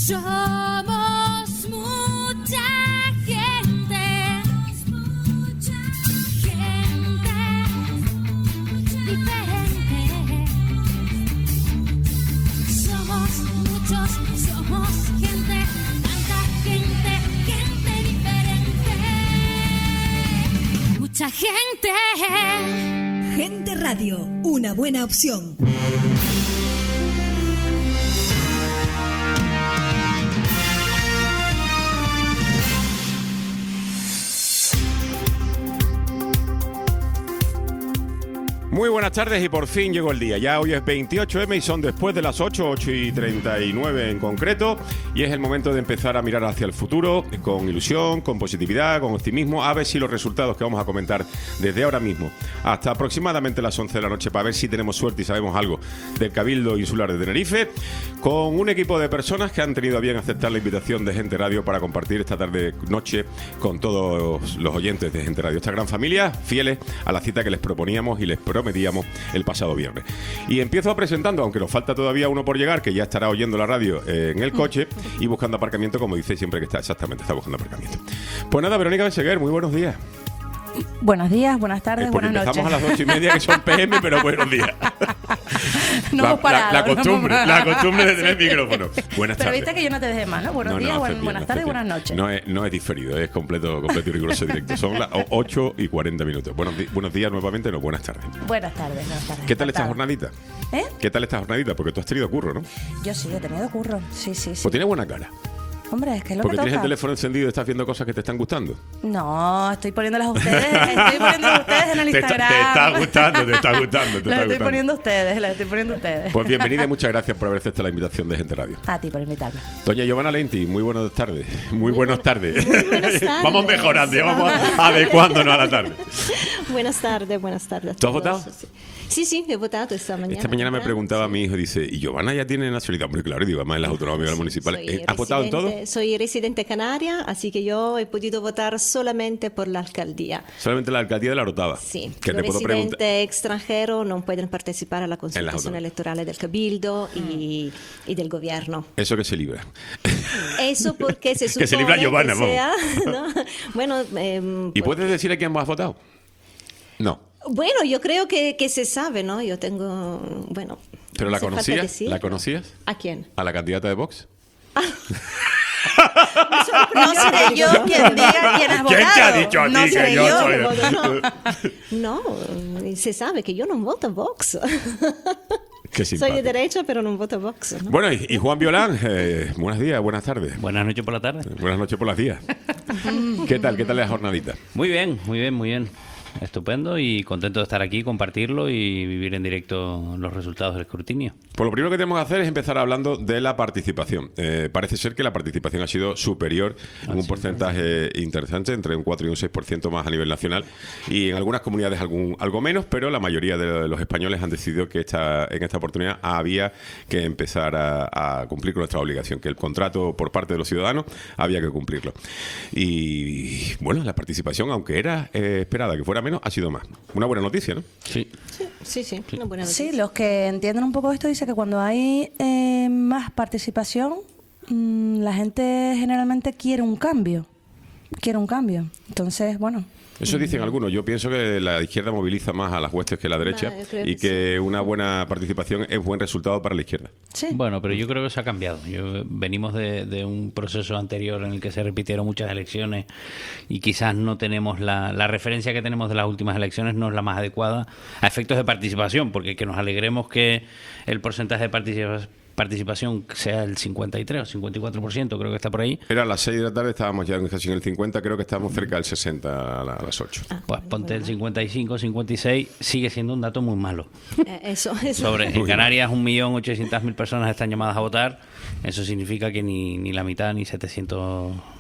Somos mucha gente, gente diferente. Somos muchos, somos gente, tanta gente, gente diferente. Mucha gente. Gente Radio, una buena opción. Muy buenas tardes y por fin llegó el día. Ya hoy es 28M y son después de las 8:39 en concreto. Y es el momento de empezar a mirar hacia el futuro con ilusión, con positividad, con optimismo. A ver si los resultados que vamos a comentar desde ahora mismo hasta aproximadamente las 11 de la noche, para ver si tenemos suerte y sabemos algo del Cabildo Insular de Tenerife, con un equipo de personas que han tenido a bien aceptar la invitación de Gente Radio para compartir esta tarde-noche con todos los oyentes de Gente Radio. Esta gran familia, fieles a la cita que les proponíamos y les prometíamos el pasado viernes. Y empiezo presentando, aunque nos falta todavía uno por llegar, que ya estará oyendo la radio en el coche y buscando aparcamiento, como dice siempre que está buscando aparcamiento. Pues nada, Verónica Beseguer, muy buenos días. Buenos días, buenas tardes, buenas noches. Empezamos a las 8:30, que son PM, pero buenos días. La costumbre de tener micrófono. Buenas tardes. Pero viste que yo no te dejé más, ¿no? Buenos días, buenas tardes, buenas noches. No es diferido, es completo y riguroso directo. Son las 8:40. Buenos días nuevamente, no, buenas tardes. Buenas tardes. ¿Qué tal esta jornadita? ¿Eh? ¿Qué tal esta jornadita? Porque tú has tenido curro, ¿no? Yo sí, he tenido curro. Sí. Pues tienes buena cara. Hombre, es que es lo porque que tienes toca. el teléfono encendido y estás viendo cosas que te están gustando. No, estoy poniéndolas a ustedes. Estoy poniéndolas a ustedes en el Instagram. Te está gustando. Las estoy poniendo a ustedes. Pues bienvenida y muchas gracias por haber aceptado la invitación de Gente Radio. A ti por invitarme. Doña Giovanna Lenti, muy buenas tardes. Muy buenas tardes. Muy buenas tardes. Vamos mejorando, vamos adecuándonos a la tarde. Buenas tardes. ¿Tú has votado? Sí, he votado esta mañana. Esta mañana me preguntaba mi hijo, dice, ¿y Giovanna ya tiene nacionalidad? Hombre, claro, digo, además en las autonomías municipales. ¿Has votado en todo? Soy residente canaria, así que yo he podido votar solamente por la alcaldía. Solamente la alcaldía de La Orotava. Sí, que los te puedo residentes preguntar. extranjeros no pueden participar a la consultación electoral del Cabildo y del gobierno. Eso que se libra. Eso porque se supone que se libra Giovanna, que sea, ¿no? Bueno, ¿y puedes decir a quién has votado? No. Bueno, yo creo que se sabe, ¿no? Yo tengo, bueno... ¿Pero la conocías? ¿La conocías? ¿A quién? ¿A la candidata de Vox? No seré yo quien diga quién has votado. ¿Quién te ha dicho a ti no que seré yo yo? soy? No, se sabe que yo no voto Vox. Qué Soy simpático. de derecha, pero no voto Vox, ¿no? Bueno, y Juan Violán, buenos días, buenas tardes. Buenas noches por la tarde. Buenas noches por las días. ¿Qué tal la jornadita? Muy bien. Estupendo y contento de estar aquí, compartirlo y vivir en directo los resultados del escrutinio. Pues lo primero que tenemos que hacer es empezar hablando de la participación. Parece ser que la participación ha sido superior en un porcentaje interesante, entre un 4 y un 6% más a nivel nacional, y en algunas comunidades algo menos, pero la mayoría de los españoles han decidido que en esta oportunidad había que empezar a cumplir con nuestra obligación, que el contrato por parte de los ciudadanos había que cumplirlo. Y bueno, la participación, aunque era esperada que fuera menos, ha sido más. Una buena noticia, ¿no? Sí. Sí, una buena noticia. Sí, los que entienden un poco esto dicen que cuando hay más participación, la gente generalmente quiere un cambio. Entonces, bueno... Eso dicen algunos. Yo pienso que la izquierda moviliza más a las huestes que la derecha y que una buena participación es buen resultado para la izquierda. Sí. Bueno, pero yo creo que eso ha cambiado. Venimos de un proceso anterior en el que se repitieron muchas elecciones y quizás no tenemos la referencia que tenemos de las últimas elecciones no es la más adecuada a efectos de participación, porque que nos alegremos que el porcentaje de participación sea el 53 o 54%, creo que está por ahí. Era a las 6 de la tarde, estábamos ya casi en el 50, creo que estábamos cerca del 60 a las 8. Pues ponte el 55, 56, sigue siendo un dato muy malo. Eso. En Canarias 1.800.000 personas están llamadas a votar. Eso significa que ni la mitad, ni 700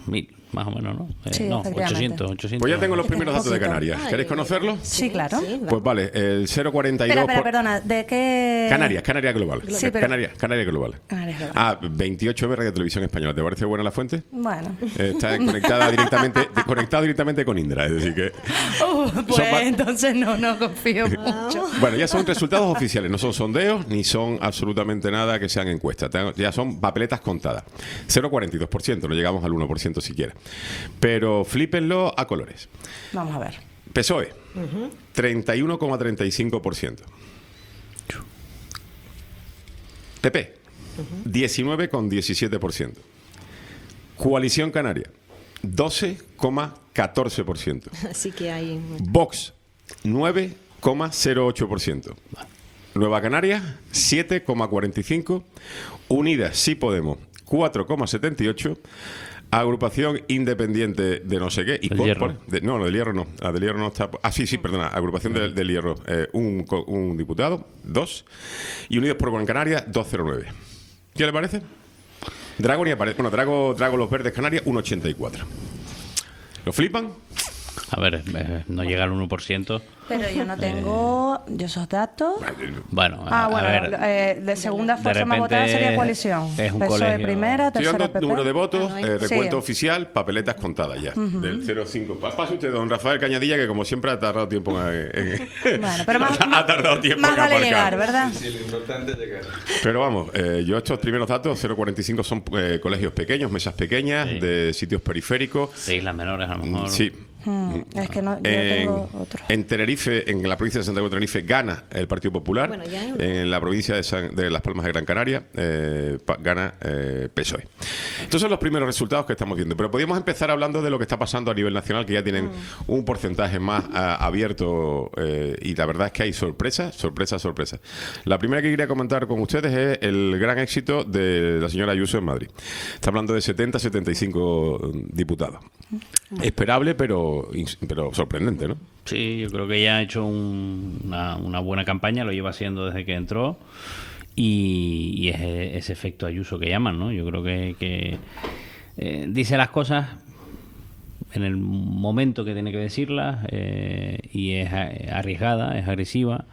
1000, más o menos, ¿no? Sí, no, efectivamente. 800. Pues ya tengo los primeros datos de poquito. Canarias. ¿Queréis conocerlos? Sí, claro. Pues vale, el 0,42... Espera, perdona, ¿de qué? Canarias Global. Sí, pero- Canarias Global. Canarias Global. 28M Radio Televisión Española. ¿Te parece buena la fuente? Bueno. Está conectado directamente con Indra, es decir que... Pues Son ma- entonces no confío mucho. Bueno, ya son resultados oficiales, no son sondeos ni son absolutamente nada que sean encuestas. Ya son papeletas contadas. 0,42%, no llegamos al 1% siquiera. Pero flípenlo a colores. Vamos a ver. PSOE, 31,35%. PP, 19,17%. Coalición Canaria, 12,14%. Así que hay... Vox, 9,08%. Nueva Canarias, 7,45%. Unidas Sí Podemos, 4,78%. Agrupación Independiente de no sé qué. Y ¿Del Hierro? no, del Hierro no. La del Hierro no está... sí, perdona. Agrupación del Hierro. Un diputado, 2. Y Unidos por Gran Canaria, 209. ¿Qué le parece? Drago ni aparece. Bueno, Drago Los Verdes Canarias, 1,84. ¿Lo flipan? A ver, no llega al 1%. Pero yo no tengo yo esos datos. Bueno, Ah, a bueno, ver, de segunda de fuerza más repente votada sería coalición. es un PSOE colegio. primera, Estoy tercera dando PP. número de votos, recuento Sí. oficial, papeletas contadas ya. Del 0,5. Pase usted, don Rafael Cañadilla, que como siempre ha tardado tiempo Bueno, pero más, ha tardado tiempo más en vale aparcar. llegar, ¿verdad? Pero vamos, yo estos primeros datos, 0,45 son colegios pequeños, mesas pequeñas, Sí. de sitios periféricos. de islas menores a lo mejor. Sí. Es que no, yo tengo otro. En Tenerife, en la provincia de Santa Cruz de Tenerife, gana el Partido Popular. Bueno, ya en la provincia de Las Palmas de Gran Canaria, gana PSOE. Estos son los primeros resultados que estamos viendo. Pero podríamos empezar hablando de lo que está pasando a nivel nacional, que ya tienen un porcentaje más abierto. Y la verdad es que hay sorpresas. La primera que quería comentar con ustedes es el gran éxito de la señora Ayuso en Madrid. Está hablando de 70-75 diputados. Esperable, pero sorprendente, ¿no? Sí, yo creo que ella ha hecho una buena campaña, lo lleva haciendo desde que entró y es ese efecto Ayuso que llaman, ¿no? Yo creo que dice las cosas en el momento que tiene que decirlas y es arriesgada, es agresiva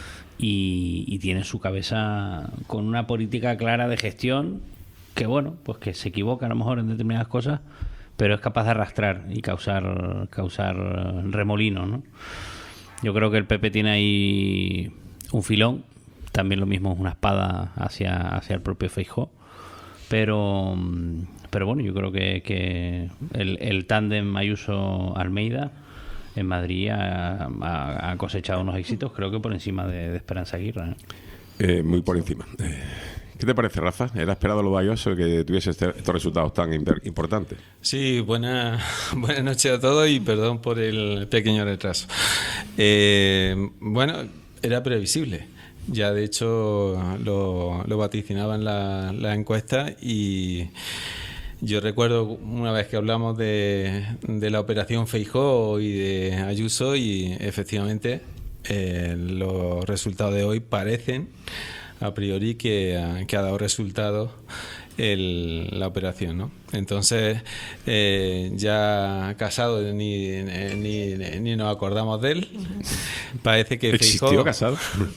y tiene su cabeza con una política clara de gestión que, bueno, pues que se equivoca a lo mejor en determinadas cosas, pero es capaz de arrastrar y causar remolinos, ¿no? Yo creo que el PP tiene ahí un filón, también lo mismo es una espada hacia el propio Feijóo, pero bueno, yo creo que el tándem Ayuso-Almeida en Madrid ha cosechado unos éxitos, creo que por encima de Esperanza Aguirre, ¿eh? Muy por encima. ¿Qué te parece, Rafa? ¿Era esperado lo de Ayuso que tuviese estos resultados tan importantes? Sí, buenas noches a todos y perdón por el pequeño retraso. Bueno, era previsible. Ya de hecho lo vaticinaban la encuesta y yo recuerdo una vez que hablamos de la operación Feijóo y de Ayuso y efectivamente los resultados de hoy parecen a priori que ha dado resultados la operación, ¿no? Entonces ya Casado ni nos acordamos de él. Parece que ¿Existió Feijóo Casado?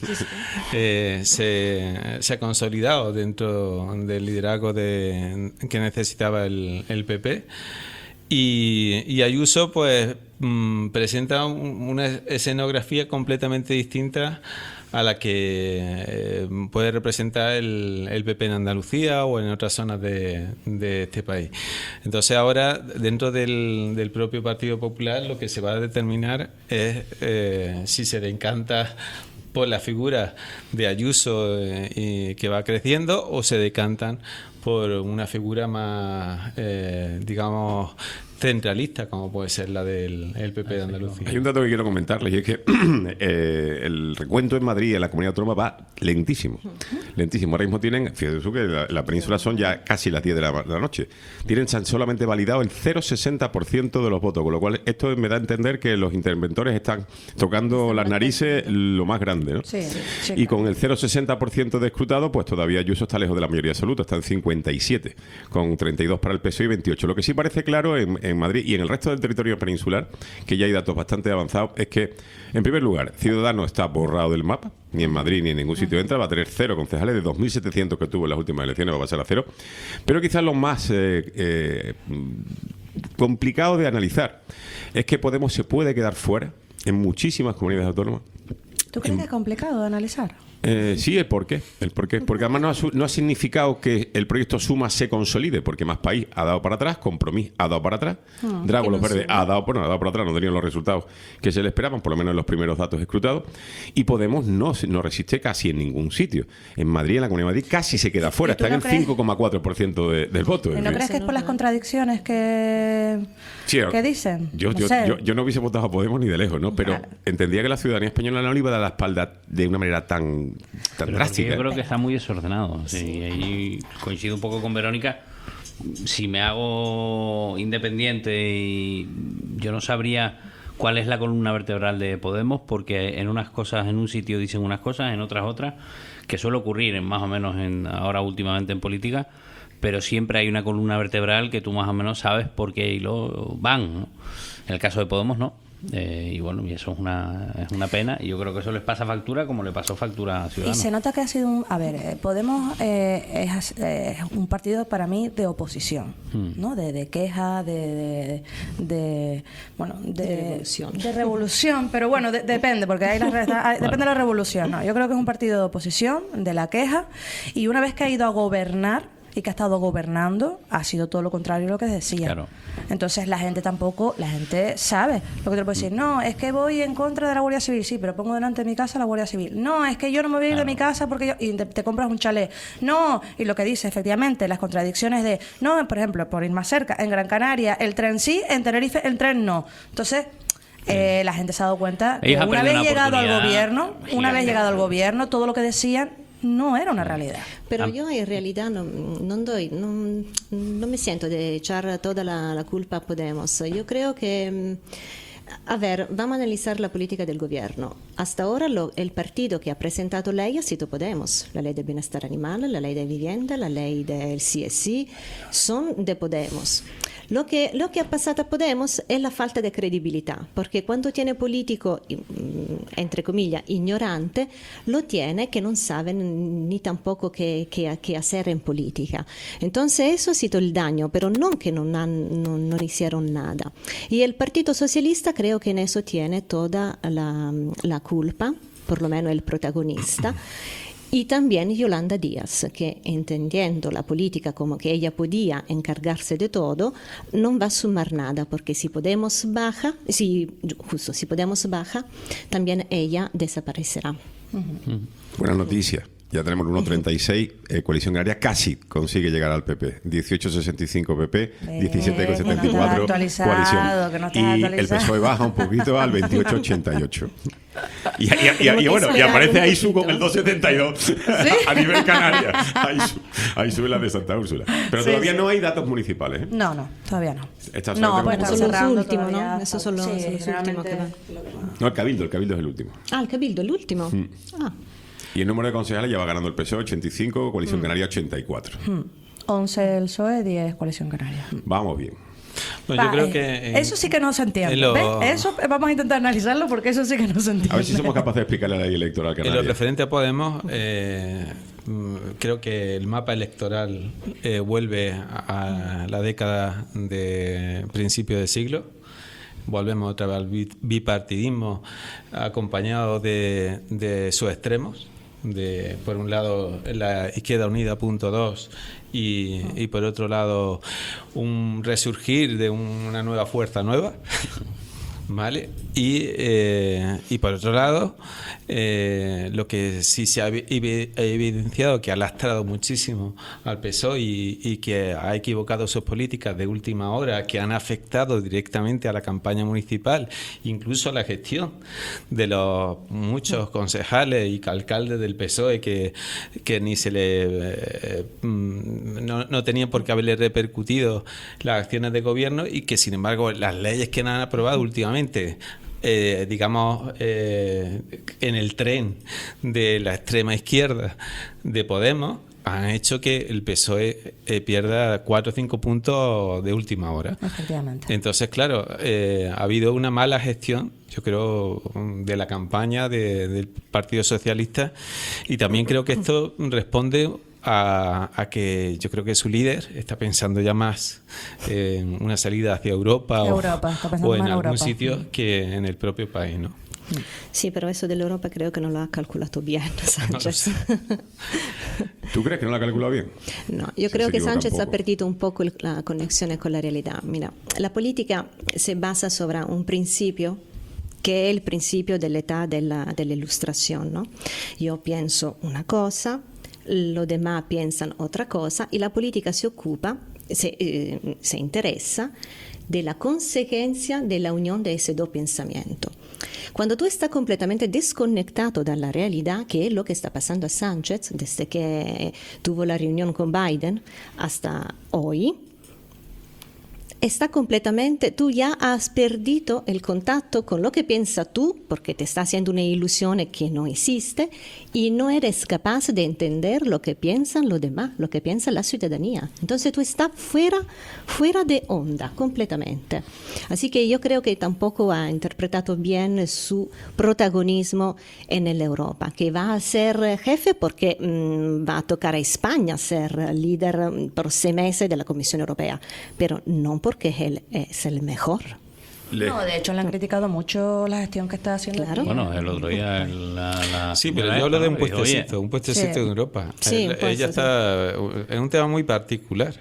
se ha consolidado dentro del liderazgo que necesitaba el PP. Y Ayuso pues presenta una escenografía completamente distinta a la que puede representar el PP en Andalucía o en otras zonas de este país. Entonces ahora, dentro del propio Partido Popular, lo que se va a determinar es si se le encanta por la figura de Ayuso que va creciendo o se decantan por una figura más, digamos, centralista, como puede ser la del el PP de Andalucía. Hay un dato que quiero comentarles y es que el recuento en Madrid, en la comunidad autónoma, va lentísimo. Lentísimo. Ahora mismo tienen, fíjate tú que la península son ya casi las 10 de la noche. Tienen solamente validado el 0,60% de los votos, con lo cual esto me da a entender que los interventores están tocando las narices lo más grande, ¿no? Sí, sí, Y con el 0,60% de escrutado, pues todavía Ayuso está lejos de la mayoría absoluta, está en 57, con 32 para el PSOE y 28. Lo que sí parece claro en Madrid y en el resto del territorio peninsular, que ya hay datos bastante avanzados, es que, en primer lugar, Ciudadanos está borrado del mapa, ni en Madrid ni en ningún sitio entra, va a tener 0 concejales de 2.700 que tuvo en las últimas elecciones, va a pasar a 0. Pero quizás lo más complicado de analizar es que Podemos se puede quedar fuera en muchísimas comunidades autónomas. ¿Tú crees que es complicado de analizar? Sí, el por qué. Porque además no ha significado que el proyecto Suma se consolide, porque Más País ha dado para atrás, Compromís ha dado para atrás, Drago Los Verdes ha dado para atrás, no ha tenido los resultados que se le esperaban, por lo menos en los primeros datos escrutados, y Podemos no resiste casi en ningún sitio. En Madrid, en la Comunidad de Madrid, casi se queda fuera, está en el 5,4% del voto. ¿Y no crees que es por las contradicciones que dicen? Yo no hubiese votado a Podemos ni de lejos, ¿no? Pero entendía que la ciudadanía española no le iba a dar la espalda de una manera tan drástica. Yo creo que está muy desordenado. Sí, ahí coincido un poco con Verónica. Si me hago independiente, y yo no sabría cuál es la columna vertebral de Podemos, porque en unas cosas, en un sitio dicen unas cosas, en otras, que suele ocurrir más o menos ahora últimamente en política, pero siempre hay una columna vertebral que tú más o menos sabes por qué hilo van, ¿no? En el caso de Podemos no. Y bueno, y eso es una pena, y yo creo que eso les pasa factura como le pasó factura a Ciudadanos. Y se nota que ha sido Podemos es un partido para mí de oposición, ¿no? De queja, de revolución. De revolución, pero bueno, depende, porque depende de la revolución, ¿no? Yo creo que es un partido de oposición, de la queja, y una vez que ha ido a gobernar y que ha estado gobernando, ha sido todo lo contrario a lo que decía. Claro. Entonces la gente sabe lo que te puede decir. No, es que voy en contra de la Guardia Civil, sí, pero pongo delante de mi casa la Guardia Civil. No, es que yo no me voy a ir de mi casa porque y te compras un chalet. No, y lo que dice, efectivamente, las contradicciones de, no, por ejemplo, por ir más cerca, en Gran Canaria, el tren sí, en Tenerife, el tren no. Entonces, la gente se ha dado cuenta que una vez llegado al gobierno, todo lo que decían no era una realidad. Pero yo en realidad no me siento de echar toda la culpa a Podemos. Yo creo que, a ver, vamos a analizar la política del gobierno. Hasta ahora el partido que ha presentado ley ha sido Podemos. La ley del bienestar animal, la ley de vivienda, la ley del CSI, son de Podemos. Lo que ha pasado a Podemos es la falta de credibilidad, porque cuando tiene político, entre comillas, ignorante, lo tiene que no sabe ni tampoco qué hacer en política. Entonces eso ha sido el daño, pero no que no hicieron nada. Y el Partido Socialista creo que en eso tiene toda la culpa, por lo menos el protagonista. Y también Yolanda Díaz, que entendiendo la política como que ella podía encargarse de todo, no va a sumar nada, porque si Podemos baja, también ella desaparecerá. Buena noticia. Ya tenemos el 1,36, Coalición Canaria casi consigue llegar al PP. 18,65 PP, 17,74 Coalición. Y el PSOE baja un poquito al 28,88. Y bueno, y aparece Aisu con el 2,72 a nivel canaria. Aisu es la de Santa Úrsula. Pero todavía no hay datos municipales, ¿eh? No, todavía no. Son los últimos, ¿no? Esos son los últimos que van. No, el Cabildo es el último. Ah, el Cabildo, el último. Y el número de concejales ya va ganando el PSOE, 85, Coalición Canaria 84. 11 el PSOE, 10 Coalición Canaria. Vamos bien. No, yo creo que eso sí que no se entiende. Eso vamos a intentar analizarlo, porque eso sí que no se entiende. A ver si somos capaces de explicarle a la ley electoral canaria. En lo referente a Podemos, creo que el mapa electoral vuelve a la década de principio de siglo. Volvemos otra vez al bipartidismo acompañado de sus extremos. Por un lado la Izquierda Unida .2 y por otro lado un resurgir de una nueva fuerza nueva ¿vale? Y por otro lado, lo que sí se ha evidenciado que ha lastrado muchísimo al PSOE y que ha equivocado sus políticas de última hora, que han afectado directamente a la campaña municipal, incluso a la gestión de los muchos concejales y alcaldes del PSOE que ni se le no tenían por qué haberle repercutido las acciones de gobierno, y que sin embargo las leyes que han aprobado últimamente, digamos, en el tren de la extrema izquierda de Podemos, han hecho que el PSOE pierda 4 o 5 puntos de última hora. Efectivamente. Entonces, claro, ha habido una mala gestión, yo creo, de la campaña del Partido Socialista, y también creo que esto responde a que yo creo que su líder está pensando ya más en una salida hacia Europa, Está pensando o en más en algún Europa. sitio que en el propio país, ¿no? Sì, però eso dell'Europa creo che non lo ha calcolato bien Sánchez. ¿Tú crees que no la ha calculado bien? No, yo Se creo que equivoca Sánchez un ha poco. perdido un poco la conexión con la realidad. Mira, la política se basa sobre un principio que es el principio dell'età della ilustración, ¿no? Yo pienso una cosa, los demás piensan otra cosa, y la política se ocupa, se interesa de la consecuencia de la unión de esos dos pensamientos. Cuando tú estás completamente desconectado de la realidad, que es lo que está pasando a Sánchez desde que tuvo la reunión con Biden hasta hoy, está completamente, tú ya has perdido el contacto con lo que piensas tú, porque te está haciendo una ilusión que no existe, y no eres capaz de entender lo que piensan los demás, lo que piensa la ciudadanía. Entonces tú estás fuera de onda completamente. Así que yo creo que tampoco ha interpretado bien su protagonismo en el Europa, que va a ser jefe porque va a tocar a España ser líder por 6 meses de la Comisión Europea, pero no porque él es el mejor. No, de hecho le han criticado mucho la gestión que está haciendo. Claro. aquí. Bueno, el otro día la Sí, pero señora yo hablo de esta, un ¿no? Dijo, oye, puestecito Sí. en Europa. Sí, un Ella puesto, está en un tema muy particular.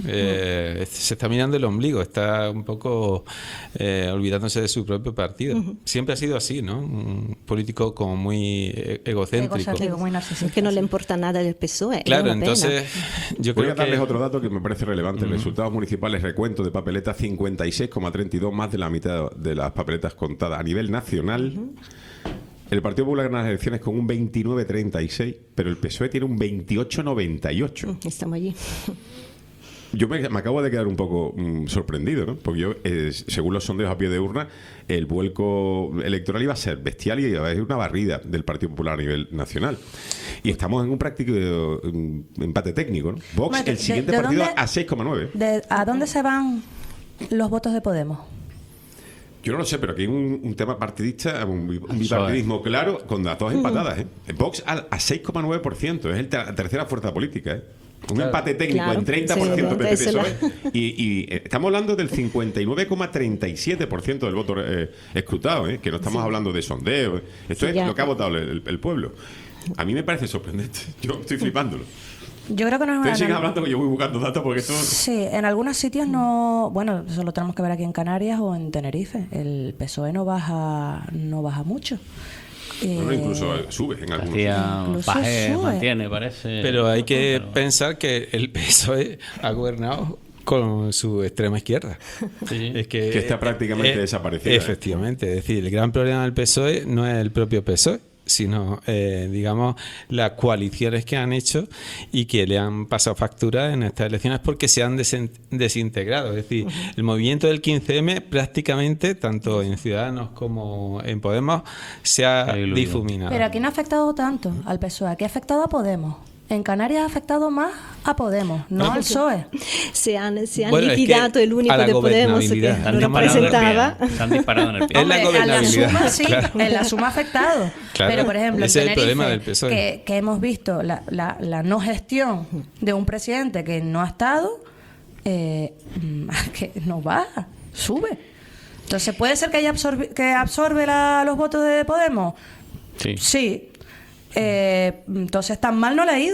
Se está mirando el ombligo, está un poco olvidándose de su propio partido. Siempre ha sido así, ¿no? Un político como muy egocéntrico. Egocéntrico, muy narcisista. Que no le importa nada del PSOE. Claro, es una pena. entonces yo Voy creo a darles que otro dato que me parece relevante. Resultados municipales, recuento de papeletas, 56,32, más de la mitad de las papeletas contadas a nivel nacional. El Partido Popular gana las elecciones con un 29,36, pero el PSOE tiene un 28,98. Estamos allí. Yo me acabo de quedar un poco sorprendido, ¿no? Porque yo, según los sondeos a pie de urna, el vuelco electoral iba a ser bestial y iba a ser una barrida del Partido Popular a nivel nacional. Y estamos en un práctico empate técnico, ¿no? Vox, Bueno, el siguiente ¿de partido dónde- a 6,9. ¿A dónde se van los votos de Podemos? Yo no lo sé, pero aquí hay un tema partidista, un bipartidismo claro, con las dos empatadas, ¿eh? Vox a 6,9%, es la tercera fuerza política, ¿eh? Un Claro. empate técnico Claro, en 30% sí, PP esa es la- PSOE y estamos hablando del 59,37% del voto escrutado, ¿eh? Que no estamos hablando de sondeo, ¿eh? Esto Sí, es ya. lo que ha votado el pueblo. A mí me parece sorprendente, yo estoy flipándolo. Yo creo que no es Ustedes siguen una... hablando que yo voy buscando datos porque esto... Sí, en algunos sitios no... Bueno, eso lo tenemos que ver aquí en Canarias o en Tenerife. El PSOE no baja mucho. Bueno, incluso sube en algunos. Castilla Incluso Paje sube. mantiene, parece. pero hay que Pero- pensar que el PSOE ha gobernado con su extrema izquierda. Sí. Es Que está prácticamente desaparecida, ¿eh? Efectivamente, es decir, el gran problema del PSOE no es el propio PSOE, sino, digamos, las coaliciones que han hecho y que le han pasado factura en estas elecciones porque se han desintegrado. Es decir, el movimiento del 15M prácticamente, tanto en Ciudadanos como en Podemos, se ha Se ha diluido. difuminado. Pero aquí no ha afectado tanto al PSOE, aquí ha afectado a Podemos. En Canarias ha afectado más a Podemos, no al PSOE. Se han Bueno, es que liquidado el único a la de Podemos que gobernabilidad. Se han no disparado en el representaba. pie, se han disparado en el pie. Es la Hombre, a la gobernabilidad, suma sí, claro. en la suma ha afectado. Claro, Pero, por ejemplo, ese en es el problema Tenerife, del PSOE. que hemos visto la no gestión de un presidente que no ha estado, que no baja, sube. Entonces, ¿puede ser que absorbe los votos de Podemos? Sí. Sí. Entonces, tan mal no le ha ido.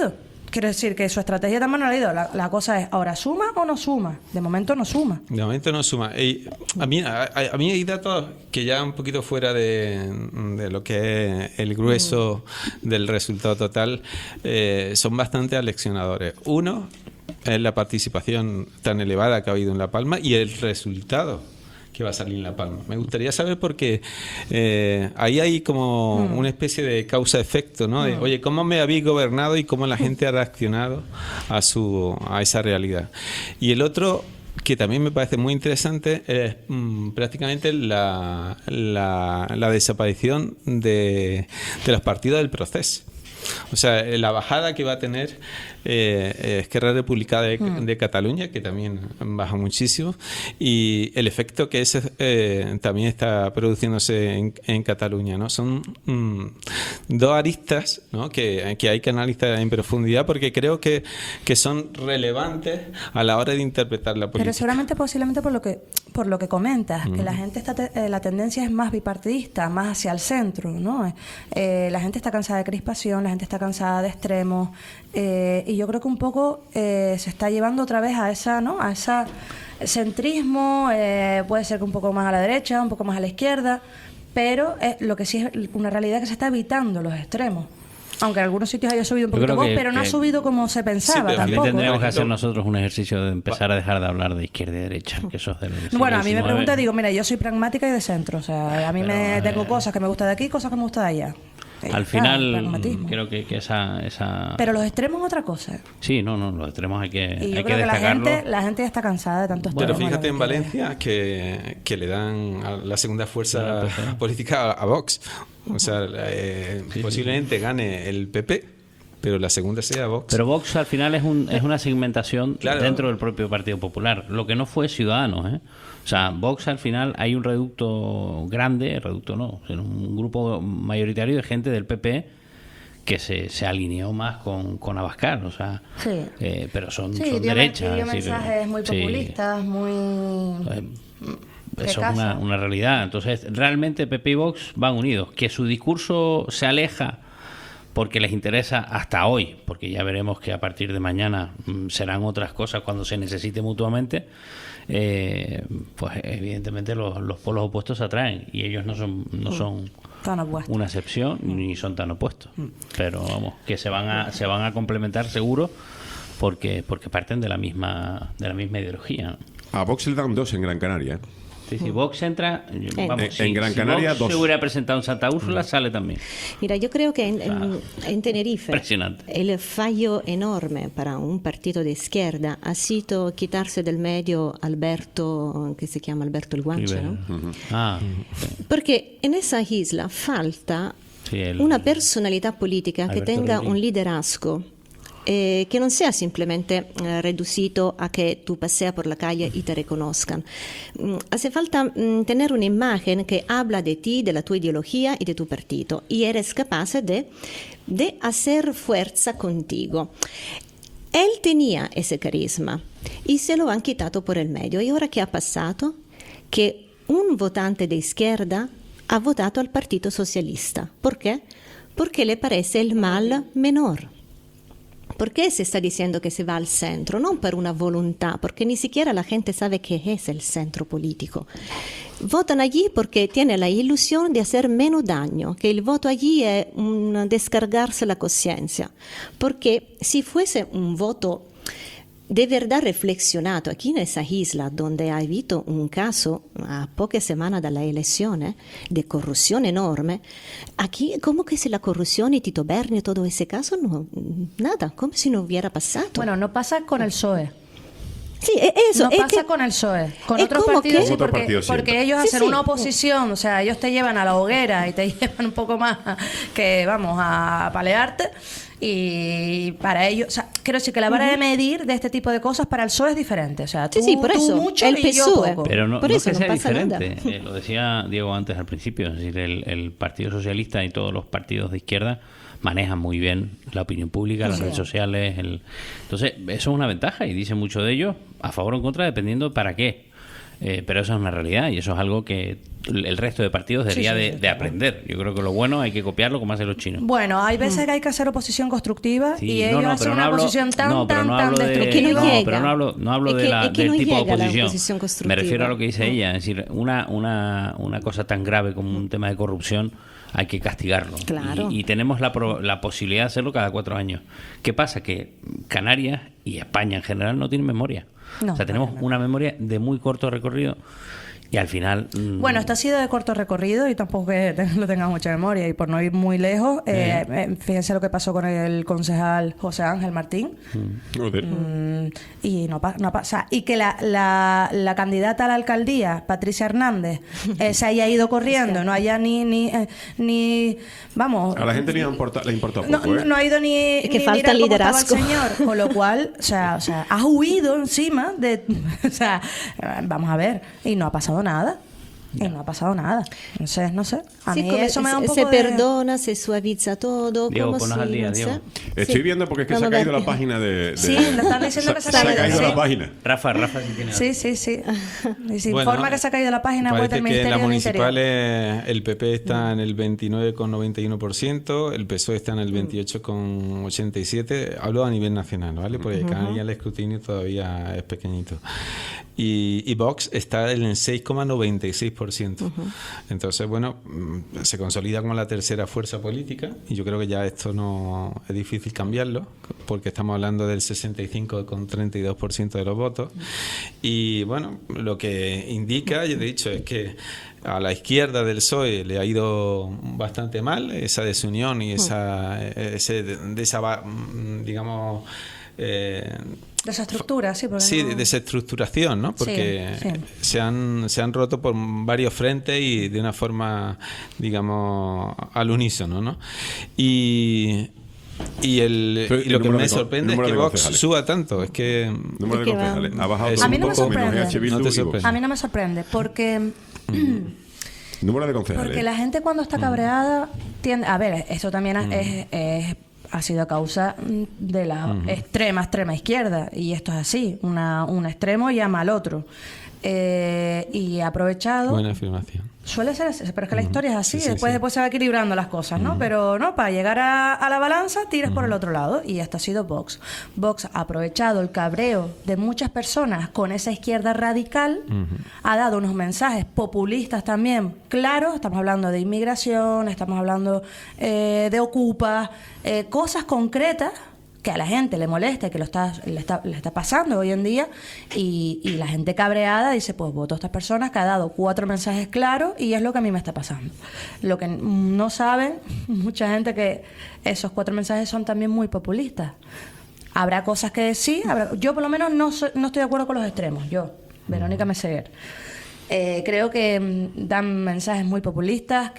quiero decir que su estrategia también no la ha ido. La cosa es, ¿ahora suma o no suma? De momento no suma. De momento no suma. Y a mí hay datos que ya un poquito fuera de lo que es el grueso del resultado total, son bastante aleccionadores. Uno es la participación tan elevada que ha habido en La Palma y el resultado que va a salir en La Palma. Me gustaría saber porque ahí hay como una especie de causa-efecto, ¿no? De, oye, ¿cómo me habéis gobernado y cómo la gente ha reaccionado a esa realidad? Y el otro, que también me parece muy interesante, es prácticamente la desaparición de los partidos del proceso. O sea, la bajada que va a tener Esquerra Republicana de Cataluña, que también baja muchísimo, y el efecto que ese también está produciéndose en Cataluña, ¿no? Son dos aristas, ¿no? que hay que analizar en profundidad porque creo que son relevantes a la hora de interpretar la política. Pero seguramente, posiblemente por lo que comentas, que la gente la tendencia es más bipartidista, más hacia el centro, ¿no? La gente está cansada de crispación, la gente está cansada de extremos, y yo creo que un poco se está llevando otra vez a esa, ¿no? A ese centrismo, puede ser que un poco más a la derecha, un poco más a la izquierda, pero lo que sí es una realidad es que se está evitando los extremos. Aunque en algunos sitios haya subido un poquito más, pero no ha subido como se pensaba tampoco. Tendríamos que hacer nosotros un ejercicio de empezar a dejar de hablar de izquierda y derecha, que eso es del siglo Bueno, a mí me XIX. pregunta, digo, mira, yo soy pragmática y de centro, o sea, a mí tengo cosas que me gustan de aquí, cosas que me gustan de allá. Al final, creo que esa... Pero los extremos es otra cosa. Sí, no, los extremos hay que Y yo hay creo que que destacarlo. la gente ya está cansada de tantos Pero extremos. fíjate en Valencia que le dan a la segunda fuerza política a Vox. O sea, posiblemente gane el PP, pero la segunda sea Vox. Pero Vox al final es una segmentación Claro. dentro del propio Partido Popular, lo que no fue Ciudadanos, ¿eh? O sea, Vox al final hay un reducto grande, sino un grupo mayoritario de gente del PP que se alineó más con Abascal, o sea, Sí. pero son Sí, derechas. dio es decir, mensajes muy sí. populistas, muy... Eso es una realidad. Entonces, realmente PP y Vox van unidos. Que su discurso se aleja porque les interesa hasta hoy, porque ya veremos que a partir de mañana serán otras cosas cuando se necesite mutuamente, pues evidentemente los polos opuestos se atraen y ellos no son Tan opuestos. una excepción ni son tan opuestos. Pero vamos, que se van a complementar seguro porque parten de la misma ideología, ¿no? A Vox le dan 2 en Gran Canaria, ¿eh? Sí, si Vox entra, vamos, En Gran Canaria, Vox 2. se hubiera presentado en Santa Úrsula, sale también. Mira, yo creo que en Tenerife Impresionante. el fallo enorme para un partido de izquierda ha sido quitarse del medio Alberto, que se llama Alberto el Guanche, ¿no? Ah, Porque en esa isla falta sí, una personalidad política que Alberto tenga Rodríguez. un liderazgo. Que no sea simplemente reducido a que tú paseas por la calle y te reconozcan. Hace falta tener una imagen que habla de ti, de la tu ideología y de tu partido, y eres capaz de hacer fuerza contigo. Él tenía ese carisma y se lo han quitado por el medio. ¿Y ahora qué ha pasado? Que un votante de izquierda ha votado al Partido Socialista. ¿Por qué? Porque le parece el mal menor. ¿Por qué se está diciendo que se va al centro? No por una voluntad, porque ni siquiera la gente sabe qué es el centro político. Votan allí porque tienen la ilusión de hacer menos daño, que el voto allí es un descargarse la conciencia. Porque si fuese un voto de verdad reflexionado aquí en esa isla donde ha habido un caso a pocas semanas de la elección de corrupción enorme, aquí como que si la corrupción y Tito Berni y todo ese caso, no, nada, como si no hubiera pasado. Bueno, no pasa con el PSOE. Sí, eso. No es pasa que- con el PSOE. Con es otros como partidos que- sí, Otros partidos sí. porque ellos Sí, hacen sí. una oposición, o sea, ellos te llevan a la hoguera y te llevan un poco más que, vamos, a palearte. Y para ellos, o sea, quiero decir que la vara de medir de este tipo de cosas para el PSOE es diferente. O sea, tú, Sí, por tú eso, mucho el y yo PSOE. poco. pero no Por es eso que no sea pasa nada. diferente. Lo decía Diego antes al principio, es decir, el Partido Socialista y todos los partidos de izquierda manejan muy bien la opinión pública, las redes sociales. Entonces, eso es una ventaja y dice mucho de ellos, a favor o en contra, dependiendo para qué. Pero eso es una realidad y eso es algo que el resto de partidos debería de aprender. Yo creo que lo bueno hay que copiarlo como hacen los chinos. Bueno, hay veces que hay que hacer oposición constructiva Sí, y ellos hacen pero una hablo- oposición tan Es que no no, llega. pero no hablo Es de que- la, es que del no tipo de llega la oposición. oposición constructiva. Me refiero a lo que dice ella, es decir, una cosa tan grave como un tema de corrupción hay que castigarlo. Claro. Y tenemos la posibilidad de hacerlo cada 4 años. ¿Qué pasa? Que Canarias y España en general no tienen memoria. No, o sea, tenemos una memoria de muy corto recorrido y al final... Bueno, esto ha sido de corto recorrido y tampoco que lo tenga mucha memoria. Y por no ir muy lejos, fíjense lo que pasó con el concejal José Ángel Martín. Joder. Y no pasa. Y que la candidata a la alcaldía, Patricia Hernández, se haya ido corriendo, no haya ni vamos. A la gente le importa poco, No ha ido ni. Es que ni falta mirar cómo estaba liderazgo. el señor. Con lo cual, o sea, has huido encima de. O sea, vamos a ver. Y no ha pasado nada. Y no ha pasado nada. Entonces, no sé. A Sí, mí come- eso me da un poco se de. perdona, se suaviza todo. Diego, como ponnos al si, día, no Diego. sé. Estoy Sí. viendo porque es que se ha Vamos a caído ver. la página de... Sí, lo están diciendo que se ha Se ha caído, caído sí. la página. Rafa, si tiene algo. Sí. Y se Bueno, informa que se ha caído la página web parece del que en Ministerio las del Interior. municipales el PP está en el 29,91%, el PSOE está en el 28,87%. Hablo a nivel nacional, ¿vale? Porque Canarias el escrutinio todavía es pequeñito. Y Vox está en el 6,96%. Entonces, bueno, se consolida como la tercera fuerza política y yo creo que ya esto no es difícil cambiarlo porque estamos hablando del 65,32% de los votos. Y bueno, lo que indica, ya he dicho, es que a la izquierda del PSOE le ha ido bastante mal esa desunión y digamos... De esa estructura, sí. Porque Sí, no- de desestructuración, ¿no? Porque Sí. se han roto por varios frentes y de una forma, digamos, al unísono, ¿no? Y Pero lo que número me de sorprende es número que de Vox concejales. suba tanto. Es que... Número de Es que concejales. va- Ha bajado A todo mí un no me poco, menos sorprende. EH Bildu No te y Vox. sorprende. A mí no me sorprende porque Número de concejales. la gente cuando está cabreada tiende... A ver, esto también ha sido a causa de la extrema izquierda. Y esto es así. Un extremo llama al otro. Y ha aprovechado... Buena afirmación. Suele ser así, pero es que la historia es así. Sí, sí, después se va equilibrando las cosas, ¿no? Pero no, para llegar a la balanza tiras por el otro lado. Y esto ha sido Vox. Vox ha aprovechado el cabreo de muchas personas con esa izquierda radical, ha dado unos mensajes populistas también, claro. Estamos hablando de inmigración, estamos hablando de Ocupa, cosas concretas que a la gente le molesta y que le está pasando hoy en día y la gente cabreada dice, pues voto a estas personas que ha dado 4 mensajes claros y es lo que a mí me está pasando. Lo que no saben mucha gente que esos 4 mensajes son también muy populistas. Habrá cosas que sí, yo por lo menos no estoy de acuerdo con los extremos, yo, Verónica Meseguer. Creo que dan mensajes muy populistas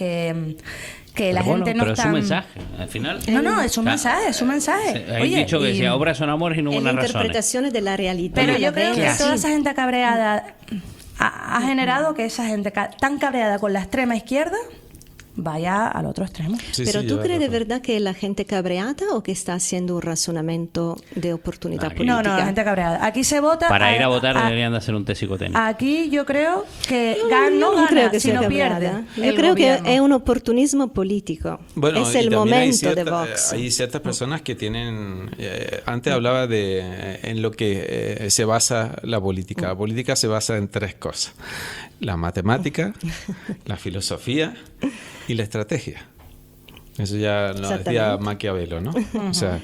que la Pero bueno, gente no pero está... es un mensaje, al final. No, es un mensaje, es un mensaje. Hay dicho que y- si obras son amores y no Es la buenas razones. interpretación de la realidad. Pero la yo creo que ven toda así. esa gente cabreada ha generado que esa gente tan cabreada con la extrema izquierda vaya al otro extremo. Sí, Pero sí, ¿tú lleva crees de razón. verdad que la gente cabreada o que está haciendo un razonamiento de oportunidad Aquí- política? No, la gente cabreada. Aquí se vota... Para ir a votar deberían de hacer un test psicotécnico. Aquí yo creo que No, no yo no gana, creo que sino sea pierde. cabreada. Yo el creo gobierno. que es un oportunismo político. Bueno, es y el también momento de Vox. Hay ciertas personas que tienen... antes hablaba de en lo que se basa la política. La política se basa en 3 cosas. La matemática, la filosofía y la estrategia. Eso ya lo decía Exactamente. Maquiavelo, ¿no? O sea,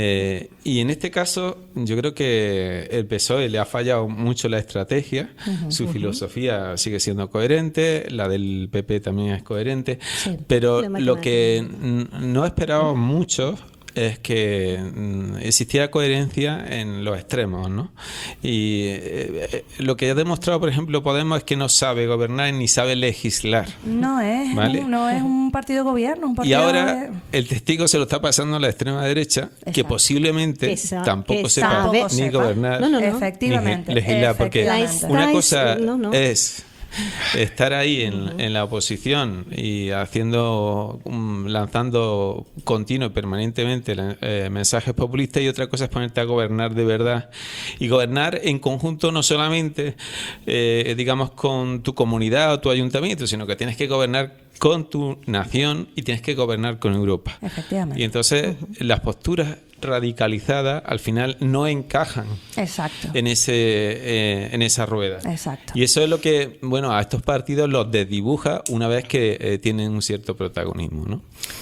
y en este caso yo creo que el PSOE le ha fallado mucho la estrategia, su filosofía sigue siendo coherente, la del PP también es coherente, pero La lo que matemática. no esperábamos mucho es que existiera coherencia en los extremos, ¿no? Y lo que ha demostrado, por ejemplo, Podemos es que no sabe gobernar ni sabe legislar. No es, Vale. no es un partido de gobierno, un Y partido ahora el testigo se lo está pasando a la extrema derecha, que Exacto. posiblemente Que tampoco que sepa sabe. ni gobernar No, no, no. ni Efectivamente. legislar, porque La efectivamente. una estáis- cosa no, no. es estar ahí en la oposición y lanzando continuo y permanentemente mensajes populistas, y otra cosa es ponerte a gobernar de verdad, y gobernar en conjunto no solamente digamos con tu comunidad o tu ayuntamiento, sino que tienes que gobernar con tu nación y tienes que gobernar con Europa. Efectivamente. Y entonces las posturas radicalizadas al final no encajan Exacto. en esa rueda. Exacto. Y eso es lo que, bueno, a estos partidos los desdibuja una vez que tienen un cierto protagonismo, ¿no?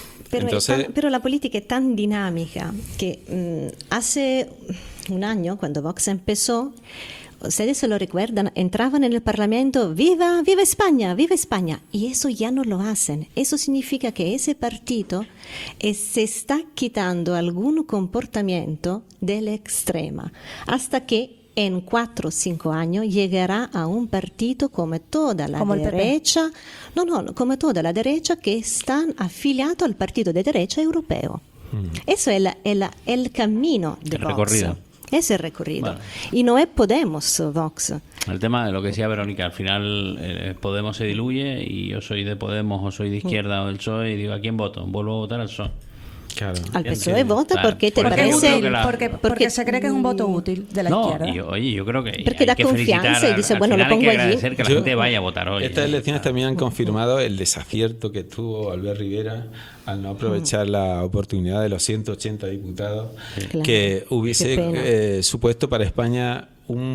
Pero la política es tan dinámica que hace un año, cuando Vox empezó, ustedes se lo recuerdan, entraban en el Parlamento, ¡viva, viva España, viva España! Y eso ya no lo hacen. Eso significa que ese partido se está quitando algún comportamiento de la extrema, hasta que en 4 o 5 años llegará a un partido como toda la derecha, como toda la derecha que están afiliados al partido de derecha europeo. Eso es el camino de Vox. Recorrido. Es el recorrido. Bueno. Y no es Podemos, Vox. El tema de lo que decía Verónica, al final Podemos se diluye y yo soy de Podemos o soy de izquierda o del PSOE y digo, ¿a quién voto? Vuelvo a votar al PSOE. Claro. Al PSOE vota Claro. porque te Porque parece... yo creo que Porque se cree que es un voto útil de la izquierda. Yo creo que Porque hay da que confianza felicitar y dice, al bueno, lo final hay pongo que allí. agradecer que la gente vaya a votar hoy. Estas elecciones también han confirmado el desacierto que tuvo Albert Rivera al no aprovechar la oportunidad de los 180 diputados Claro. que hubiese Qué supuesto para España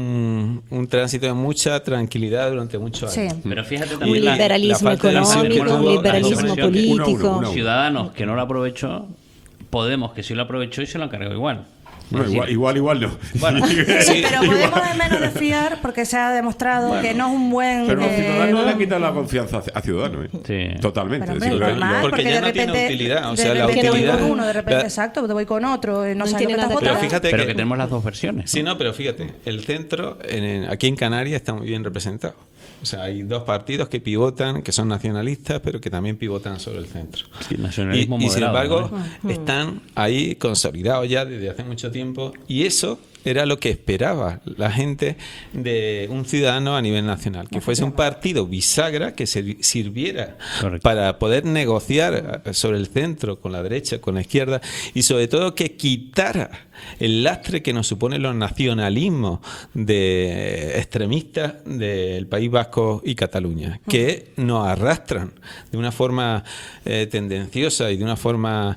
un tránsito de mucha tranquilidad durante muchos años. Sí. Pero fíjate Un también liberalismo la falta de económico, visión que un tuvo liberalismo la político. uno. Ciudadanos que no lo aprovechó, Podemos que sí lo aprovechó y se lo han cargado igual. Bueno, Es decir, igual no. Bueno, Sí, pero Podemos es menos de fiar porque se ha demostrado que no es un buen... Pero Ciudadanos le han quitado la confianza a Ciudadanos, ¿eh? Sí. Totalmente. Pero, Es decir, hombre, normal, porque ya de no tiene repente, utilidad, o de sea, la repente utilidad- voy con uno, de repente, la- exacto, te voy con otro, no sabes lo que tiene estás nada que votando. ver. fíjate pero que- que tenemos las dos versiones. Sí, no, pero fíjate, el centro aquí en Canarias está muy bien representado. O sea, hay dos partidos que pivotan, que son nacionalistas, pero que también pivotan sobre el centro. Sí, nacionalismo Y sin moderado, embargo, están ahí consolidados ya desde hace mucho tiempo, y eso era lo que esperaba la gente de un ciudadano a nivel nacional, que fuese un partido bisagra que sirviera Correcto. para poder negociar sobre el centro, con la derecha, con la izquierda, y sobre todo que quitara el lastre que nos suponen los nacionalismos de extremistas del País Vasco y Cataluña, que nos arrastran de una forma tendenciosa y de una forma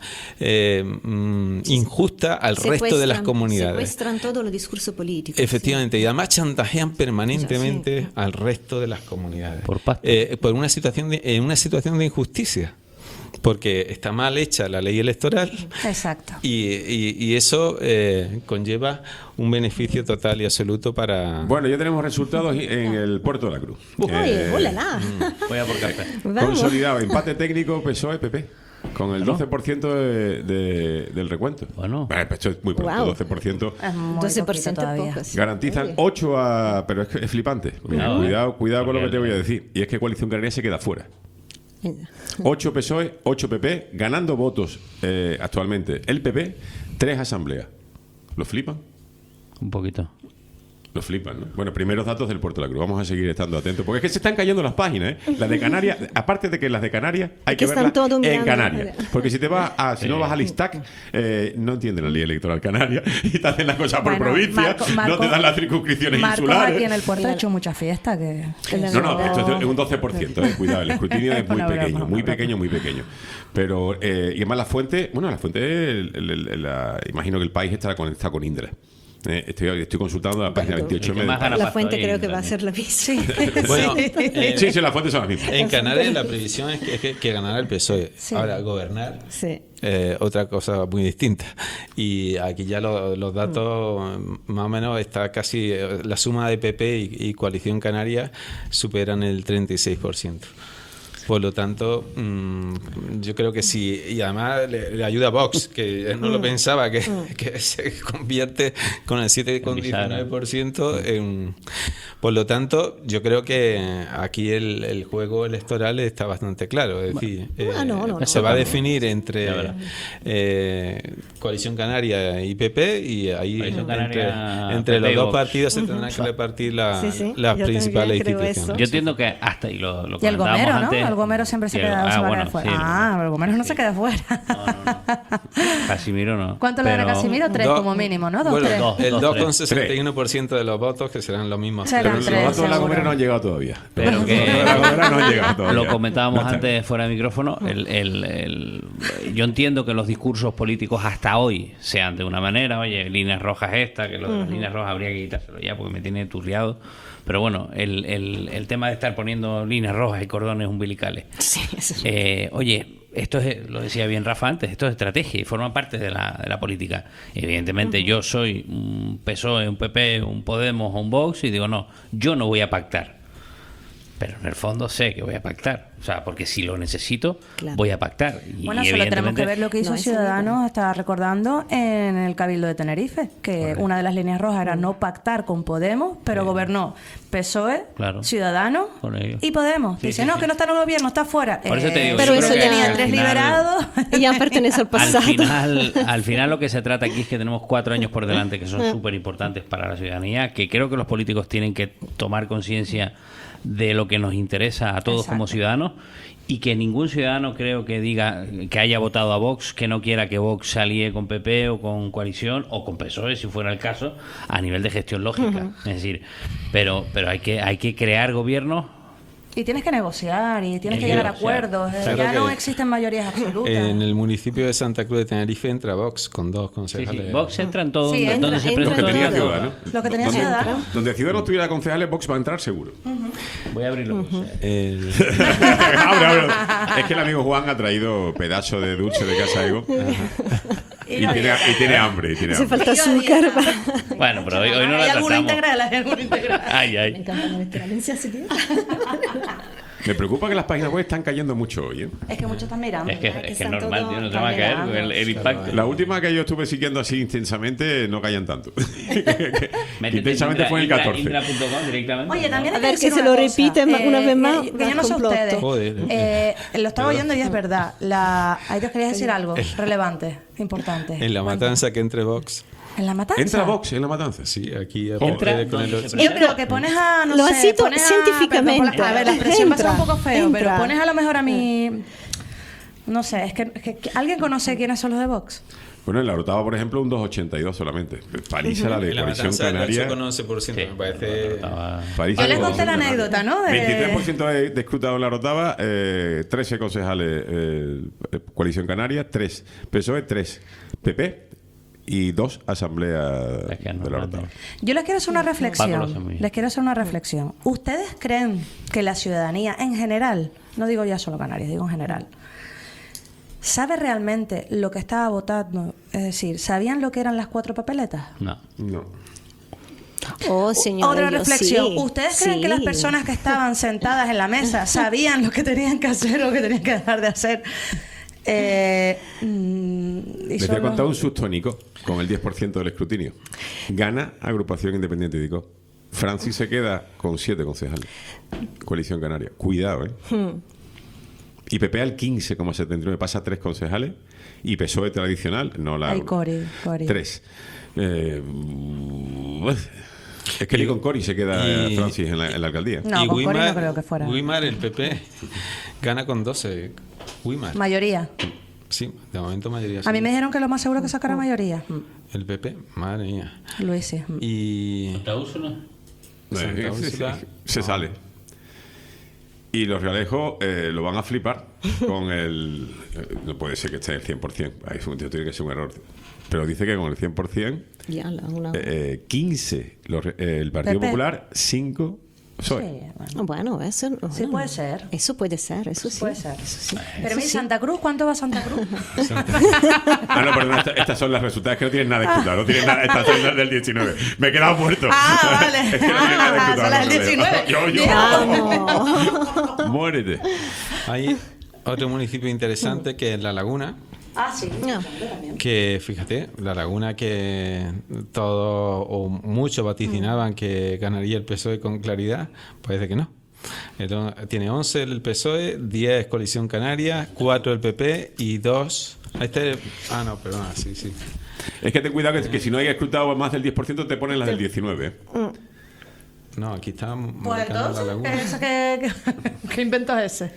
injusta al resto de las comunidades. Secuestran todo el discurso político. Efectivamente, y además chantajean permanentemente al resto de las comunidades Por pasta. por una situación de injusticia, porque está mal hecha la ley electoral. Exacto. Y eso conlleva un beneficio total y absoluto para... Bueno, ya tenemos resultados en el Puerto de la Cruz. Oye, ¡ólala! Voy a por café. Vamos. Consolidado, empate técnico PSOE-PP. Con el 12% del recuento. Bueno. Esto es muy pronto, Wow. 12%. Es muy 12% poquito todavía. poco. sí. Garantizan Oye. 8 a... Pero es que es flipante. Cuidado, Cuidado con lo que te Porque voy a decir. Y es que Coalición Canaria se queda fuera. 8 PSOE, 8 PP, ganando votos actualmente el PP, 3 asambleas. ¿Lo flipan? Un poquito. Lo flipan, ¿no? Bueno, primeros datos del Puerto de la Cruz. Vamos a seguir estando atentos. Porque es que se están cayendo las páginas, ¿eh? Las de Canarias, aparte de que las de Canarias hay que Que están verlas todo en mirando. Canarias. Porque si te vas si no vas al ISTAC, no entienden la ley electoral canaria y te hacen la cosa por Bueno, provincia, no te dan las circunscripciones Marcos insulares. aquí en el puerto ha hecho mucha fiesta. No, esto es un 12%, cuidado, el escrutinio es muy Una broma, pequeño, una muy broma. pequeño, muy pequeño. Pero, y además la fuente, imagino que el país está con Indra. Estoy consultando la página 28 más gana La pasta fuente ahí creo que va a también. ser la misma. Bueno, Sí, las fuentes son las mismas. en Canarias la previsión es que ganará el PSOE. Sí. Ahora, gobernar... Sí. otra cosa muy distinta. Y aquí ya los datos, más o menos, está casi la suma de PP y Coalición Canaria superan el 36%. Por lo tanto, yo creo que sí. Y además le ayuda a Vox, que no lo pensaba, que se convierte con el 7,19% en... Por lo tanto, yo creo que aquí el juego electoral está bastante claro. Es decir, se va a definir entre Coalición Canaria y PP, y ahí entre los dos partidos se tendrán que repartir las principales instituciones. Yo entiendo que hasta y lo Y el comentábamos Gomero, ¿no? antes. El Gomero siempre se queda fuera. El Gomero no se queda fuera. Casimiro no. ¿Cuánto le dará Casimiro? 3 como mínimo, ¿no? 2, 3. El 2,61% de los votos, que serán los mismos. Serán Pero 3, los votos de la seguro. Gomera no han llegado todavía. Pero que Los votos de la Gomera no han llegado todavía. lo comentábamos No está. antes fuera de micrófono. Yo entiendo que los discursos políticos hasta hoy sean de una manera. Oye, líneas rojas esta, que lo de las líneas rojas habría que quitárselo ya porque me tiene turriado. Pero bueno, el tema de estar poniendo líneas rojas y cordones umbilicales. Sí, eso. Oye, esto es, lo decía bien Rafa antes, esto es estrategia y forma parte de la política. Evidentemente yo soy un PSOE, un PP, un Podemos o un Vox y digo, no, yo no voy a pactar. Pero en el fondo sé que voy a pactar. O sea, porque si lo necesito, Claro. voy a pactar. Y Bueno, solo tenemos que ver lo que hizo No, eso Ciudadanos, estaba recordando, en el Cabildo de Tenerife, que una de las líneas rojas era no pactar con Podemos, pero gobernó PSOE, Claro. Ciudadanos Con ellos. y Podemos. Sí, Dice, sí, no, sí. que no está en el gobierno, está fuera. Por eso te digo, Pero yo eso creo que tenía al 3 final- liberados. Y ya pertenece al pasado. Al final lo que se trata aquí es que tenemos 4 años por delante que son súper importantes para la ciudadanía, que creo que los políticos tienen que tomar conciencia de lo que nos interesa a todos como Exacto. ciudadanos, y que ningún ciudadano creo que diga que haya votado a Vox, que no quiera que Vox se alíe con PP o con Coalición o con PSOE, si fuera el caso, a nivel de gestión lógica. Es decir, pero hay que crear gobiernos. Y tienes que negociar y tienes Hay que que llegar a negociar. acuerdos. Claro Ya que- no existen mayorías absolutas. En el municipio de Santa Cruz de Tenerife entra Vox con 2 Sí, concejales. sí, Vox entra en todo Sí, donde entra- se entra presenta. Lo que tenía todo. Ciudadanos. Lo que tenía Donde- Ciudadanos. Donde Ciudadanos tuviera concejales, Vox va a entrar seguro. Voy a abrirlo. El- Abre. Es que el amigo Juan ha traído pedazo de dulce de Casa Ego y tiene hambre. Hace falta azúcar. Bueno, pero hoy no la Hay alguna tratamos. integral, hay alguna integral. Ay. campaña electoral en Ciudad. Me preocupa que las páginas web están cayendo mucho hoy. Es que muchos están mirando. Es que es están normal, todos tío, no te va a caer el impacto. La última que yo estuve siguiendo así intensamente no caían tanto. Métete Intensamente fue en el 14. Indra.com directamente. Oye, también A hay ver, decir que se una lo cosa. repiten una vez más, Que yo no sé complot. ustedes. Joder. Lo estaba oyendo y es verdad. Ahí te querías decir algo relevante, importante. en la matanza que entre Vox. ¿En la matanza? ¿Entra Vox en la matanza? Sí, aquí Entra, con el- ¿dónde se Yo creo que pones a, no Lo sé, cito pones a- científicamente. A ver, la expresión va a ser un poco feo, pero Entra. pones a lo mejor a mí... No sé, es que ¿alguien conoce quiénes son los de Vox? Bueno, en la Orotava, por ejemplo, un 2,82 solamente. Paliza la de en la Coalición matanza del Canaria. 8,11%, me parece. Paliza Yo les con conté la 2,11. anécdota, ¿no? De- 23% de escrutado en la Orotava, 13 concejales Coalición Canaria, 3 PSOE, 3 PP y 2 asambleas Es que es de la normal, Orotava. ¿no? Yo les quiero hacer una Paco lo hace muy reflexión. bien. Les quiero hacer una reflexión. ¿Ustedes creen que la ciudadanía en general, no digo ya solo Canarias, digo en general, sabe realmente lo que estaba votando? Es decir, ¿sabían lo que eran las 4 papeletas? No. No. Oh, señor. Otra reflexión. Sí, ¿Ustedes creen que las sí. personas que estaban sentadas en la mesa sabían lo que tenían que hacer o lo que tenían que dejar de hacer? Y Les voy a solo- contar un susto, Nico, con el 10% del escrutinio. Gana Agrupación Independiente de Ico. Francis se queda con 7 concejales. Coalición Canaria. Cuidado, ¿eh? Y PP al 15,79. Pasa 3 concejales. Y PSOE tradicional, no la... Ay, Cori. 3. Es que ni con Cori se queda Y- Francis en la alcaldía. No, con Cori no creo que fuera. Wimar, el PP, gana con 12. Wimar. Mayoría. Sí, de momento mayoría. A mí sí. me dijeron que lo más seguro es que sacara mayoría. El PP, madre mía. Luis, sí. Y. Santa Úrsula. Se sale. Y los realejos lo van a flipar con el... no puede ser que esté el 100%. Ahí tiene que ser un error. Pero dice que con el 100%, Ya, 15 el Partido PP. Popular, 5 PSOE. Sí, bueno. Bueno, eso Sí, puede ser. Eso puede ser, eso sí. Puede ser. Eso sí. Pero ¿y Santa Cruz? ¿Cuánto va Santa Cruz? Ah, no, perdón, estas son las resultados que no tienen nada de escrutado, no tienen nada, estas son las del 19. Me he quedado muerto. Ah, vale. Es que no tienen nada de Ah, escrutado, son las del no, no, 19. Yo. Muérete. Hay otro municipio interesante que es La Laguna, Ah, sí. No. que fíjate, La Laguna que todos o muchos vaticinaban que ganaría el PSOE con claridad, parece que no. Entonces, tiene 11 el PSOE, 10 Coalición Canaria, 4 el PP y 2... no, perdona, sí. Es que ten cuidado que si no hay escrutado más del 10% te ponen las del 19. No, aquí está Pues marcando La entonces, Laguna. ¿eso qué invento es ese?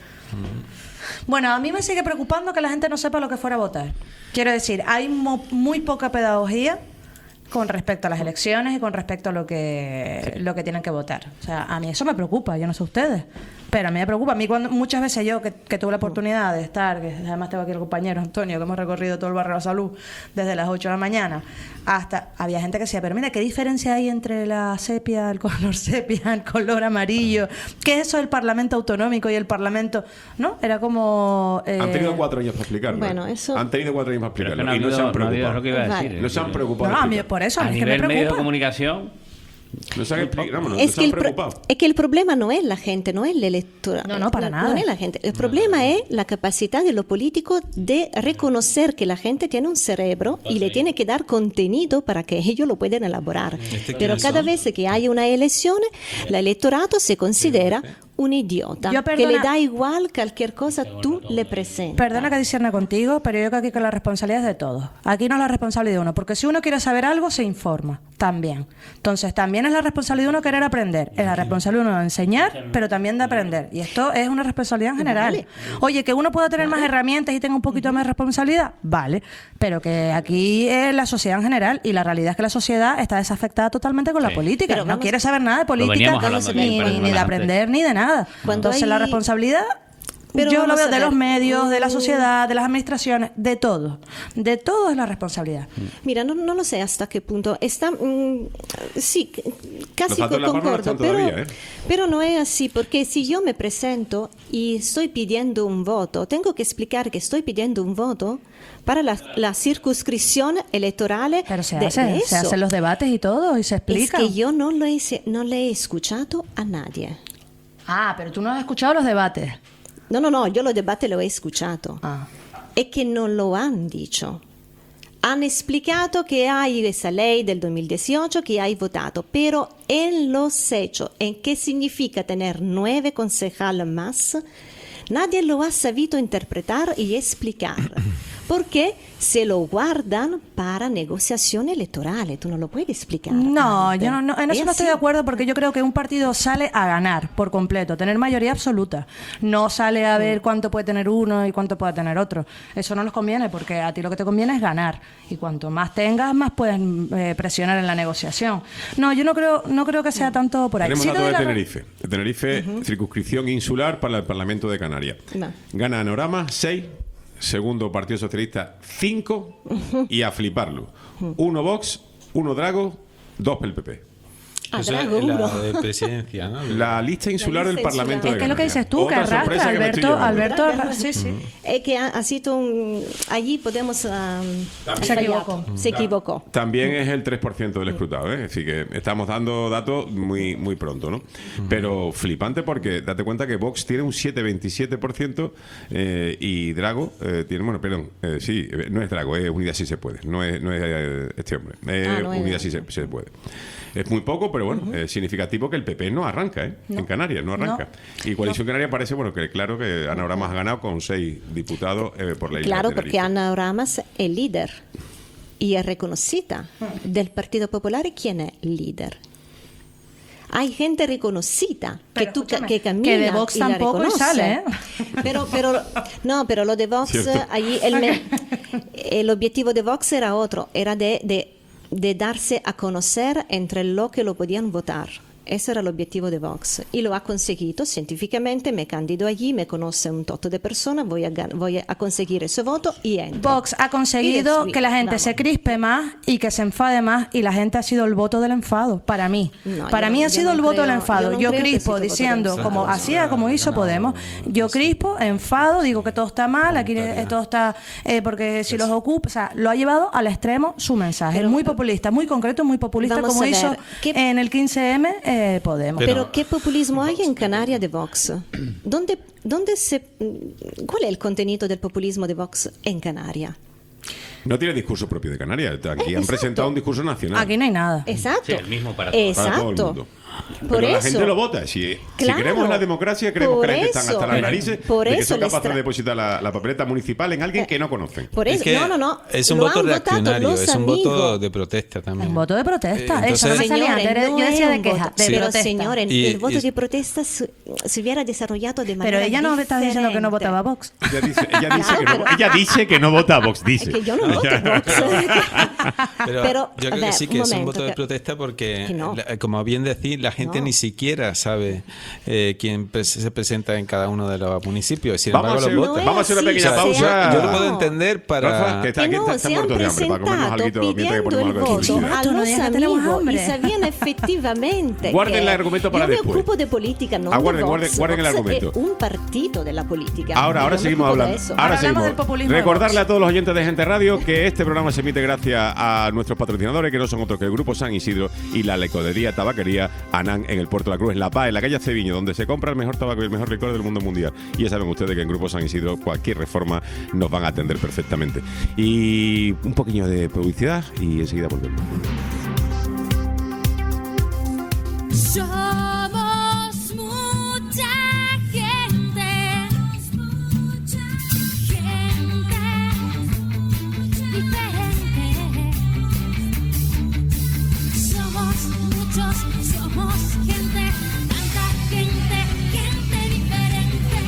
Bueno, a mí me sigue preocupando que la gente no sepa lo que fuera a votar. Quiero decir, hay muy poca pedagogía con respecto a las elecciones y con respecto a lo que tienen que votar. O sea, a mí eso me preocupa, yo no sé ustedes, pero a mí me preocupa. A mí muchas veces yo que tuve la oportunidad de estar, que además tengo aquí el compañero Antonio, que hemos recorrido todo el barrio de la Salud desde las 8 de la mañana hasta... Había gente que decía, pero mira, ¿qué diferencia hay entre la sepia, el color amarillo? ¿Qué es eso del Parlamento Autonómico y el Parlamento...? ¿No? Era como... Han tenido 4 años para explicarlo. Bueno, eso- Han tenido 4 años para Pero es explicarlo que y no se han no ha habido preocupado. lo que iba a Vale. decir. No se han preocupado. No, a de mí, explicar. por eso, a A mí es que me nivel medio de preocupa. comunicación, No se han explicado, no Es se que, han el pro- preocupado. es que el problema no es la gente, no es el electorado. No, para nada. No es la gente. El problema es la capacidad de lo político de reconocer que la gente tiene un cerebro y le tiene que dar contenido para que ellos lo puedan elaborar. Pero quiénes cada son? vez que hay una elección, el electorado se considera un idiota, Yo, que perdona- le da igual cualquier cosa tú le presentas. Perdona que discierne contigo, pero yo creo que aquí con la responsabilidad es de todos. Aquí no es la responsabilidad de uno, porque si uno quiere saber algo, se informa también. Entonces, también es la responsabilidad de uno querer aprender. Es la responsabilidad de uno de enseñar, pero también de aprender. Y esto es una responsabilidad en general. Vale. Oye, que uno pueda tener más herramientas y tenga un poquito más de responsabilidad, vale. Pero que aquí es la sociedad en general y la realidad es que la sociedad está desafectada totalmente con la Sí. política. Pero No vamos- quiere saber nada de política, veníamos hablando aquí, ni perdóname, de antes. aprender, ni de nada. Cuando Entonces, la hay- responsabilidad... Pero yo lo vamos veo a de ver. los medios, de la sociedad, de las administraciones, de todo. De todo es la responsabilidad. Mira, no lo sé hasta qué punto. Está, sí, casi Los datos de la mano no concordo, están pero, todavía, ¿eh? pero no es así, porque si yo me presento y estoy pidiendo un voto, tengo que explicar que estoy pidiendo un voto para la circunscripción electoral Pero se de hacen eso. los debates y todo, y se Es explica. que yo no le he escuchado a nadie. Ah, pero tú no has escuchado los debates. No, yo los debates los he escuchado. Ah. Es que no lo han dicho. Han explicado que hay esa ley del 2018 que hay votado, pero en los hechos, en qué significa tener 9 concejales más, nadie lo ha sabido interpretar y explicar. Porque se lo guardan para negociación electoral. Tú no lo puedes explicar. No, antes. yo no, en eso Es no estoy así. de acuerdo porque yo creo que un partido sale a ganar por completo, tener mayoría absoluta. No sale a ver cuánto puede tener uno y cuánto puede tener otro. Eso no nos conviene porque a ti lo que te conviene es ganar. Y cuanto más tengas, más puedes presionar en la negociación. No, yo no creo que sea tanto por ahí. Tenemos Sí datos te de doy la- Tenerife. De Tenerife, circunscripción insular para el Parlamento de Canarias. Va. Gana Anorama 6, segundo Partido Socialista 5 y a fliparlo. 1 Vox, 1 Drago, 2 pel PP. Eso Drago, es la uno. de presidencia, ¿no? La lista insular La del lista Parlamento insular. de Es que es lo que Canarias. dices tú, que Otra arrastra sorpresa que me estoy Alberto, llevando. sí, sí. Es que ha sido allí podemos Se equivocó. Se equivocó. También es el 3% del escrutado, ¿eh? Así que estamos dando datos muy, muy pronto, ¿no? Pero flipante porque date cuenta que Vox tiene un 7,27% y Drago tiene, bueno, perdón, sí, no es Drago, es Unidad Sí Se Puede, no es este hombre, no es- Unidad Sí se Puede. Es muy poco, pero bueno, es significativo que el PP no arranca, ¿eh? En Canarias, no arranca. Y Coalición Canaria parece, bueno, que claro que Ana Oramas ha ganado con 6 diputados por la isla Claro, de porque Tenerife. Ana Oramas es líder y es reconocida del Partido Popular. ¿Quién es líder? Hay gente reconocida Pero que tú escúchame, que camina que de Vox y la tampoco y reconoce. sale, ¿eh? Pero lo de Vox Cierto. allí el objetivo de Vox era otro, era de darse a conocer entre los que lo podían votar. Ese era el objetivo de Vox y lo ha conseguido científicamente. Me candido allí, me conoce un toto de personas, voy a conseguir ese voto y entro. Vox ha conseguido Y que la gente vamos. se crispe más y que se enfade más, y la gente ha sido el voto del enfado, para mí. No, Para yo mí no- ha yo sido no el voto creo- del enfado. yo no Yo creo que crispo ha sido el voto diciendo, del como enfado. hacía, como hizo Podemos. Yo crispo, enfado, digo que todo está mal, aquí todo está... porque si los ocupa... O sea, lo ha llevado al extremo su mensaje. Pero- muy populista, muy concreto, muy populista, Vamos como a hizo ver, ¿qué- en el 15M Podemos. Pero ¿qué populismo hay en Canarias de Vox? ¿Cuál es el contenido del populismo de Vox en Canarias? No tiene discurso propio de Canarias. Aquí han Exacto. presentado un discurso nacional. Aquí no hay nada. Exacto. Sí, el mismo para todos. Para todo el Exacto. mundo. Por Pero la eso. gente lo vota. Si Claro. queremos en la democracia, creemos Por que la gente está eso. hasta las narices Por de que eso son les capaces tra- de depositar la papeleta municipal en alguien que no conocen. Por Es eso, que no. es un Lo voto han votado reaccionario, los es un voto amigos. de protesta también. Un voto de protesta. Eso no me Entonces- salía antes. Señores, no Yo decía es de un queja, voto. de Pero protesta. señores, Y- el voto y- de protesta se hubiera desarrollado de manera Pero ella no está diciendo que no diferente. votaba Vox. Ella dice que no vota a Vox, dice. Es que yo no voto Vox. Pero, yo a creo que ver, sí un que es un momento, voto de que- protesta porque, que no. como bien decís, la gente No. ni siquiera sabe quién se presenta en cada uno de los municipios. Sin Vamos a embargo, hacer, los No votan. es vamos a hacer una así, pequeña se pausa. ha- Yo lo puedo entender para... Rafa, que está Que aquí, no, está se han muerto de hambre, para comernos presentato algo mientras que pidiendo ponemos el algo de voto publicidad. a Tú no los digas que tenemos amigos y hambre. sabían efectivamente Guarden que el argumento para yo después. me ocupo de política, no Guarden, de Vox. guarden, guarden el Vox argumento. es un partido de la política. Ahora Yo me seguimos ocupo de hablando. eso. Ahora Ahora hablamos seguimos. del populismo de Recordarle Vox. a todos los oyentes de Gente Radio que este programa se emite gracias a nuestros patrocinadores, que no son otros que el Grupo San Isidro y la Licorería Tabaquería Anán en el Puerto de la Cruz, en La Paz, en la calle Ceviño, donde se compra el mejor tabaco y el mejor licor del mundo mundial. Y ya saben ustedes que en Grupo San Isidro cualquier reforma nos van a atender perfectamente. Y un poquillo de publicidad y enseguida volvemos. Somos mucha gente, gente diferente. Somos muchos, somos gente, tanta gente, gente diferente.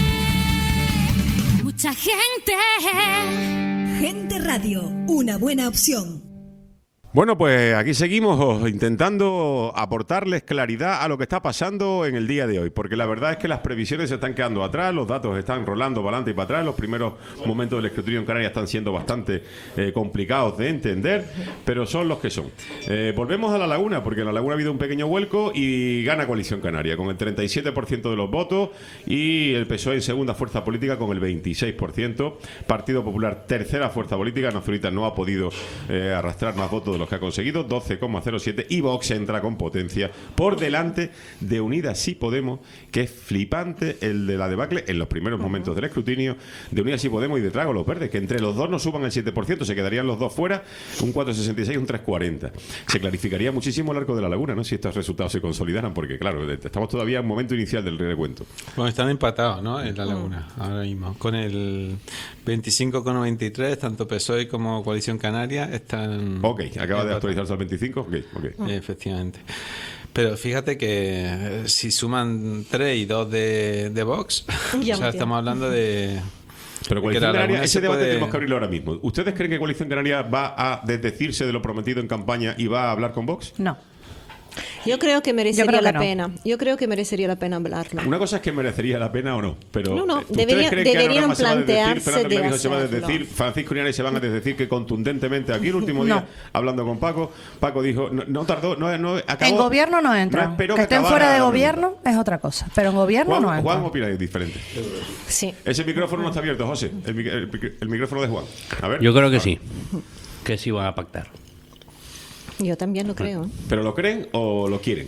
Mucha gente. Gente Radio, una buena opción. Bueno, pues aquí seguimos intentando aportarles claridad a lo que está pasando en el día de hoy, porque la verdad es que las previsiones se están quedando atrás, los datos están rolando para adelante y para atrás, los primeros momentos del escrutinio en Canarias están siendo bastante complicados de entender, pero son los que son. Volvemos a La Laguna, porque en La Laguna ha habido un pequeño vuelco y gana Coalición Canaria con el 37% de los votos y el PSOE en segunda fuerza política con el 26%, Partido Popular tercera fuerza política, Nazarita no ha podido arrastrar más votos de los que ha conseguido, 12,07, y Vox entra con potencia por delante de Unidas Sí Podemos, que es flipante el de la debacle en los primeros momentos del escrutinio de Unidas Sí Podemos y de Trago los Verdes, que entre los dos no suban el 7%, se quedarían los dos fuera, un 4,66, un 3,40. Se clarificaría muchísimo el arco de La Laguna, ¿no? Si estos resultados se consolidaran, porque claro, estamos todavía en un momento inicial del recuento. Bueno, están empatados, ¿no? En La Laguna, ahora mismo. Con el 25,93, tanto PSOE como Coalición Canaria están... Ok, acaba de empatados. actualizarse al 25, ok. Efectivamente. Pero fíjate que si suman 3 y 2 de Vox, Ya o sea, me estamos hablando de... Pero que Coalición La Canaria, Laguna ese se debate puede- tenemos que abrirlo ahora mismo. ¿Ustedes creen que Coalición Canaria va a desdecirse de lo prometido en campaña y va a hablar con Vox? No. Yo creo que merecería creo que la no. pena. Yo creo que merecería la pena hablarlo. Una cosa es que merecería la pena o no, pero No, ¿ustedes deberían- creen que Ana deberían Rama se va a desdecir, plantearse Fernando de Clavijo se va a hacerlo. desdecir, Francisco Linares se van a desdecir que contundentemente aquí el último día, No. hablando con Paco dijo, no tardó, no acabó. En gobierno no no entran. esperó que estén acabara fuera de la gobierno es otra cosa. Pero en gobierno no Juan entran. opina diferente. Sí. Ese micrófono no está abierto, José. El micrófono de Juan. A ver. Yo creo que sí. Que sí van a pactar. Yo también lo creo. ¿Pero lo creen o lo quieren?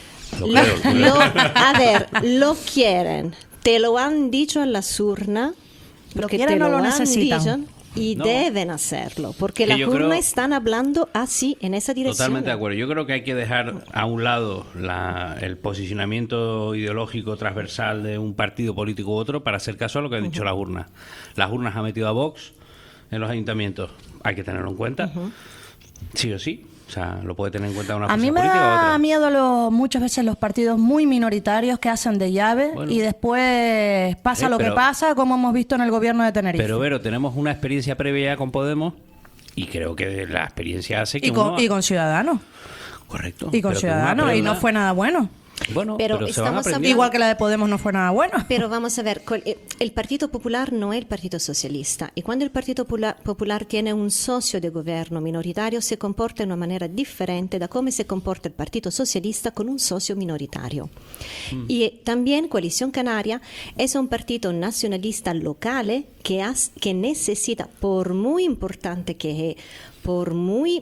A ver, lo quieren. Te lo han dicho en las urnas. Lo porque quieren te o lo han necesitan. dicho y No. deben hacerlo. Porque Que las yo urnas creo- están hablando así, en esa dirección. Totalmente de acuerdo. Yo creo que hay que dejar a un lado el posicionamiento ideológico transversal de un partido político u otro para hacer caso a lo que han dicho las urnas. Las urnas han metido a Vox en los ayuntamientos. Hay que tenerlo en cuenta. Sí o sí. O sea, lo puede tener en cuenta una A fuerza mí me política u da otra. miedo muchas veces los partidos muy minoritarios que hacen de llave Bueno. y después pasa lo que pero- pasa, como hemos visto en el gobierno de Tenerife. Pero, Vero, tenemos una experiencia previa con Podemos y creo que la experiencia hace que y con Ciudadanos. Correcto. Y con Pero que Ciudadanos, una y no prueba- fue nada bueno. Bueno, Pero pero, se van estamos aprendiendo. Igual que la de Podemos no fue nada bueno. Pero vamos a ver, el Partido Popular no es el Partido Socialista y cuando el Partido Popular tiene un socio de gobierno minoritario se comporta in una maniera differente da come se comporta el Partido Socialista con un socio minoritario. Y también Coalición Canaria es un partido nacionalista local que necesita, por muy importante que es, por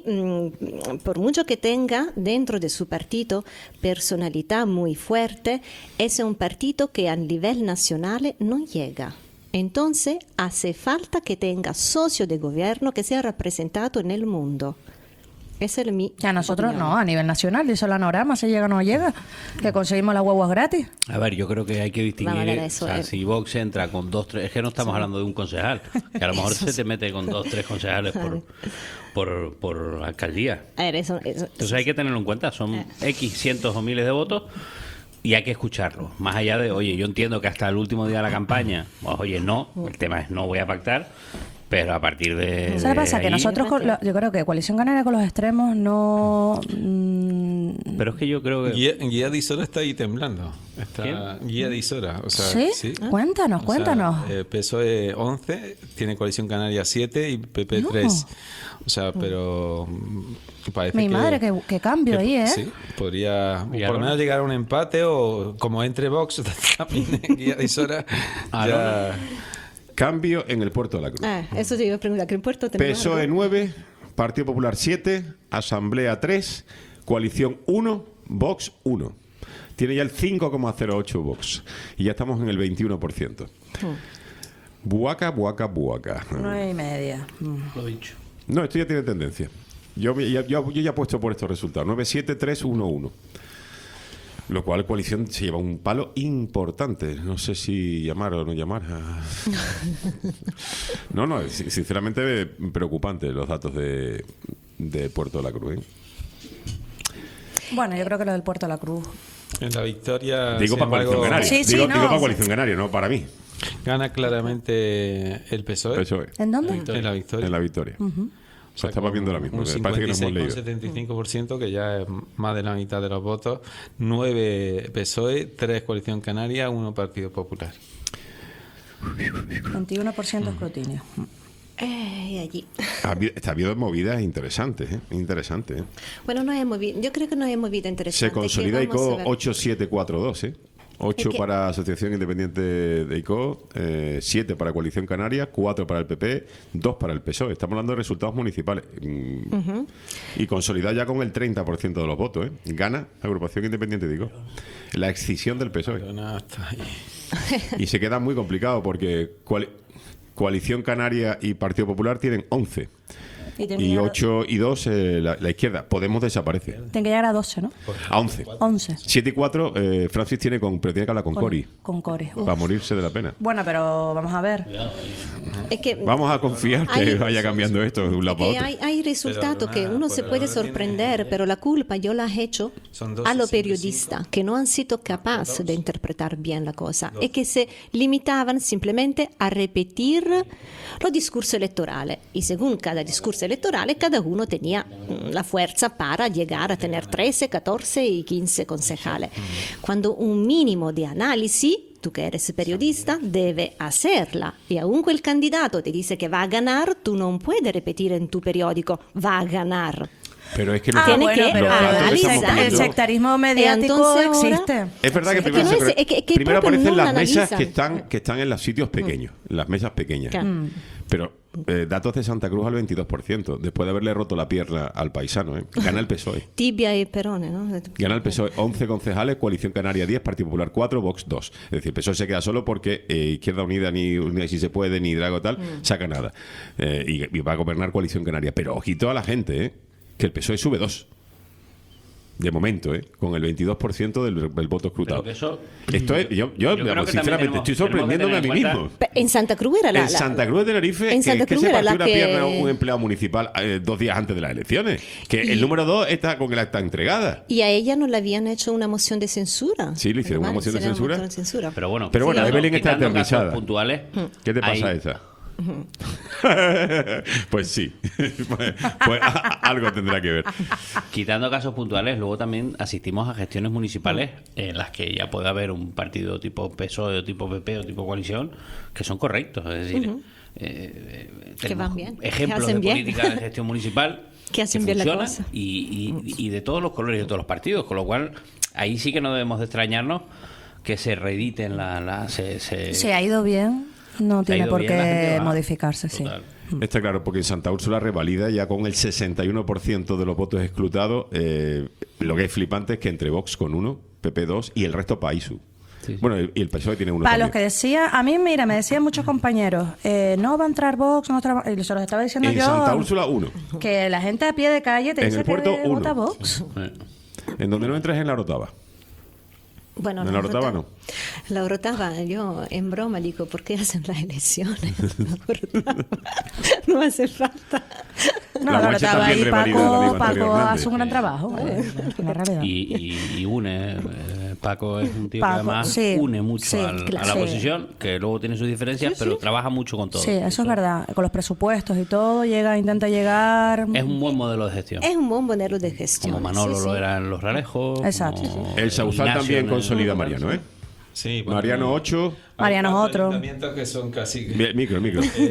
mucho que tenga dentro de su partido personalidad muy fuerte, es un partido que a nivel nacional no llega. Entonces hace falta que tenga socio de gobierno que sea representado en el mundo. Esa es mi Que a nosotros opinión. no, a nivel nacional, dice la Norama, si llega o no llega, que conseguimos las guaguas gratis. A ver, yo creo que hay que distinguir. Vamos a ver eso, O sea, si Vox entra con 2, 3. Es que no estamos hablando de un concejal. Que a lo mejor se te mete con 2, 3 concejales por alcaldía. A ver, eso. Entonces hay que tenerlo en cuenta. Son X cientos o miles de votos y hay que escucharlo. Más allá de, oye, yo entiendo que hasta el último día de la campaña, pues, oye, no, el tema es no voy a pactar. Pero a partir de. ¿Sabes qué pasa? Que ahí- nosotros, yo creo que Coalición Canaria con los extremos no. Pero es que yo creo que. Guía de Isora está ahí temblando. Está Guía de Isora. O sea, ¿Sí? Cuéntanos, cuéntanos. PSOE 11, tiene Coalición Canaria 7 y PP 3. O sea, pero parece Mi que... madre, qué cambio ahí, ¿eh? Sí, podría Y por ahora- lo menos llegar a un empate o como entre Vox también en Guía de Isora. ya... Cambio en el Puerto de la Cruz. Eso te iba a preguntar, ¿qué en Puerto tenemos PSOE algo? 9, Partido Popular 7, Asamblea 3, Coalición 1, Vox 1. Tiene ya el 5,08 Vox. Y ya estamos en el 21%. Buaca, buaca, buaca. 9,5. Lo dicho. No, esto ya tiene tendencia. Yo ya he puesto por estos resultados. 9-7-3-1-1. Lo cual Coalición se lleva un palo importante. No sé si llamar o no llamar. No, sinceramente preocupante los datos de Puerto de la Cruz. ¿eh? Bueno, yo creo que lo del Puerto de la Cruz. En la victoria, Digo sin para Coalición embargo, Canaria. Sí, sí, digo no. para Coalición Canaria, no para mí. gana claramente el PSOE. PSOE. ¿En dónde? En la victoria. En la victoria. O sea, estamos viendo ahora mismo. Un Me parece que nos hemos leído. 56,75%, que ya es más de la mitad de los votos. 9 PSOE, 3 Coalición Canaria, 1 Partido Popular. 21% escrutinio. Y allí. Está habiendo movidas interesantes. Interesantes. Bueno, no es movida. Yo creo que no es movida interesante. Se consolida que vamos ICO a ver. 8742, ¿eh? 8 Es que- para Asociación Independiente de ICO, 7 para Coalición Canaria, 4 para el PP, 2 para el PSOE. Estamos hablando de resultados municipales. Y consolida ya con el 30% de los votos, ¿eh? Gana Agrupación Independiente de ICO. La excisión del PSOE. Pero nada, está ahí. Y se queda muy complicado porque Coalición Canaria y Partido Popular tienen 11. Y 8 y 2 la izquierda. Podemos desaparece. Tiene que llegar a 12, ¿no? A 11. 11. 7 y 4, Francis pero tiene que hablar con Cori. Con Cori. Para morirse de la pena. Bueno, pero vamos a ver. Es que Vamos a confiar que Hay- vaya cambiando esto de un lado para que otro. hay resultados que uno se puede sorprender, pero la culpa yo la he hecho Son a los 12,65. periodistas que no han sido capaces de interpretar bien la cosa y que se limitaban simplemente a repetir los discursos electorales. Y según cada discurso electoral, cada uno tenía la fuerza para llegar a tener 13, 14 y 15 concejales. Cuando un mínimo de análisis, tú que eres periodista, debe hacerla. Y aunque el candidato te dice que va a ganar, tú no puedes repetir en tu periódico, va a ganar. Pero es que Tiene que los datos que analizar. estamos el poniendo- sectarismo mediático Entonces ahora- existe. Es verdad que Es que primero, no es- es que primero proprio aparecen no las mesas analizan. que están en los sitios pequeños, las mesas pequeñas. Claro. Pero datos de Santa Cruz al 22%, después de haberle roto la pierna al paisano. Gana el PSOE. Tibia y Perone, ¿no? Gana el PSOE 11 concejales, Coalición Canaria 10, Partido Popular 4, Vox 2. Es decir, el PSOE se queda solo porque Izquierda Unida, ni si se puede, ni Drago tal, saca nada. Y va a gobernar Coalición Canaria. Pero ojito a la gente, que el PSOE sube 2. De momento, con el 22% del voto escrutado. Pero que eso- Esto es, yo creo que también sinceramente, estoy sorprendiéndome a mí tenemos que tener en mismo. En Santa Cruz era la... En Santa Cruz de Tenerife, en Santa que Cruz se era partió la una que- pierna un empleado municipal 2 días antes de las elecciones. Que el número 2 está con el acta entregada. Y a ella no le habían hecho una moción de censura. Sí, le hicieron una Vale, moción de hicieron censura. una moción de censura. Pero bueno, Pero bueno, quitando- Evelyn está quitando aterrizada. casos puntuales. ¿Qué te pasa hay- esa? Pues sí. Pues algo tendrá que ver. Quitando casos puntuales, luego también asistimos a gestiones municipales en las que ya puede haber un partido tipo PSOE o tipo PP o tipo coalición que son correctos. Es decir, Que van bien, que ejemplos de hacen bien. política de gestión municipal Que hacen bien la funcionan cosa. y de todos los colores y de todos los partidos. Con lo cual, ahí sí que no debemos de extrañarnos que se reediten Si ha ido bien, no Se ha tiene ido por bien, la gente qué va. modificarse, sí. Total. Está claro, porque en Santa Úrsula revalida ya con el 61% de los votos escrutados. Lo que es flipante es que entre Vox con 1, PP 2 y el resto PAISU. Sí. Bueno, y el PSOE tiene 1 Para los también. que decía, a mí, mira, me decían muchos compañeros, no va a entrar Vox, no y se los estaba diciendo En yo, Santa Úrsula 1. que la gente a pie de calle te En dice el puerto, que vota 1. Vox. En donde no entres es en la Orotava. Bueno, ¿En la Orotava no? La Orotava, yo en broma digo, ¿por qué hacen las elecciones? La Orotava. No hace falta. No, La la Guache estaba también ahí, revalida la ley Paco Antonio Hernández. hace un gran trabajo, la realidad. Y une. Paco es un tío Paco, que además sí, une mucho sí, a claro, la sí. oposición, que luego tiene sus diferencias, pero trabaja mucho con todo. Sí, eso es verdad. Con los presupuestos y todo, intenta llegar. Es un buen modelo de gestión. Es un buen modelo de gestión. Como Manolo sí, lo sí. era en Los Ralejos. Exacto. como El Sausal Ignacio también en el- consolida a Mariano, ¿eh? Sí, bueno, Mariano 8. Mariano hay es cuatro otro. ayuntamientos que son casi... Micro.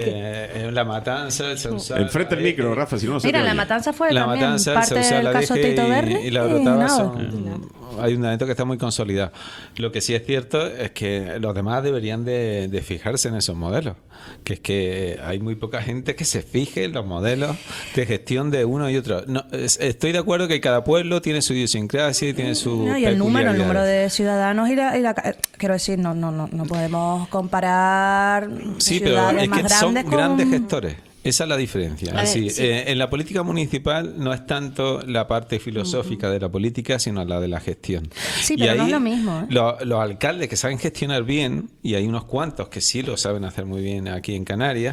La Matanza, el Sausal... Enfrente el micro, Rafa, si no, no se Mira, te la oye. Matanza fue La también Matanza, el parte Sausal, del la caso Deje Tito Berri. y la Orotava nada. son ayuntamientos que están muy consolidados. Lo que sí es cierto es que los demás deberían de fijarse en esos modelos. Que es que hay muy poca gente que se fije en los modelos de gestión de uno y otro. No, estoy de acuerdo que cada pueblo tiene su idiosincrasia y tiene su No, y el número peculiaridades. de ciudadanos quiero decir, no podemos comparar Sí, pero ciudades es más que son grandes con grandes gestores. Esa es la diferencia. A ver, Así, sí. en la política municipal no es tanto la parte filosófica de la política, sino la de la gestión. Sí, Y pero no ahí es lo mismo, ¿eh? Los alcaldes que saben gestionar bien, y hay unos cuantos que sí lo saben hacer muy bien aquí en Canarias,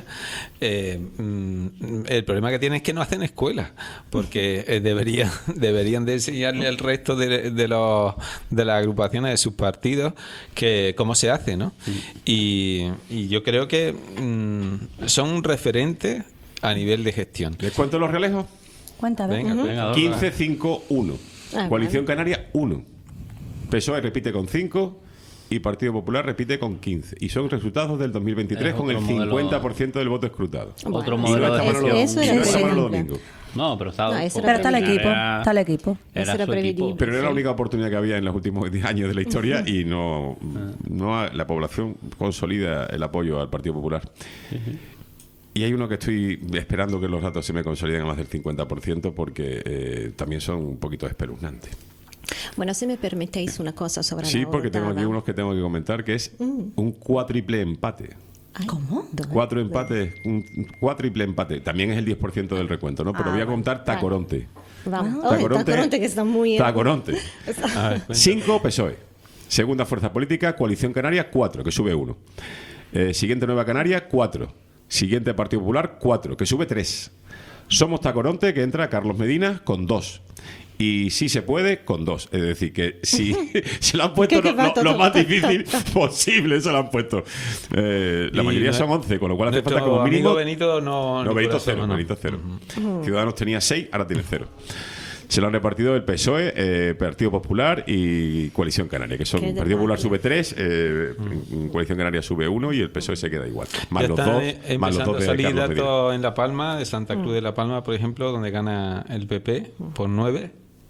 el problema que tienen es que no hacen escuelas, porque deberían de enseñarle al resto de las agrupaciones de sus partidos que cómo se hace, ¿no? Y yo creo que son un referente a nivel de gestión. ¿Les cuento los realejos? Cuéntame. Venga, Venga, Dorla. 15-5-1. Ah, Coalición Canaria 1. PSOE repite con 5 y Partido Popular repite con 15. Y son resultados del 2023 Es con el otro modelo. 50% del voto escrutado. Otro Y modelo no de está Manolo- gestión. eso y era no está Manolo previsible. Domingo. No, pero está. No, ese Pero está el equipo, Era- está el equipo. Era Ese era su previsible. equipo. Pero era la única oportunidad que había en los últimos 10 años de la historia y la población consolida el apoyo al Partido Popular. Y hay uno que estoy esperando que los datos se me consoliden a más del 50% porque también son un poquito espeluznantes. Bueno, si me permitéis una cosa sobre Sí, la porque tengo aquí Orotava. unos que tengo que comentar, que es un cuádruple empate. Ay, ¿Cómo? ¿dónde? 4 empates, un cuádruple empate. También es el 10% del recuento, ¿no? Pero voy a contar Tacoronte. Vamos. Tacoronte, que está muy... Tacoronte. A ver, cuenta. 5 PSOE. Segunda fuerza política, Coalición Canaria, 4, que sube 1. Siguiente Nueva Canaria, 4. Siguiente Partido Popular, 4, que sube 3. Somos Tacoronte, que entra Carlos Medina con 2. Y si se puede, con 2. Es decir, que si se lo han puesto ¿Qué va? lo más difícil posible, se lo han puesto. La Y mayoría no- son 11, con lo cual hace nuestro falta como mínimo. amigo Benito no... No, ni Benito por eso, 0, no. Benito 0. Ciudadanos tenía 6, ahora tiene 0. Se lo han repartido el PSOE, Partido Popular y Coalición Canaria, que son Qué Partido Popular desmadre. sube 3, Coalición Canaria sube 1 y el PSOE se queda igual. Más Ya los están dos, más los empezando dos a de salir Carlos Medina. datos en La Palma, de Santa Cruz de La Palma, por ejemplo, donde gana el PP por 9.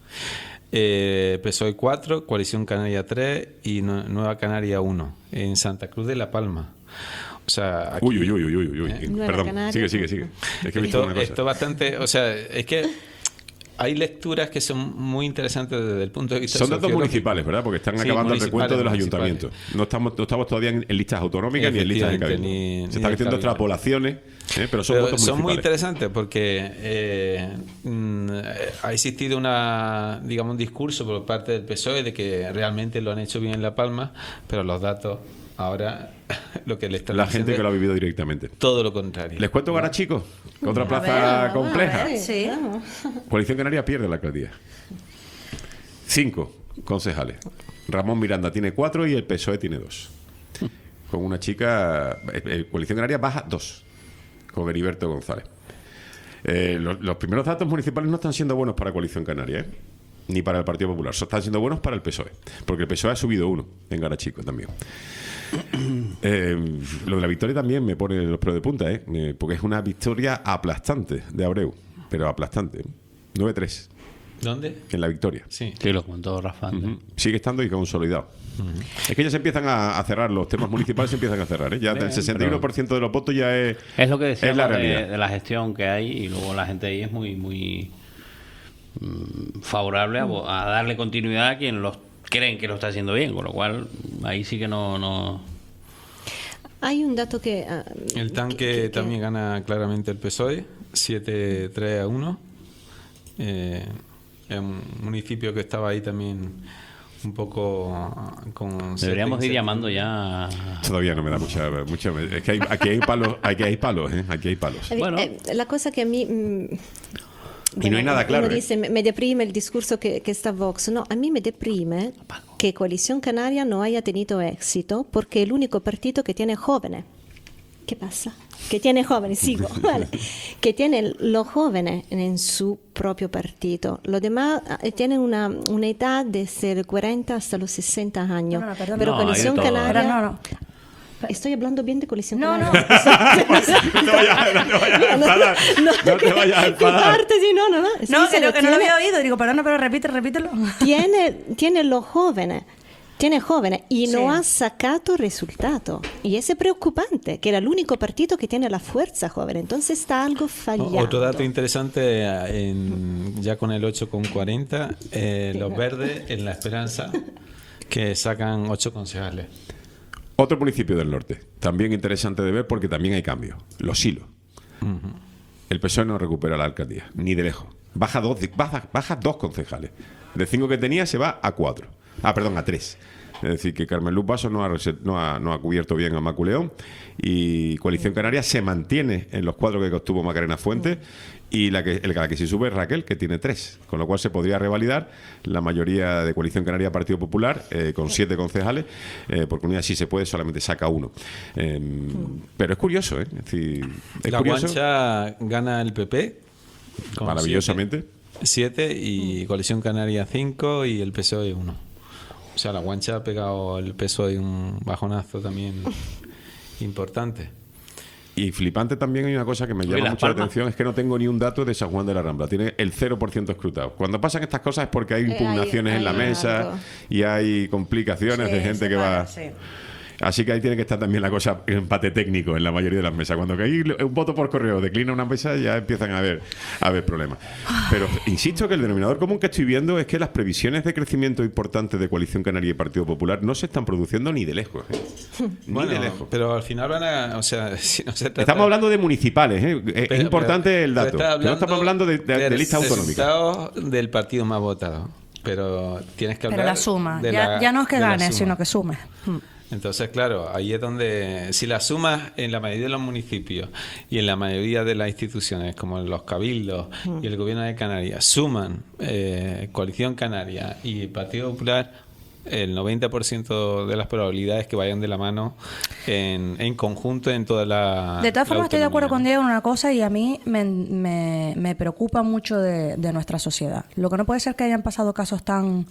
PSOE 4, Coalición Canaria 3 y Nueva Canaria 1 en Santa Cruz de La Palma. O sea, aquí, Uy. Nueva Perdón, Canaria. sigue. Es que he visto una cosa. esto bastante, o sea, es que hay lecturas que son muy interesantes desde el punto de vista Son datos sociológico. municipales, ¿verdad? Porque están Sí, acabando el recuento de los municipales. ayuntamientos. No estamos todavía en listas autonómicas ni en listas de Efectivamente, cabildo. ni Se están de haciendo cabildo. extrapolaciones, pero son Pero votos son muy municipales. interesantes porque ha existido un discurso por parte del PSOE de que realmente lo han hecho bien en La Palma, pero los datos ahora lo que le están La diciendo gente que lo ha es vivido directamente. todo lo contrario. ¿Les cuento Garachico? Otra A plaza ver, compleja. Sí. Coalición Canaria pierde la alcaldía. 5 concejales. Ramón Miranda tiene 4 y el PSOE tiene 2. Con una chica... Coalición Canaria baja 2. con Heriberto González. Los primeros datos municipales no están siendo buenos para Coalición Canaria, ¿eh? Ni para el Partido Popular. Están siendo buenos para el PSOE, porque el PSOE ha subido 1 en Garachico también. Lo de la victoria también me pone los pelos de punta, porque es una victoria aplastante de Abreu, pero aplastante. 9-3 ¿Dónde? en la victoria. Sí. Sí, lo comentó Rafa antes. Sigue estando y consolidado. Es que ya se empiezan a cerrar, los temas municipales se empiezan a cerrar, ¿eh? Ya el 61% de los votos ya es Es lo que es decíamos la realidad. de la gestión que hay, y luego la gente ahí es muy favorable a darle continuidad a quien los creen que lo está haciendo bien, con lo cual ahí sí que no. Hay un dato que... El tanque también gana claramente el PSOE, 7-3-1. Es un municipio que estaba ahí también un poco con... Deberíamos ir llamando ya. Todavía no me da mucha es que aquí hay palos, aquí hay palos, ¿eh? Aquí hay palos. Bueno. La cosa que a mí... Y no hay nada claro, Uno dice, me deprime el discurso que está Vox. No, a mí me deprime que Coalición Canaria no haya tenido éxito porque es el único partido que tiene jóvenes. ¿Qué pasa? Que tiene jóvenes, sigo, vale. Que tiene los jóvenes en su propio partido. Los demás tienen una edad desde 40 hasta los 60 años. No, perdón. Pero No, hay de Coalición todo. Canaria... Pero no. Estoy hablando bien de Coalición No, Canaria. No te vayas a enfadar. No te vayas a ¿Qué enfadar. parte? Sí, no. Sí, No, se que no lo tiene- había oído. Digo, perdona, pero repítelo. tiene los jóvenes. Tiene jóvenes y no Sí. ha sacado resultado. Y es preocupante, que era el único partido que tiene la fuerza joven. Entonces está algo fallando. Otro dato interesante, ya con el 8,40, los verdes en La Esperanza, que sacan 8 concejales. Otro municipio del norte, también interesante de ver porque también hay cambios. Los Silos. El PSOE no recupera la alcaldía, ni de lejos. Baja 2 concejales. De 5 que tenía se va a 4. A 3. Es decir, que Carmen Luz Basso no ha cubierto bien a Macu León, y Coalición Canaria se mantiene en los 4 que obtuvo Macarena Fuentes, y la que sí sube es Raquel, que tiene 3, con lo cual se podría revalidar la mayoría de Coalición Canaria Partido Popular con 7 concejales, porque Unidad Sí Se Puede solamente saca 1. Pero es curioso, ¿eh? Es decir, es La curioso, Guancha gana el PP. con maravillosamente. 7 y Coalición Canaria 5 y el PSOE 1. O sea, la Guancha ha pegado el PSOE un bajonazo también importante. Y flipante también hay una cosa que me ¿Y llama Las mucho la Palmas? atención, es que no tengo ni un dato de San Juan de la Rambla. Tiene el 0% escrutado. Cuando pasan estas cosas es porque hay impugnaciones en la hay mesa algo. y hay complicaciones de gente que va... Sí. Así que ahí tiene que estar también la cosa empate técnico en la mayoría de las mesas. Cuando hay un voto por correo declina una mesa, ya empiezan a haber problemas. Pero insisto que el denominador común que estoy viendo es que las previsiones de crecimiento importantes de Coalición Canaria y Partido Popular no se están produciendo ni de lejos. Ni Bueno, de lejos. pero al final van a... O sea, si no se trata... Estamos hablando de municipales, ¿eh? Es Pero- importante el pero dato. está Que no estamos hablando de listas autonómicas. resultados del partido más votado. Pero tienes que hablar... Pero la suma. de Ya no es que de la ganes, suma. sino que sumes. Entonces, claro, ahí es donde, si la sumas en la mayoría de los municipios y en la mayoría de las instituciones, como en los cabildos y el gobierno de Canarias, suman Coalición Canaria y Partido Popular, el 90% de las probabilidades que vayan de la mano en conjunto en toda la... De todas la formas, estoy de acuerdo con autonomía. Diego en una cosa, y a mí me preocupa mucho de nuestra sociedad. Lo que no puede ser que hayan pasado casos tan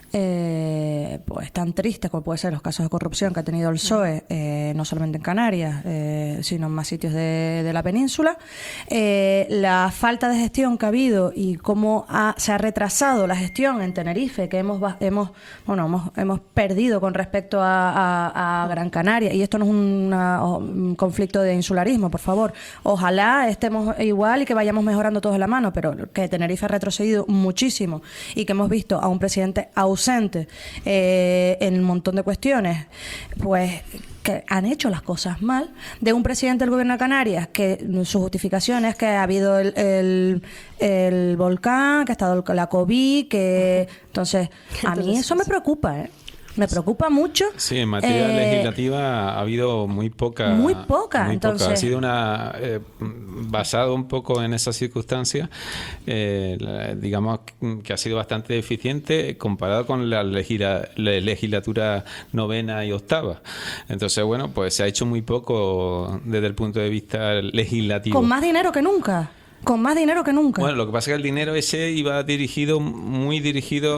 tan tristes como puede ser los casos de corrupción que ha tenido el PSOE, no solamente en Canarias, sino en más sitios de la península. La falta de gestión que ha habido y cómo se ha retrasado la gestión en Tenerife, que hemos perdido con respecto a Gran Canaria. Y esto no es un conflicto de insularismo, por favor. Ojalá estemos igual y que vayamos mejorando todos de la mano, pero que Tenerife ha retrocedido muchísimo y que hemos visto a un presidente ausente en un montón de cuestiones, pues que han hecho las cosas mal, de un presidente del gobierno de Canarias que su justificación es que ha habido el volcán, que ha estado la COVID, que entonces a mí eso me preocupa, ¿eh? Me preocupa mucho. Sí, en materia legislativa ha habido muy poca. Muy poca, entonces. Ha sido basado un poco en esas circunstancias, digamos que ha sido bastante eficiente comparado con la legislatura novena y octava. Entonces, bueno, pues se ha hecho muy poco desde el punto de vista legislativo. Con más dinero que nunca. Con más dinero que nunca. Bueno, lo que pasa es que el dinero ese iba muy dirigido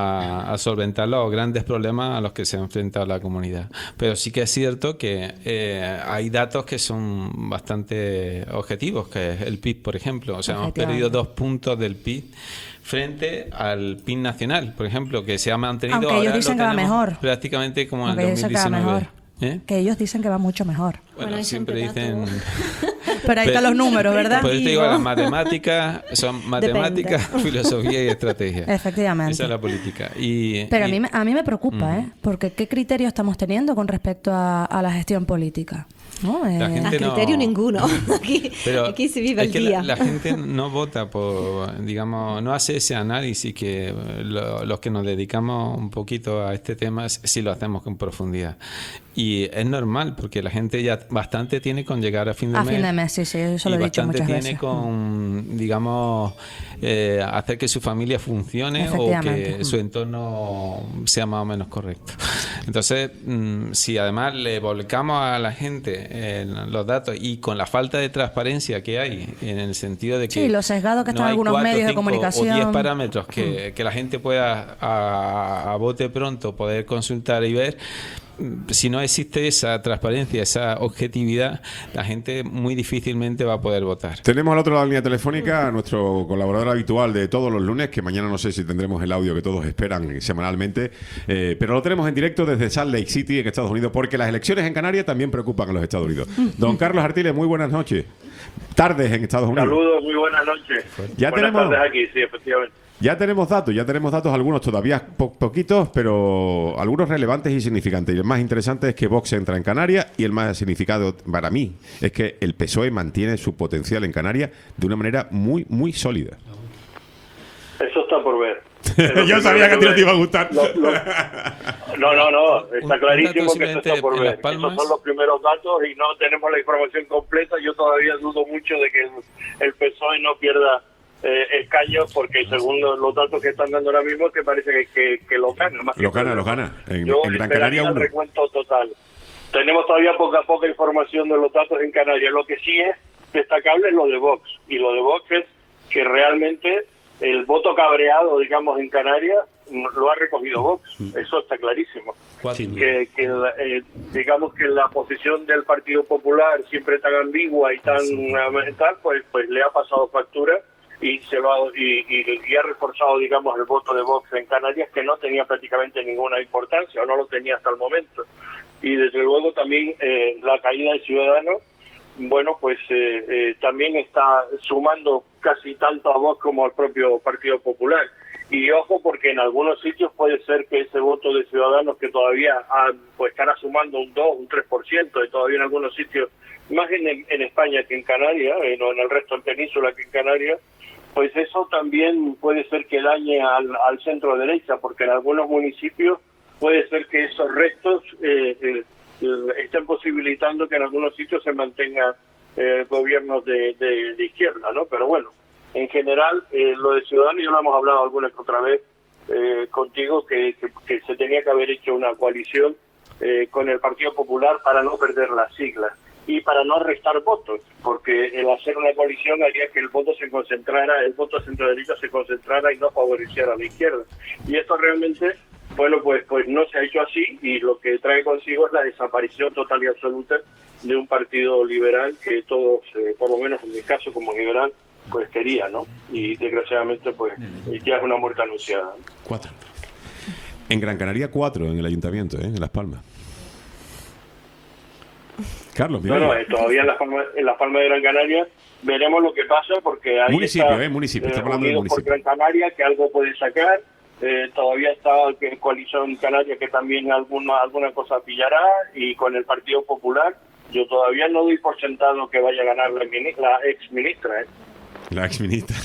a solventar los grandes problemas a los que se ha enfrentado la comunidad. Pero sí que es cierto que hay datos que son bastante objetivos, que es el PIB, por ejemplo. O sea, hemos perdido 2 puntos del PIB frente al PIB nacional, por ejemplo, que se ha mantenido. Aunque ellos dicen que va mejor. Prácticamente como en Aunque el 2019. Que ellos dicen que va mucho mejor. Bueno, siempre dicen... Pero ahí están los números, ¿verdad? Por eso te digo, las matemáticas son matemáticas, filosofía y estrategia. Efectivamente. Esa es la política. Pero a mí me preocupa, porque ¿qué criterio estamos teniendo con respecto a la gestión política? ¿No? La gente criterio ninguno. Pero aquí se vive el que día. La gente no vota por, digamos, no hace ese análisis que los que nos dedicamos un poquito a este tema sí lo hacemos con profundidad. Y es normal, porque la gente ya bastante tiene con llegar a fin de mes. A fin de mes, sí, eso lo he dicho muchas veces. Bastante tiene con, digamos, hacer que su familia funcione o que su entorno sea más o menos correcto. Entonces, si además le volcamos a la gente los datos y con la falta de transparencia que hay, en el sentido de que sí, lo sesgado que están algunos 4, medios 5 de comunicación o 10 parámetros que la gente pueda a bote pronto poder consultar y ver. Si no existe esa transparencia, esa objetividad, la gente muy difícilmente va a poder votar. Tenemos al otro lado de la línea telefónica a nuestro colaborador habitual de todos los lunes, que mañana no sé si tendremos el audio que todos esperan semanalmente, pero lo tenemos en directo desde Salt Lake City, en Estados Unidos, porque las elecciones en Canarias también preocupan a los Estados Unidos. Don Carlos Artiles, muy buenas noches. Tardes en Estados Unidos. Saludos, muy buenas noches. Ya buenas tenemos... tardes aquí, sí, efectivamente. Ya tenemos datos, algunos todavía poquitos, pero algunos relevantes y significantes. Y el más interesante es que Vox entra en Canarias, y el más significado para mí es que el PSOE mantiene su potencial en Canarias de una manera muy, muy sólida. Eso está por ver. Yo sabía que a ti no te iba a gustar. No, está clarísimo que eso está por ver. Esos son los primeros datos y no tenemos la información completa. Yo todavía dudo mucho de que el PSOE no pierda escaños, porque según los datos que están dando ahora mismo, que parece que lo gana. Lo gana. En Gran Canaria el recuento total. Tenemos todavía poca información de los datos en Canarias. Lo que sí es destacable es lo de Vox. Y lo de Vox es que realmente el voto cabreado, digamos, en Canarias lo ha recogido Vox. Eso está clarísimo. Digamos que la posición del Partido Popular, siempre tan ambigua y tan tal, pues le ha pasado factura. Y ha reforzado, digamos, el voto de Vox en Canarias, que no tenía prácticamente ninguna importancia, o no lo tenía hasta el momento. Y desde luego también la caída de Ciudadanos, bueno, pues también está sumando casi tanto a Vox como al propio Partido Popular. Y ojo, porque en algunos sitios puede ser que ese voto de Ciudadanos, que todavía pues estará sumando un 2, un 3%, y todavía en algunos sitios, más en España que en Canarias, no en el resto de Península que en Canarias, pues eso también puede ser que dañe al centro derecha, porque en algunos municipios puede ser que esos restos estén posibilitando que en algunos sitios se mantengan gobiernos de izquierda, ¿no? Pero bueno, en general, lo de Ciudadanos, ya lo hemos hablado alguna que otra vez contigo, que se tenía que haber hecho una coalición con el Partido Popular para no perder las siglas y para no restar votos, porque el hacer una coalición haría que el voto centro-derecha se concentrara y no favoreciera a la izquierda. Y esto realmente, bueno, pues no se ha hecho así, y lo que trae consigo es la desaparición total y absoluta de un partido liberal que todos, por lo menos en mi caso como liberal, pues quería, ¿no? Y desgraciadamente, pues ya es una muerte anunciada. 4. En Gran Canaria 4 en el ayuntamiento, en Las Palmas. Carlos, mira. Bueno, todavía en Las Palmas de Gran Canaria veremos lo que pasa, porque hay municipio, municipio. Estamos hablando del municipio. Por Gran Canaria, que algo puede sacar. Todavía está en Coalición Canaria, que también alguna cosa pillará, y con el Partido Popular yo todavía no doy por sentado que vaya a ganar la ex-ministra. La ex-ministra.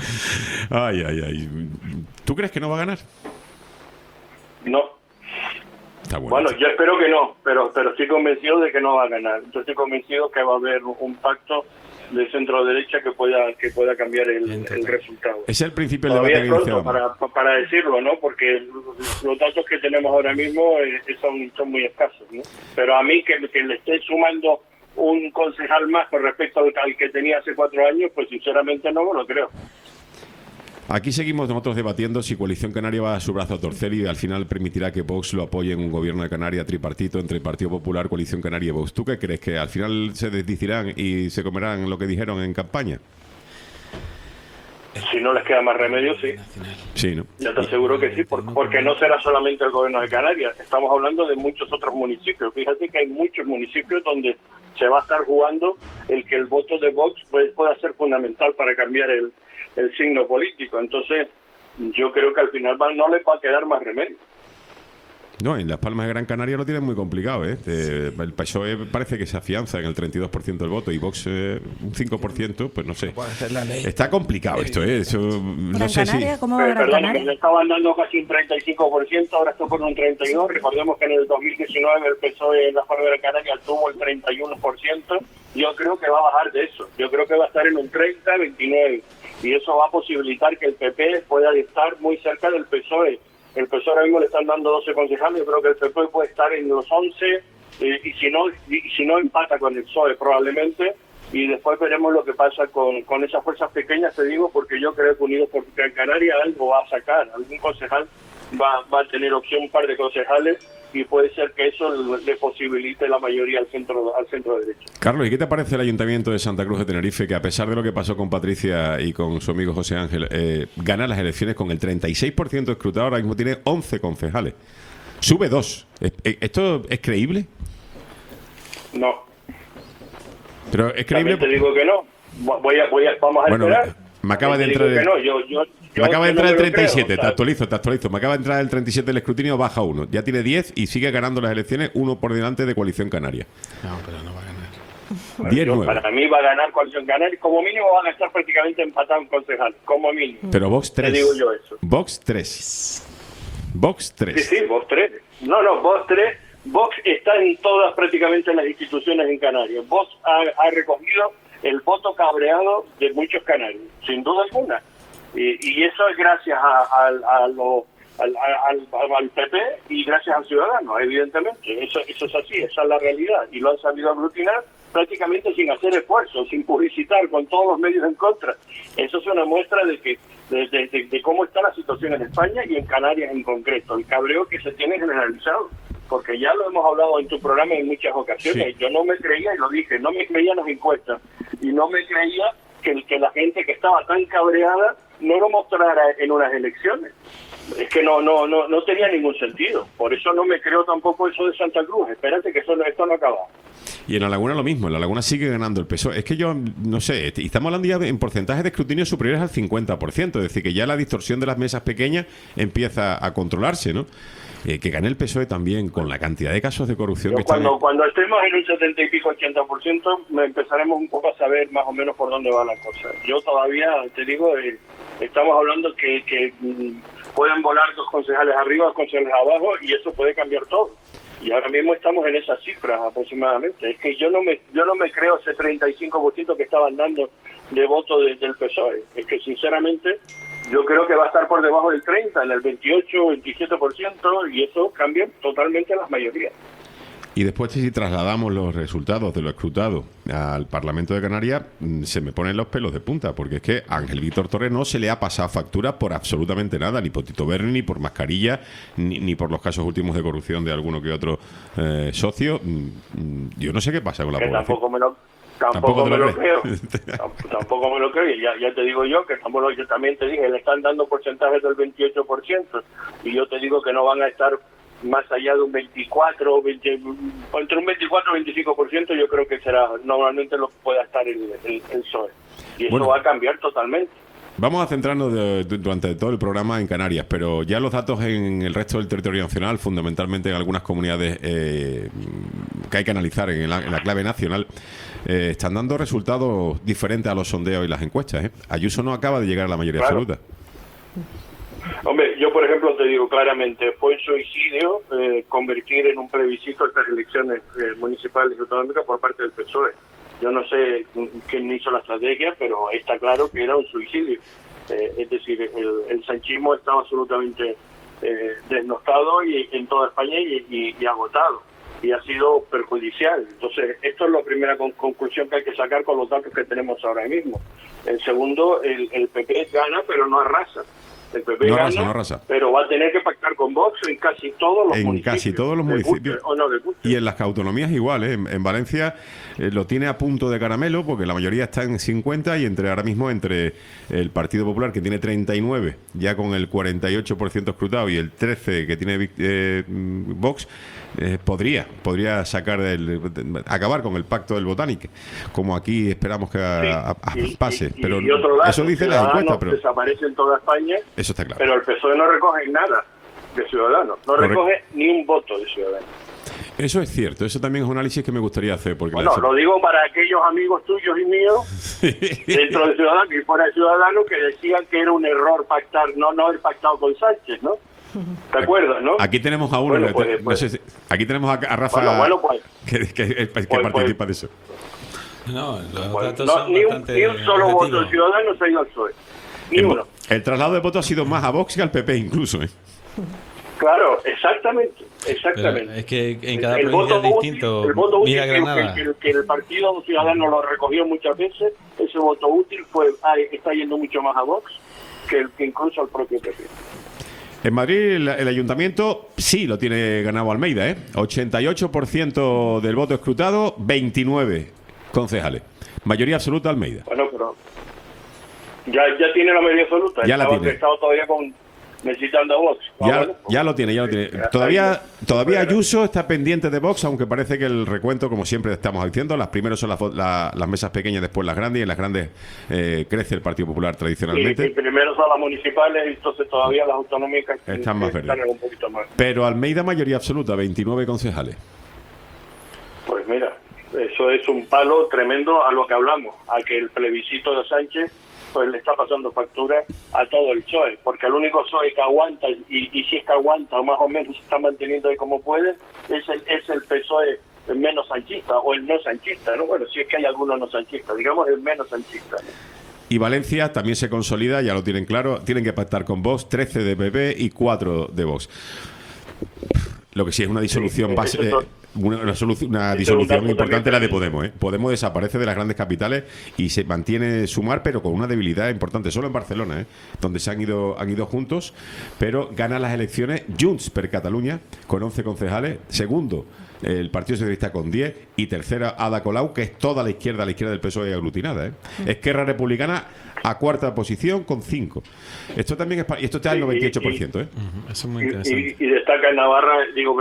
Ay. ¿Tú crees que no va a ganar? No. Está bueno. Bueno, yo espero que no, pero estoy convencido de que no va a ganar. Yo estoy convencido que va a haber un pacto de centro derecha que pueda cambiar el resultado. Es el principio del Todavía debate es que pronto iniciábamos. para decirlo, ¿no? Porque los datos que tenemos ahora mismo son muy escasos, ¿no? Pero a mí que le esté sumando un concejal más con respecto al que tenía hace 4 años, pues sinceramente no me lo creo. Aquí seguimos nosotros debatiendo si Coalición Canaria va a su brazo a torcer y al final permitirá que Vox lo apoye en un gobierno de Canarias tripartito entre Partido Popular, Coalición Canaria y Vox. ¿Tú qué crees? ¿Que al final se desdicirán y se comerán lo que dijeron en campaña? Si no les queda más remedio, sí. Sí, ¿no? Ya te aseguro que sí, porque no será solamente el gobierno de Canarias. Estamos hablando de muchos otros municipios. Fíjate que hay muchos municipios donde se va a estar jugando el que el voto de Vox pueda ser fundamental para cambiar el signo político. Entonces, yo creo que al final no les va a quedar más remedio. No, en Las Palmas de Gran Canaria lo tienen muy complicado, ¿eh? El PSOE parece que se afianza en el 32% del voto y Vox un 5%, pues no sé. Está complicado esto, ¿eh? Eso, no Gran sé Canaria, si... ¿cómo va Gran Perdón, que Canaria? le estaban dando casi un 35%, ahora está por un 32%. Recordemos que en el 2019 el PSOE en Las Palmas de Gran Canaria tuvo el 31%. Yo creo que va a bajar de eso. Yo creo que va a estar en un 30, 29%. Y eso va a posibilitar que el PP pueda estar muy cerca del PSOE. El PSOE ahora mismo le están dando 12 concejales, yo creo que el PP puede estar en los 11, y si no empata con el PSOE probablemente, y después veremos lo que pasa con esas fuerzas pequeñas, te digo, porque yo creo que Unidos por Gran Canaria algo va a sacar, algún concejal va a tener opción, un par de concejales, y puede ser que eso le posibilite la mayoría al centro derecho. Carlos, ¿y qué te parece el Ayuntamiento de Santa Cruz de Tenerife, que a pesar de lo que pasó con Patricia y con su amigo José Ángel, gana las elecciones con el 36% escrutado, ahora mismo tiene 11 concejales? Sube 2. ¿Esto es creíble? No. Pero es creíble... También te digo que no. Vamos a Bueno, esperar. me acaba de También te entrar... digo que no. Me acaba de yo no entrar el me lo creo, 37, o sea, te actualizo. Me acaba de entrar el 37 del escrutinio, baja 1. Ya tiene 10 y sigue ganando las elecciones, 1 por delante de Coalición Canaria. No, pero no va a ganar. 10-9. Para mí va a ganar Coalición Canaria. Como mínimo van a estar prácticamente empatados en concejal. Como mínimo. Pero Vox 3. Te digo yo eso. Vox 3. Vox 3. Sí, Vox 3. No, Vox 3. Vox está en todas prácticamente las instituciones en Canarias. Vox ha recogido el voto cabreado de muchos canarios, sin duda alguna. Y eso es gracias al PP y gracias al ciudadano, evidentemente. Eso es así, esa es la realidad. Y lo han sabido aglutinar prácticamente sin hacer esfuerzo, sin publicitar, con todos los medios en contra. Eso es una muestra de cómo está la situación en España y en Canarias en concreto. El cabreo que se tiene generalizado. Porque ya lo hemos hablado en tu programa en muchas ocasiones. Sí. Yo no me creía, y lo dije, no me creía en las encuestas. Y no me creía que la gente que estaba tan cabreada no lo mostrara en unas elecciones. Es que no tenía ningún sentido. Por eso no me creo tampoco eso de Santa Cruz. Espérate que esto no acaba. Y en La Laguna lo mismo, en La Laguna sigue ganando el PSOE. Es que yo, no sé, estamos hablando ya en porcentajes de escrutinio superiores al 50%, es decir, que ya la distorsión de las mesas pequeñas empieza a controlarse, ¿no? Que gane el PSOE también con la cantidad de casos de corrupción que están... Cuando estemos en un 70 y pico, 80%, empezaremos un poco a saber más o menos por dónde va la cosa. Yo todavía, te digo, estamos hablando que pueden volar 2 concejales arriba, 2 concejales abajo, y eso puede cambiar todo. Y ahora mismo estamos en esas cifras aproximadamente. Es que yo no me creo ese 35% que estaban dando de voto del PSOE. Es que sinceramente yo creo que va a estar por debajo del 30, en el 28, 27%, y eso cambia totalmente las mayorías. Y después, si trasladamos los resultados de lo escrutado al Parlamento de Canarias, se me ponen los pelos de punta, porque es que a Ángel Víctor Torres no se le ha pasado factura por absolutamente nada, ni por Tito Berni, ni por mascarilla, ni por los casos últimos de corrupción de alguno que otro socio. Yo no sé qué pasa con la población. Tampoco me lo creo. Tampoco me lo creo. Y ya te digo yo que yo también te dije, le están dando porcentajes del 28%, y yo te digo que no van a estar más allá de un 24, entre un 24 y 25%, yo creo que será, normalmente lo pueda estar el PSOE. Y eso va a cambiar totalmente. Vamos a centrarnos durante todo el programa en Canarias, pero ya los datos en el resto del territorio nacional, fundamentalmente en algunas comunidades que hay que analizar en la clave nacional, están dando resultados diferentes a los sondeos y las encuestas. Ayuso no acaba de llegar a la mayoría absoluta. Hombre, yo por ejemplo te digo claramente, fue suicidio convertir en un plebiscito estas elecciones municipales y autonómicas por parte del PSOE. Yo no sé quién hizo la estrategia, pero está claro que era un suicidio. Es decir, el sanchismo estaba absolutamente desnostado y en toda España y agotado, y ha sido perjudicial. Entonces, esto es la primera conclusión que hay que sacar con los datos que tenemos ahora mismo. El segundo, el PP gana, pero no arrasa. El PP No gana, arrasa, no arrasa. pero va a tener que pactar con Vox en casi todos los En municipios. casi todos los Le guste municipios. o no le guste. Y en las autonomías igual, ¿eh? En Valencia lo tiene a punto de caramelo, porque la mayoría está en 50 y ahora mismo entre el Partido Popular, que tiene 39, ya con el 48% escrutado, y el 13 que tiene Vox, podría sacar acabar con el pacto del Botánico, como aquí esperamos que pase. Pero y otro lado, eso dice la Ciudadanos encuesta, pero desaparece en toda España, eso está claro. pero el PSOE no recoge nada de Ciudadanos, no Correcto. recoge ni un voto de Ciudadanos. Eso es cierto, eso también es un análisis que me gustaría hacer, porque Bueno, lo digo para aquellos amigos tuyos y míos dentro de Ciudadanos y fuera de Ciudadanos que decían que era un error pactar, no haber pactado con Sánchez, ¿no? ¿Te acuerdo, no? Aquí tenemos a uno, Bueno, pues, no sé aquí tenemos a Rafa, Bueno, pues, que participa de eso. No, los pues, datos no, son ni bastante un solo voto objetivos. de Ciudadanos se ha ido al PSOE. Ni uno. El traslado de votos ha sido más a Vox que al PP incluso, ¿eh? Claro, exactamente. Pero es que en cada El provincia es voto distinto. útil, el voto útil Mira Granada. que el Partido Ciudadano lo recogió muchas veces, ese voto útil está yendo mucho más a Vox que incluso al propio PP. En Madrid el ayuntamiento sí lo tiene ganado Almeida, ¿eh? 88% del voto escrutado, 29 concejales. Mayoría absoluta Almeida. Bueno, pero ya tiene la mayoría absoluta. Ya la tiene. Estaba todavía necesitando a Vox. Ya lo tiene. Todavía Ayuso está pendiente de Vox, aunque parece que el recuento, como siempre estamos diciendo, las primeras son las mesas pequeñas, después las grandes, y en las grandes crece el Partido Popular tradicionalmente. Y primero son las municipales, y entonces todavía las autonómicas Están más verdes. están un poquito más. Pero Almeida mayoría absoluta, 29 concejales. Pues mira, eso es un palo tremendo a lo que hablamos, a que el plebiscito de Sánchez pues le está pasando factura a todo el PSOE, porque el único PSOE que aguanta, y si es que aguanta o más o menos se está manteniendo ahí como puede, es el PSOE menos sanchista, o el no sanchista, ¿no? Bueno, si es que hay algunos no sanchistas, digamos el menos sanchista, ¿no? Y Valencia también se consolida, ya lo tienen claro, tienen que pactar con Vox, 13 de PP y 4 de Vox. Lo que sí es una disolución una disolución importante la de Podemos, ¿eh? Podemos desaparece de las grandes capitales y se mantiene Sumar, pero con una debilidad importante, solo en Barcelona, donde se han ido juntos, pero gana las elecciones Junts per Catalunya con 11 concejales, segundo el Partido Socialista con 10 y tercera Ada Colau, que es toda la izquierda del PSOE aglutinada, ¿eh? Esquerra Republicana a cuarta posición con 5. Esto también esto está al 98%, ¿eh? Eso es muy interesante. Y destaca en Navarra,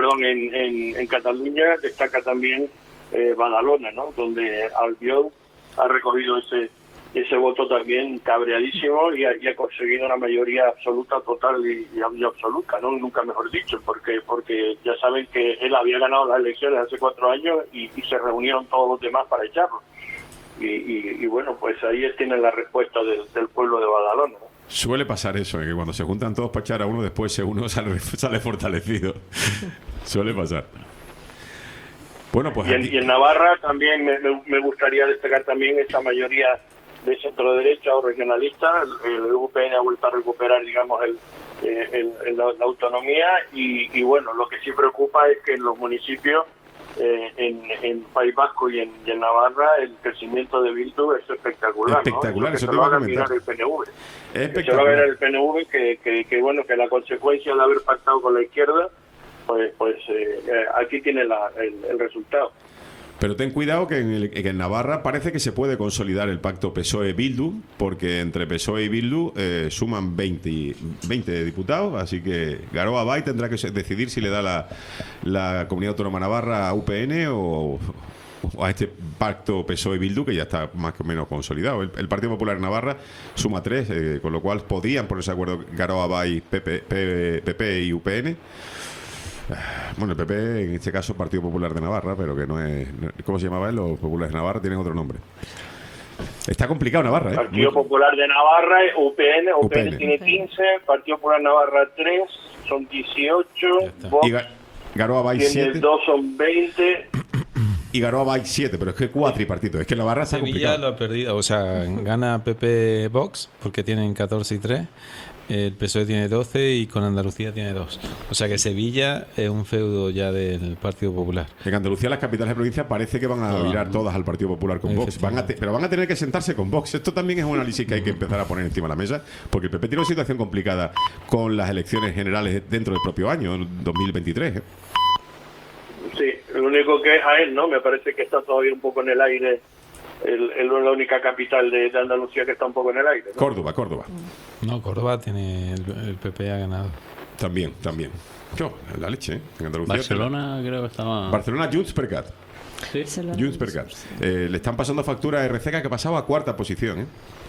en Cataluña, destaca también Badalona, ¿no? Donde Albiol ha recogido ese voto también cabreadísimo y ha conseguido una mayoría absoluta, total y absoluta, ¿no? Nunca mejor dicho, porque ya saben que él había ganado las elecciones hace 4 años y se reunieron todos los demás para echarlo. Y bueno, pues ahí tienen la respuesta del pueblo de Badalona, ¿no? Suele pasar eso, que cuando se juntan todos para echar a uno, después uno sale fortalecido. Suele pasar. Bueno, pues y en Navarra también me gustaría destacar también esa mayoría de centro derecha o regionalista. El UPN ha vuelto a recuperar, digamos, la autonomía y bueno, lo que sí preocupa es que en los municipios, en País Vasco y en Navarra, el crecimiento de Bildu es espectacular. Espectacular, ¿no? eso se te lo iba a haga comentar. mirar el PNV. Espectacular. Se lo haga mirar el PNV que bueno, que la consecuencia de haber pactado con la izquierda, pues aquí tiene el resultado. Pero ten cuidado que en Navarra parece que se puede consolidar el pacto PSOE-Bildu, porque entre PSOE y Bildu suman 20 diputados, así que Garoa Bay tendrá que decidir si le da la Comunidad Autónoma Navarra a UPN o a este pacto PSOE-Bildu, que ya está más o menos consolidado. El Partido Popular en Navarra suma 3, con lo cual podrían ponerse de acuerdo Garoa Bay, PP y UPN. Bueno, el PP, en este caso, Partido Popular de Navarra, pero que no es... ¿Cómo se llamaba él? Los populares de Navarra tienen otro nombre. Está complicado Navarra, ¿eh? Partido Popular de Navarra, UPN UPN. tiene 15, Partido Popular Navarra 3, son 18, Vox Y Garoa Bay tiene 7 2, son 20. y Garoa Bay 7, pero es que cuatripartito. Es que Navarra está Sevilla complicado. lo ha perdido, o sea, gana PP Vox porque tienen 14 y 3, el PSOE tiene 12 y con Andalucía tiene 2. O sea que Sevilla es un feudo ya del Partido Popular. En Andalucía las capitales de provincia parece que van a virar todas al Partido Popular con Vox. Pero van a tener que sentarse con Vox. Esto también es un análisis que hay que empezar a poner encima de la mesa, porque el PP tiene una situación complicada con las elecciones generales dentro del propio año, 2023. ¿eh? Sí, lo único que es Jaén, ¿no? Me parece que está todavía un poco en el aire. Es la única capital de Andalucía que está un poco en el aire, ¿no? Córdoba. No, Córdoba tiene, el PP ha ganado. También. Yo, la leche, ¿eh? En Andalucía. Barcelona creo que estaba... Barcelona, Junts per Cat. Sí. Junts per Cat. Le están pasando factura a RCK, que pasaba a cuarta posición, ¿eh?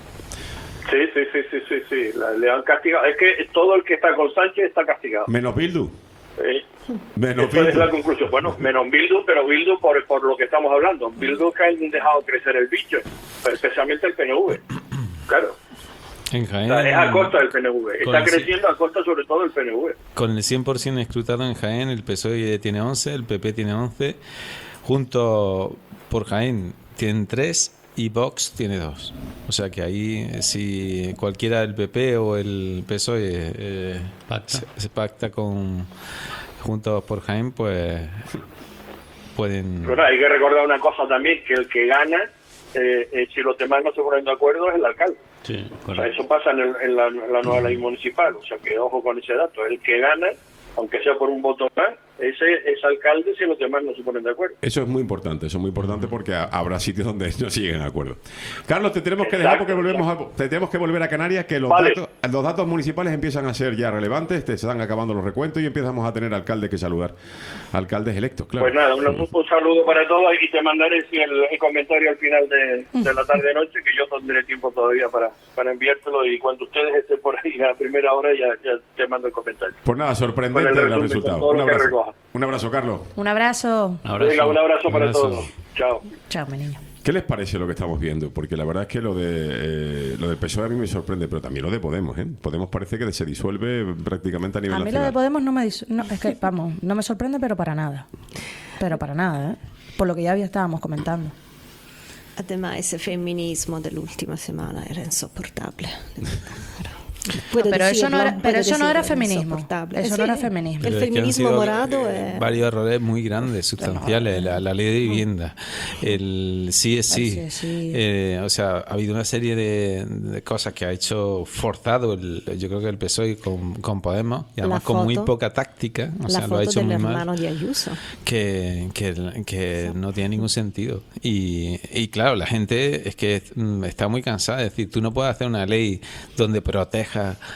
Sí. Le han castigado. Es que todo el que está con Sánchez está castigado. Menos Bildu. Esa es la conclusión. Bueno, menos Bildu, pero Bildu por lo que estamos hablando. Bildu que han dejado crecer el bicho, pero especialmente el PNV. Claro. En O Jaén, sea, es a costa del PNV. con Está el- creciendo a costa sobre todo del PNV. con el 100% escrutado en Jaén, el PSOE tiene 11, el PP tiene 11, junto por Jaén tienen 3 y Vox tiene 2. O sea que ahí, si cualquiera del PP o el PSOE Pacta. se pacta con Juntos por Jaén, pues pueden... Pero hay que recordar una cosa también, que el que gana, si los demás no se ponen de acuerdo, es el alcalde. Sí, O sea, correcto. eso pasa en la nueva ley municipal. O sea, que ojo con ese dato. El que gana, aunque sea por un voto más, ese es alcalde si los demás no se ponen de acuerdo. Eso es muy importante porque habrá sitios donde no se lleguen a acuerdo. Carlos, te tenemos que dejar porque te tenemos que volver a Canarias, que los Vale. datos municipales empiezan a ser ya relevantes, te están acabando los recuentos y empezamos a tener alcaldes que saludar. Alcaldes electos, claro. Pues nada, un saludo para todos y te mandaré el comentario al final de la tarde-noche, que yo tendré tiempo todavía para enviártelo, y cuando ustedes estén por ahí a primera hora ya te mando el comentario. Pues nada, Con sorprendente el el resumen, resultado. con todo Un lo que abrazo. recoja. Un abrazo, Carlos. Un abrazo. Venga, un abrazo para Abrazo. todos. Chao. Chao, mi niño. ¿Qué les parece lo que estamos viendo? Porque la verdad es que lo del PSOE a mí me sorprende, pero también lo de Podemos, ¿eh? Podemos parece que se disuelve prácticamente a nivel A mí lo nacional. de Podemos no me es que, vamos, no me sorprende, pero para nada. Pero para nada, ¿eh? Por lo que ya estábamos comentando. Además, ese feminismo dell'ultima semana era insoportable. Pero eso no era feminismo. Eso no era feminismo. El Pero es que han feminismo sido, morado es... varios errores muy grandes, sustanciales. La ley de vivienda, el sí, o sea, ha habido una serie de cosas que ha hecho forzado yo creo que el PSOE con Podemos, y además con muy poca táctica, o sea, la lo ha foto hecho del muy mal, hermano de Ayuso. que no tiene ningún sentido. Y claro, la gente es que está muy cansada. Es decir, tú no puedes hacer una ley donde proteja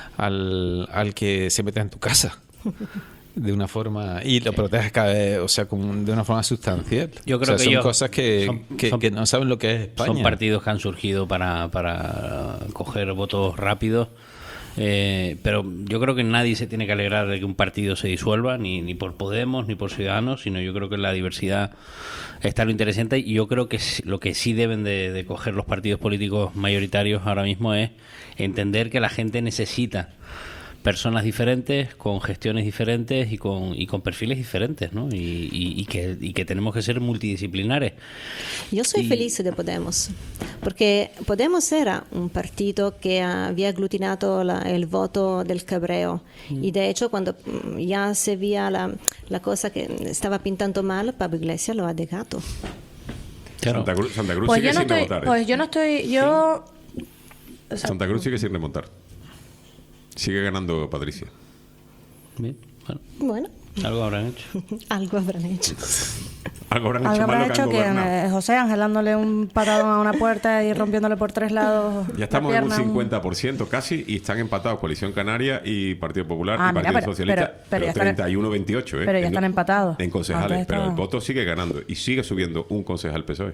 al que se mete en tu casa de una forma y lo proteges cada vez, o sea, de una forma sustancial. Yo creo o sea, que son ellos cosas que no saben lo que es España. Son partidos que han surgido para coger votos rápidos. Pero yo creo que nadie se tiene que alegrar de que un partido se disuelva, ni por Podemos ni por Ciudadanos, sino yo creo que en la diversidad está lo interesante, y yo creo que lo que sí deben de coger los partidos políticos mayoritarios ahora mismo es entender que la gente necesita personas diferentes, con gestiones diferentes y con perfiles diferentes, ¿no? Y que tenemos que ser multidisciplinares. Yo soy feliz de Podemos, porque Podemos era un partido que había aglutinado el voto del cabreo, y de hecho cuando ya se veía la cosa que estaba pintando mal, Pablo Iglesias lo ha dejado. Claro. Santa Cruz Pues sigue yo no sin estoy, remontar. ¿eh? pues yo no estoy, yo Santa Cruz sigue sin remontar. Sigue ganando Patricia. Bien, bueno, Bueno, algo habrán hecho. algo habrán hecho. Algo habrán algo hecho mal habrá lo que han hecho que gobernado. José Ángel dándole un patadón a una puerta y rompiéndole por 3 lados. Ya estamos en la un pierna, 50% casi, y están empatados Coalición Canaria y Partido Popular Ah, y mira, Partido Socialista. pero ya están- 31-28, ¿eh? pero ya están empatados. En concejales, Antes pero el estaba- voto sigue ganando y sigue subiendo un concejal PSOE.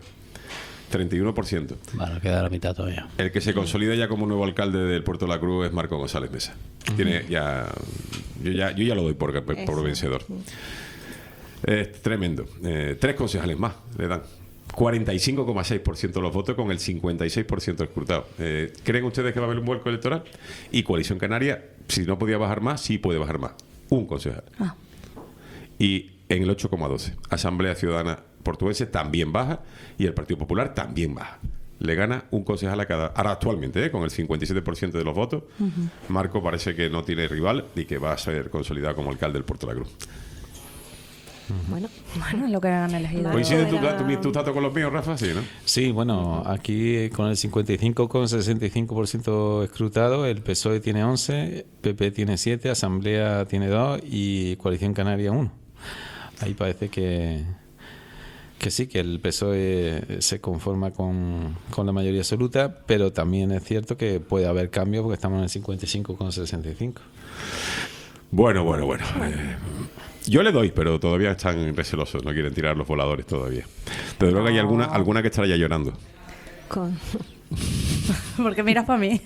31%. Bueno, queda la mitad todavía. El que se consolida ya como nuevo alcalde del Puerto de la Cruz es Marco González Mesa. Tiene ya, yo ya lo doy por vencedor. Es tremendo. 3 concejales más le dan. 45,6% de los votos con el 56% escrutado. ¿Creen ustedes que va a haber un vuelco electoral? Y Coalición Canaria, si no podía bajar más, sí puede bajar más. Un concejal. Y en el 8,12. Asamblea Ciudadana Portuense también baja y el Partido Popular también baja. Le gana un concejal a cada... Ahora actualmente, con el 57% de los votos, Marco parece que no tiene rival y que va a ser consolidado como alcalde del Puerto de la Cruz. Bueno, Bueno, lo que han elegido. ¿Coincide era- tu dato con los míos, Rafa? Sí, ¿no? Sí, bueno, aquí con el 55,65% escrutado, el PSOE tiene 11, PP tiene 7, Asamblea tiene 2 y Coalición Canaria 1. Ahí parece que sí, que el PSOE se conforma con la mayoría absoluta, pero también es cierto que puede haber cambios porque estamos en el 55,65. Bueno. Yo le doy, pero todavía están recelosos, no quieren tirar los voladores todavía. Pero creo que hay alguna que estará ya llorando. con- Porque miras para mí.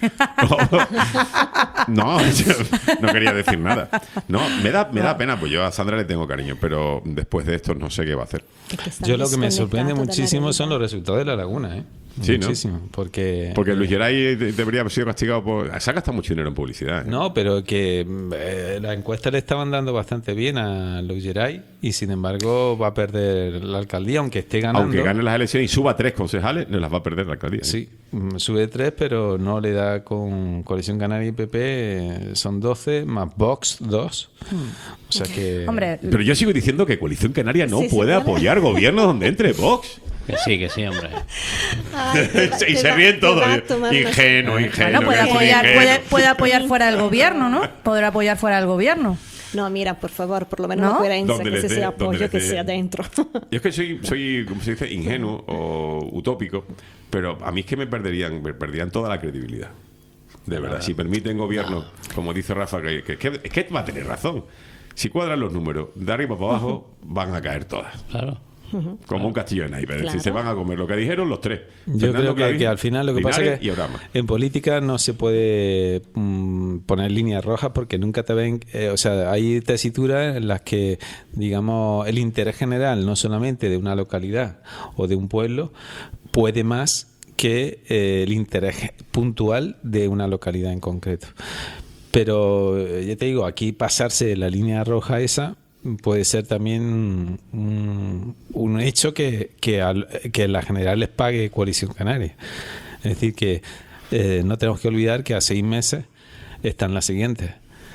No, yo no quería decir nada. No, me da pena, pues yo a Sandra le tengo cariño, pero después de esto no sé qué va a hacer. es que está Yo lo que me sorprende desconectado de la muchísimo son los realidad. resultados de La Laguna, ¿eh? Sí, ¿no? Muchísimo, porque Luis Geray debería haber sido castigado por... Se ha gastado mucho dinero en publicidad. ¿eh? No, pero que las encuestas le estaban dando bastante bien a Luis Geray y sin embargo va a perder la alcaldía, aunque esté ganando. Aunque gane las elecciones y suba 3 concejales, no las va a perder la alcaldía. ¿eh? Sí, sube 3, pero no le da con Coalición Canaria y PP, son 12, más Vox 2. O sea que... Hombre, Pero yo sigo diciendo que Coalición Canaria no Sí, sí, puede puede. apoyar gobiernos donde entre Vox. Que sí, hombre. Ay, Y te se va- ríen te todos. va a tomar una- Ingenuo. bueno, puede que es un apoyar, ingenuo. puede apoyar fuera del gobierno, ¿no? Podrá apoyar fuera del gobierno. No, mira, por favor, por lo menos ¿No? una coherencia, Donde que les se dé- sea donde apoyo, les que dé. sea dentro. Yo es que soy, como se dice, ingenuo o utópico, pero a mí es que me perderían toda la credibilidad. De verdad, si permiten gobierno, como dice Rafa, que es que va a tener razón. Si cuadran los números de arriba para abajo, van a caer todas. Claro. Como un castillo de naipes. Claro. Si se van a comer lo que dijeron los tres. Yo Fernando creo que Clavín, al final lo que pasa Linares es que y Abraham. en política no se puede poner líneas rojas porque nunca te ven, o sea, hay tesituras en las que, digamos, el interés general, no solamente de una localidad o de un pueblo, puede más que el interés puntual de una localidad en concreto. Pero ya te digo, aquí pasarse la línea roja esa puede ser también un hecho que la general les pague Coalición Canaria. Es decir, que no tenemos que olvidar que a 6 meses están las siguientes.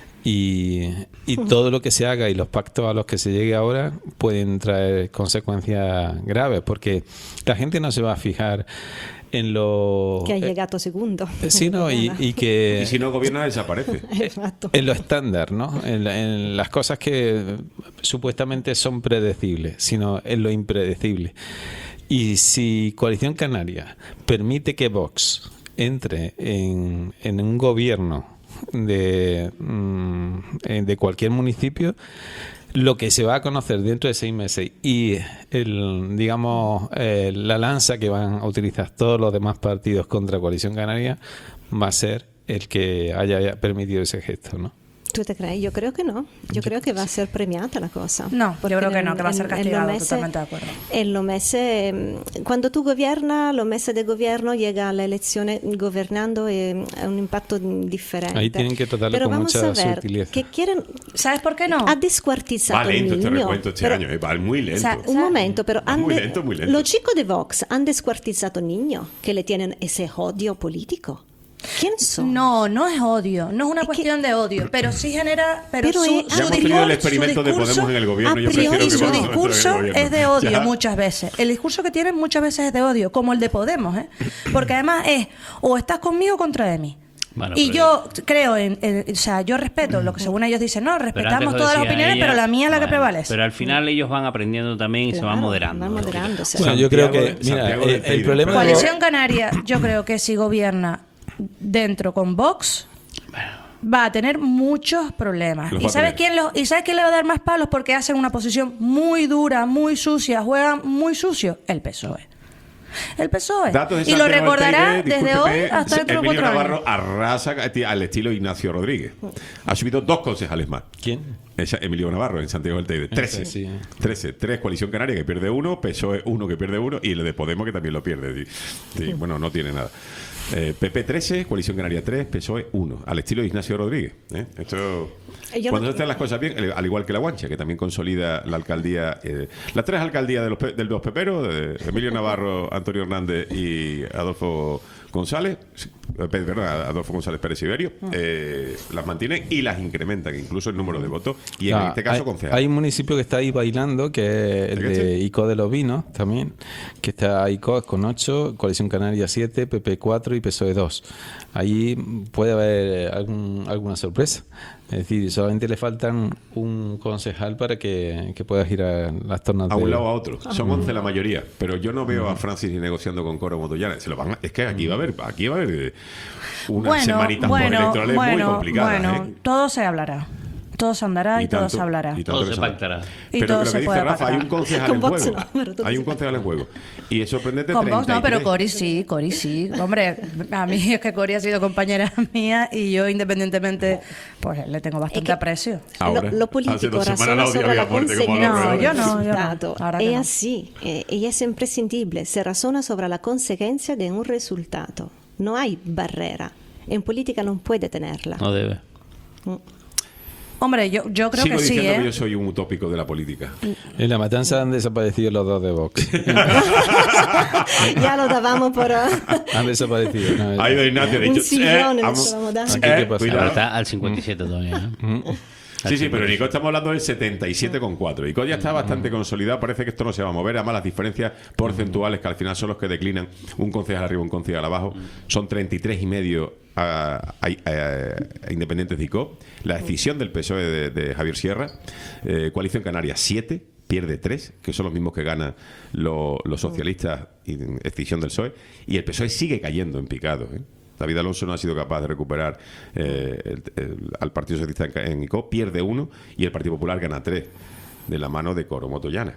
Y todo lo que se haga y los pactos a los que se llegue ahora pueden traer consecuencias graves, porque la gente no se va a fijar en lo... Che ha llegato secondo. Sí, no, y que... Y si no gobierna, desaparece. Esatto. En lo estándar, ¿no? En las cosas que supuestamente son predecibles, sino en lo impredecible. Y si Coalición Canaria permite que Vox entre en un gobierno de cualquier municipio, lo que se va a conocer dentro de 6 meses y la lanza que van a utilizar todos los demás partidos contra Coalición Canaria va a ser el que haya permitido ese gesto, ¿no? ¿Tú te crees? Yo creo que no. Yo creo que va a ser premiata la cosa. No, yo Porque creo que no, que va a ser en castigado, los meses- totalmente de acuerdo. En los meses, cuando tú gobiernas, los meses de gobierno llega la elección gobernando es un impacto diferente. Ahí tienen que tratarlo Pero con vamos mucha a ver, sutileza. que quieren... ¿Sabes por qué no? Ha descuartizado Va lento el este niño. recuento este pero- año, va muy lento. O sea, un momento, pero Va muy lento, muy lento. los chicos de Vox han descuartizado niños que le tienen ese odio político. ¿Quién son? No, no es odio, no es una Es que- cuestión de odio, pero sí genera... Pero, Pero su, es- su Ya hemos tenido el discurso- experimento de su discurso- Podemos en el gobierno. Yo a priori prefiero que Y su Podemos entre en el discurso gobierno. es de odio Ya. muchas veces. El discurso que tienen muchas veces es de odio, como el de Podemos, ¿eh? Porque además es o estás conmigo o contra de mí. Bueno, y pero- yo creo o sea, yo respeto lo que según ellos dicen, no, Pero respetamos antes lo todas las decía opiniones, ella, pero la mía es la que bueno, prevalece. Pero al final ellos van aprendiendo también y se van Claro, moderando. van moderándose. Bueno, yo creo que, Santiago mira, del el Teide. problema... Coalición Canaria, yo creo que si gobierna dentro con Vox, va a tener muchos problemas. Los va ¿Y a sabes tener. quién le va a dar más palos? Porque hacen una posición muy dura, muy sucia, juegan muy sucio. El PSOE. El PSOE. Datos de Y lo Santiago del recordará Teide, desde hoy discúlpeme, hasta dentro de Emilio 4 Navarro años. arrasa al estilo Ignacio Rodríguez. Ha subido 2 concejales más. ¿Quién? Emilio Navarro, en Santiago del Teide. 13. Sí. 13. 3 Coalición Canaria que pierde 1, PSOE 1 que pierde 1 y el de Podemos que también lo pierde. Sí, bueno, no tiene nada. PP 13, Coalición Canaria 3, PSOE 1. Al estilo de Ignacio Rodríguez. Esto... Cuando se hacen las cosas bien, al igual que la Guancha, que también consolida la alcaldía, las 3 alcaldías de los peperos, de Emilio Navarro, Antonio Hernández y Adolfo González, Adolfo González Pérez Iberio, las mantienen y las incrementan, incluso el número de votos, y en este caso concejales. Hay un municipio que está ahí bailando, que es el de Icó de los Vinos, también, que está Icó con 8, Coalición Canaria 7, PP 4 y PSOE 2. Ahí puede haber alguna sorpresa. Es decir, solamente le faltan un concejal para que pueda girar las tornas a un lado a otro. Son 11 la mayoría, pero yo no veo a Francis negociando con Coro Motoyana. Es que aquí va a haber unas semanitas electorales muy complicadas. Todo se hablará. Todo se andará y todo se hablará. Todo se pactará. Y pero todo lo que se dice puede Rafa, pactar. hay un concejal en juego. Hay un concejal en juego. Y es sorprendente. Con Vox no, pero 33. Cori sí. Hombre, a mí es que Cori ha sido compañera mía y yo independientemente, pues le tengo bastante aprecio. Ahora, lo hace político 2 semanas razona la sobre odiaba la a muerte como a los No, alrededores. yo no. resultado. Ahora que Es no. así, y es imprescindible. Se razona sobre la consecuencia de un resultado. No hay barrera. En política no puede tenerla. No debe. Hombre, yo creo Sigo que sí, diciendo ¿eh? que yo soy un utópico de la política. En la matanza han desaparecido los dos de Vox. Ya lo dábamos por... Han desaparecido. No, Ha ido Ignacio, ha un dicho, sillón en vamos. el que vamos a dar. Aquí, ¿qué pasa? Cuidado. Ahora está al 57 todavía. Sí, pero Nico estamos hablando del 77,4. Nico ya está bastante consolidado. Parece que esto no se va a mover. Además, las diferencias porcentuales, que al final son los que declinan un concejal arriba, un concejal abajo, son 33,5 a Independientes de Icó. La decisión del PSOE de Javier Sierra. Coalición Canaria 7, pierde 3, que son los mismos que ganan los socialistas, decisión del PSOE. Y el PSOE sigue cayendo en picado, David Alonso no ha sido capaz de recuperar al Partido Socialista en Icó, pierde 1 y el Partido Popular gana 3 de la mano de Coro Motoyana,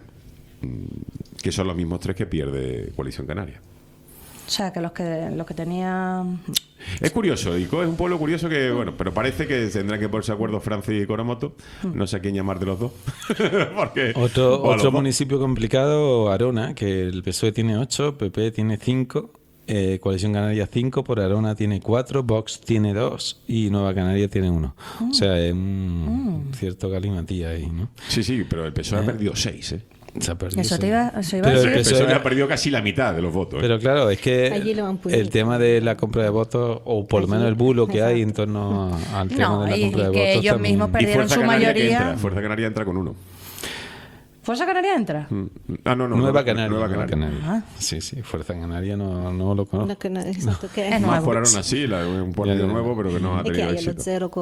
que son los mismos 3 que pierde Coalición Canaria. O sea, que los que tenía... Es curioso, Icó es un pueblo curioso que, bueno, pero parece que tendrán que ponerse de acuerdo Francis y Coromoto. No sé a quién llamar de los dos. Porque, Otro municipio complicado, Arona, que el PSOE tiene 8, PP tiene 5, Coalición Canaria 5, por Arona tiene 4, Vox tiene 2 y Nueva Canaria tiene 1. O sea, es un cierto galimatía ahí, ¿no? Sí, pero el PSOE ha perdido 6, Se ha perdido, Eso sí. te iba a Pero decir. El PSOE ha perdido casi la mitad de los votos. Pero claro, es Allí que lo han pulido. el tema de la compra de votos, o por lo menos el bulo que hay en torno al tema No, de la y compra de que votos ellos también. mismos Y perdieron Fuerza su Canaria que mayoría. entra. Fuerza Canaria entra con 1. ¿Fuerza Canaria entra? No, Nueva Canaria. Nueva Canaria. Ah. Sí, Fuerza Canaria no lo conozco. No, que no, exacto, que Es Más nuevo. por Arona sí, un partido nuevo, pero que no ha es que tenido hay el éxito. 0,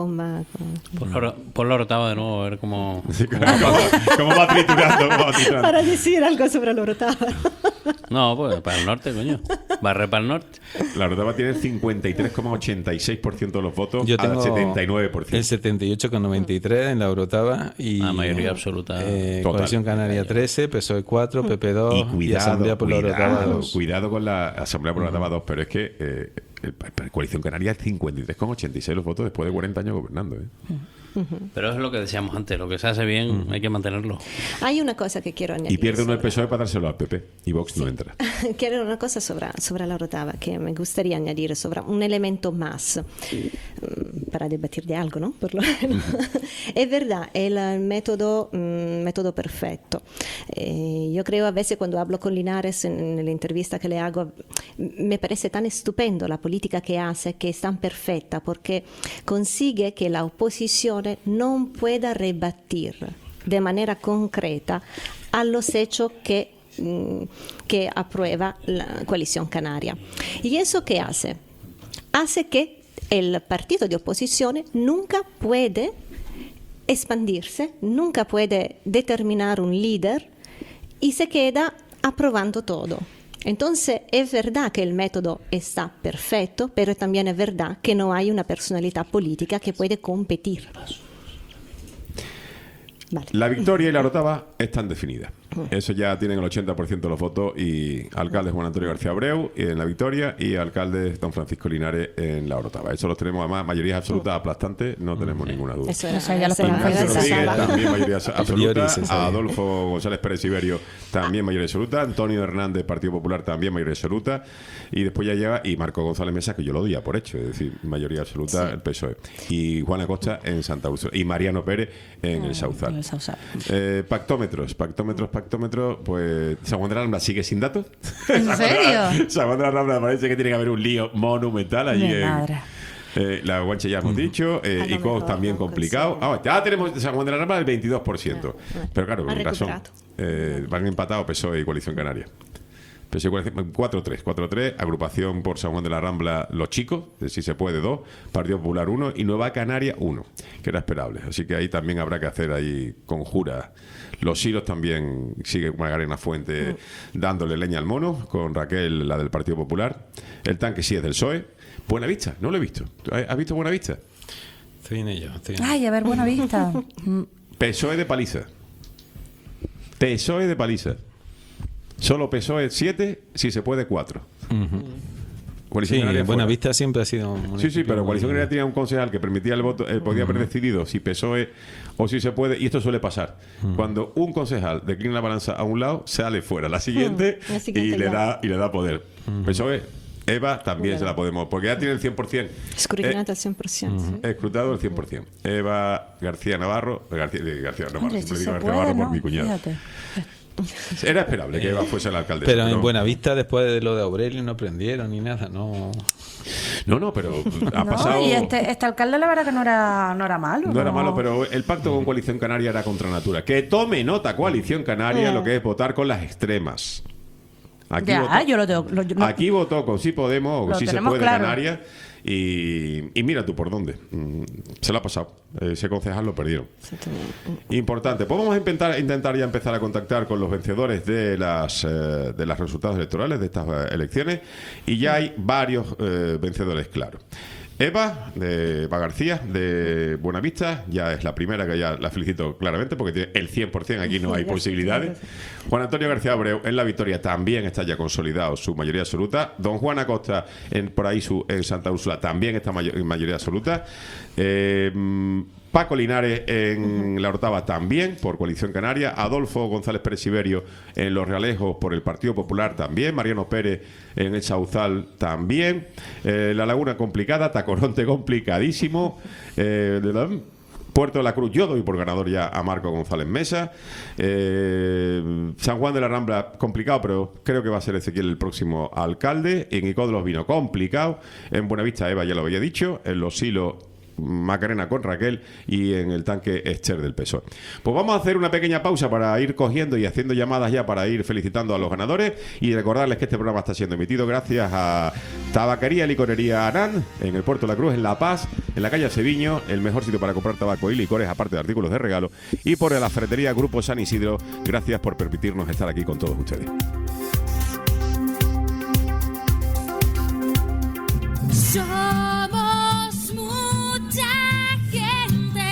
Por la rotaba de nuevo, a ver cómo... Sí, ¿Cómo va triturando? para decir algo sobre la Orotava. No, pues para el norte, coño. Barre para el norte. La Orotava tiene el 53,86% de los votos Yo al tengo 79%. el 78,93 en la Orotava y La mayoría absoluta. Coalición Canaria 13, PSOE 4, PP 2 Y y cuidado, Asamblea por la Orotava 2. cuidado con la Asamblea por la Orotava 2, pero es que el Coalición Canaria es 53,86 los votos después de 40 años gobernando. Pero es lo que decíamos antes, lo que se hace bien hay que mantenerlo. Hay una cosa que quiero añadir. Y pierde uno el PSOE para dárselo al PP y Vox no entra. Quiero una cosa sobre la Orotava que me gustaría añadir, sobre un elemento más para debatir de algo, ¿no? Por lo menos. Es verdad, el método perfecto. Yo creo a veces cuando hablo con Linares en la entrevista que le hago, me parece tan estupendo la política que hace, que es tan perfecta, porque consigue que la oposición no pueda rebatir de manera concreta a los hechos que aprueba la Coalición Canaria. ¿Y eso qué hace? Hace que el partido de oposición nunca puede expandirse, nunca puede determinar un líder y se queda aprobando todo. Entonces es verdad que el método está perfecto, pero también es verdad que no hay una personalidad política que puede competir. Vale. La victoria y la Orotava están definidas. Eso ya tienen el 80% de los votos. Y alcalde Juan Antonio García Abreu en la victoria y alcalde don Francisco Linares en la Orotava. Eso los tenemos, además, mayorías absolutas aplastantes, no tenemos ninguna duda. Eso era, Eso ya lo eso era- podemos Ignacio eso Rodríguez, era- también mayoría absoluta. priori, sí, sí. Adolfo González Pérez Siberio, también mayoría absoluta. Antonio Hernández, Partido Popular, también mayoría absoluta. Y después ya llega, y Marco González Mesa, que yo lo doy ya por hecho, es decir, mayoría absoluta el PSOE. Y Juan Acosta en Santa Úrsula. Y Mariano Pérez en el Sauzal. En el Sauzal. Pactómetros, pues San Juan de la Rambla sigue sin datos. ¿En serio? San Juan de la Rambla parece que tiene que haber un lío monumental allí Mi en... madre. La Guanche ya hemos dicho, lo ICO mejor, también ¿no? complicado. Ya tenemos San Juan de la Rambla el 22%. Pero claro, Ha con razón. recuperato. Van empatados PSOE y Coalición Canaria. PSOE y Coalición 4-3. Agrupación por San Juan de la Rambla, Los Chicos, si se puede, 2. Partido Popular 1 y Nueva Canaria 1, que era esperable. Así que ahí también habrá que hacer ahí conjuras. Los Silos también sigue Magdalena Fuente dándole leña al mono, con Raquel, la del Partido Popular. El tanque sí es del PSOE. Buenavista, no lo he visto. ¿Has visto Buenavista? Estoy en ello. Estoy en ello. Ay, a ver, Buena Vista. PSOE de paliza. PSOE de paliza. Solo PSOE 7, si se puede 4. Coalición Sí, Canaria fuera. Buenavista siempre ha sido un Sí, equipo pero muy- Coalición Canaria tenía un concejal que permitía el voto, podía haber decidido si PSOE o si se puede, y esto suele pasar. Cuando un concejal declina la balanza a un lado, sale fuera la siguiente, La siguiente y le ya. da poder. PSOE, Eva también se la podemos, porque ya tiene el 100%. Escrutinata al 100%. sí. Escrutado el 100%. Eva García Navarro, García Navarro, Hombre, siempre si digo se García puede, Navarro por ¿no? mi cuñado. Fíjate. Era esperable que Eva fuese la alcaldesa. Pero en Buenavista, después de lo de Aurelio, no prendieron ni nada, no. No, pero ha No, pasado. y este alcalde la verdad que no era malo. No era malo, pero el pacto con Coalición Canaria era contra natura. Que tome nota Coalición Canaria lo que es votar con las extremas. Aquí, Ya, votó, yo lo tengo. aquí votó con Sí Podemos o Lo Sí Se tenemos Puede claro. Canarias. Y mira tú por dónde. Se la ha pasado. Ese concejal lo perdieron. Importante. Pues vamos a intentar ya empezar a contactar con los vencedores de los resultados electorales de estas elecciones. Y ya hay varios vencedores claros. Eva García de Buenavista ya es la primera, que ya la felicito claramente porque tiene el 100%, aquí no hay posibilidades. Juan Antonio García Abreu en la victoria también está ya consolidado su mayoría absoluta. Don Juan Acosta por ahí en Santa Úrsula también está en mayoría absoluta. Paco Linares en la Orotava también por Coalición Canaria. Adolfo González Pérez Siberio en Los Realejos por el Partido Popular también. Mariano Pérez en el Sauzal también. La Laguna complicada. Tacoronte complicadísimo. Puerto de la Cruz, yo doy por ganador ya a Marco González Mesa. San Juan de la Rambla, complicado, pero creo que va a ser Ezequiel el próximo alcalde. En Icó de los Vinos, complicado. En Buenavista, Eva ya lo había dicho. En Los Silos, Macarena con Raquel, y en el tanque Esther del PSOE. Pues vamos a hacer una pequeña pausa para ir cogiendo y haciendo llamadas ya para ir felicitando a los ganadores y recordarles que este programa está siendo emitido gracias a Tabaquería y Licorería Anán en el Puerto de la Cruz, en La Paz, en la calle Seviño, el mejor sitio para comprar tabaco y licores, aparte de artículos de regalo, y por la ferretería Grupo San Isidro. Gracias por permitirnos estar aquí con todos ustedes. Somos mucha gente,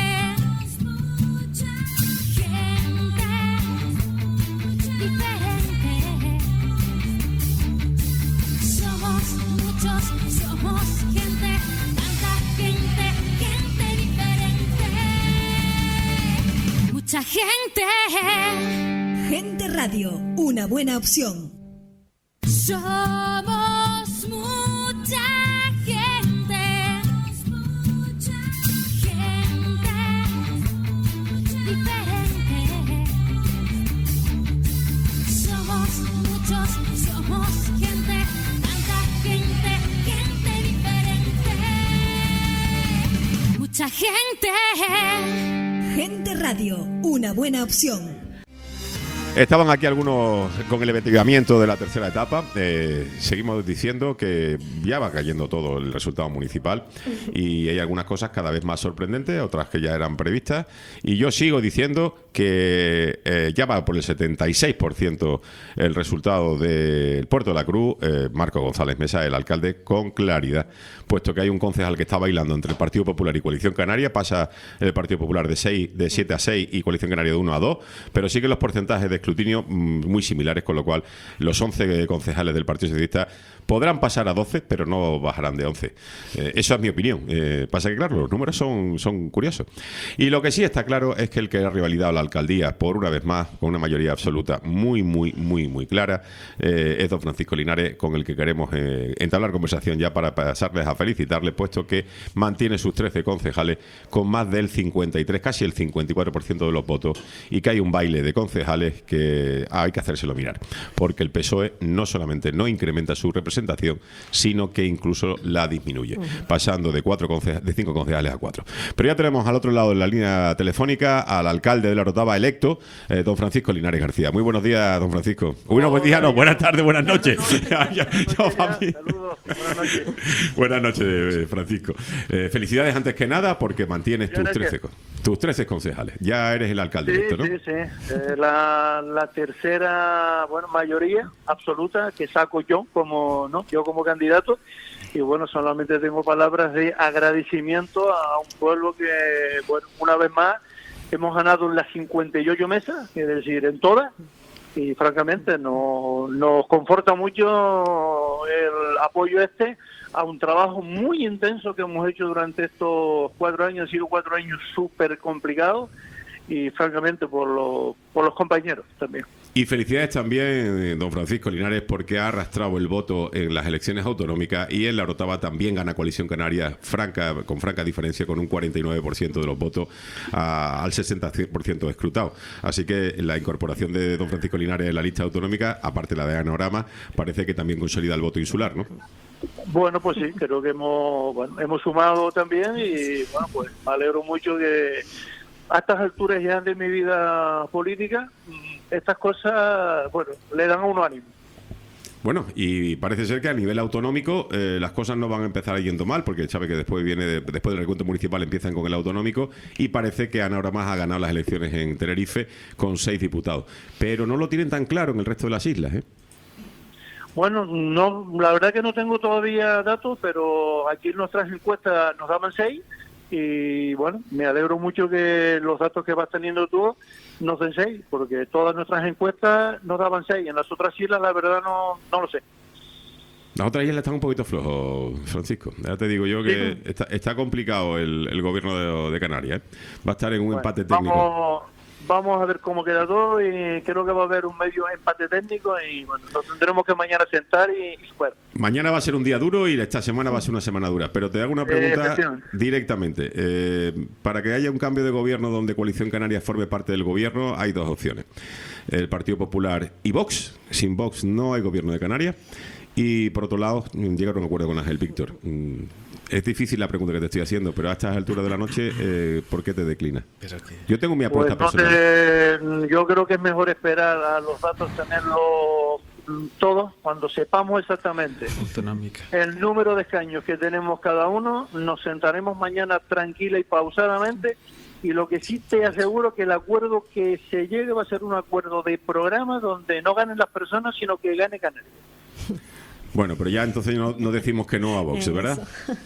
diferente. Somos muchos, somos gente, tanta gente, gente diferente. Mucha gente. Gente Radio, una buena opción. Somos mucha gente, diferente. Somos muchos, somos gente, tanta gente, gente diferente. Mucha gente. Gente Radio, una buena opción. Estaban aquí algunos con el investigamiento de la tercera etapa. Seguimos diciendo que ya va cayendo todo el resultado municipal y hay algunas cosas cada vez más sorprendentes, otras que ya eran previstas. Y yo sigo diciendo que ya va por el 76% el resultado del Puerto de la Cruz. Marco González Mesa, el alcalde, con claridad, puesto que hay un concejal que está bailando entre el Partido Popular y Coalición Canaria. Pasa el Partido Popular de 7 a 6 y Coalición Canaria de 1 a 2, pero sí que los porcentajes de exclusión escrutinio muy similares, con lo cual los 11 concejales del Partido Socialista podrán pasar a 12, pero no bajarán de 11. Esa es mi opinión. Pasa que, claro, los números son curiosos. Y lo que sí está claro es que el que ha revalidado la alcaldía, por una vez más, con una mayoría absoluta muy clara, es don Francisco Linares, con el que queremos entablar conversación ya para pasarles a felicitarle, puesto que mantiene sus 13 concejales con más del 53, casi el 54% de los votos, y que hay un baile de concejales que hay que hacérselo mirar, porque el PSOE no solamente no incrementa su representación, sino que incluso la disminuye, pasando de 5 concejales a 4. Pero ya tenemos al otro lado de la línea telefónica al alcalde de La Orotava electo, don Francisco Linares García. Muy buenos días, don Francisco. Bueno, buen día, no, buenas tardes, buenas noches. Saludos, buenas noches. Buenas noches, Francisco. Felicidades antes que nada, porque mantienes tus 13 concejales. Ya eres el alcalde electo, ¿no? Sí. La tercera, mayoría absoluta que saco yo como candidato. Y solamente tengo palabras de agradecimiento a un pueblo que, una vez más hemos ganado en las 58 mesas, es decir, en todas. Y francamente nos conforta mucho el apoyo a un trabajo muy intenso que hemos hecho durante estos 4 años. Han sido 4 años súper complicados, y francamente por los compañeros también. Y felicidades también, don Francisco Linares, porque ha arrastrado el voto en las elecciones autonómicas, y en La Orotava también gana Coalición Canaria con franca diferencia, con un 49% de los votos al 60% escrutado. Así que la incorporación de don Francisco Linares en la lista autonómica, aparte de la de Anorama, parece que también consolida el voto insular, ¿no? Bueno, pues sí, creo que hemos sumado también, y pues me alegro mucho que a estas alturas ya de mi vida política estas cosas, le dan a uno ánimo. Bueno, y parece ser que a nivel autonómico las cosas no van a empezar yendo mal, porque sabe que después del recuento municipal empiezan con el autonómico, y parece que Ana ahora más ha ganado las elecciones en Tenerife con 6 diputados. Pero no lo tienen tan claro en el resto de las islas, ¿eh? Bueno, no, la verdad que no tengo todavía datos, pero aquí en nuestras encuestas nos daban 6, y me alegro mucho que los datos que vas teniendo tú nos den 6, porque todas nuestras encuestas nos daban 6. En las otras islas, la verdad, no lo sé. Las otras islas están un poquito flojos, Francisco. Ya te digo yo que está complicado el gobierno de Canarias, ¿eh? Va a estar en un empate técnico. Vamos a ver cómo queda todo, y creo que va a haber un medio empate técnico, y nos tendremos que mañana sentar y bueno. Mañana va a ser un día duro, y esta semana va a ser una semana dura. Pero te hago una pregunta directamente. Para que haya un cambio de gobierno donde Coalición Canaria forme parte del gobierno, hay 2 opciones. El Partido Popular y Vox. Sin Vox no hay gobierno de Canarias. Y por otro lado, llegar a un acuerdo con Ángel Víctor. Es difícil la pregunta que te estoy haciendo, pero a estas alturas de la noche, ¿por qué te declinas? Yo tengo mi apuesta personal. Yo creo que es mejor esperar a los datos, tenerlos todos, cuando sepamos exactamente el número de escaños que tenemos cada uno. Nos sentaremos mañana tranquila y pausadamente, y lo que sí te aseguro que el acuerdo que se llegue va a ser un acuerdo de programa donde no ganen las personas, sino que gane Canarias. Bueno, pero ya entonces no decimos que no a Vox, ¿verdad?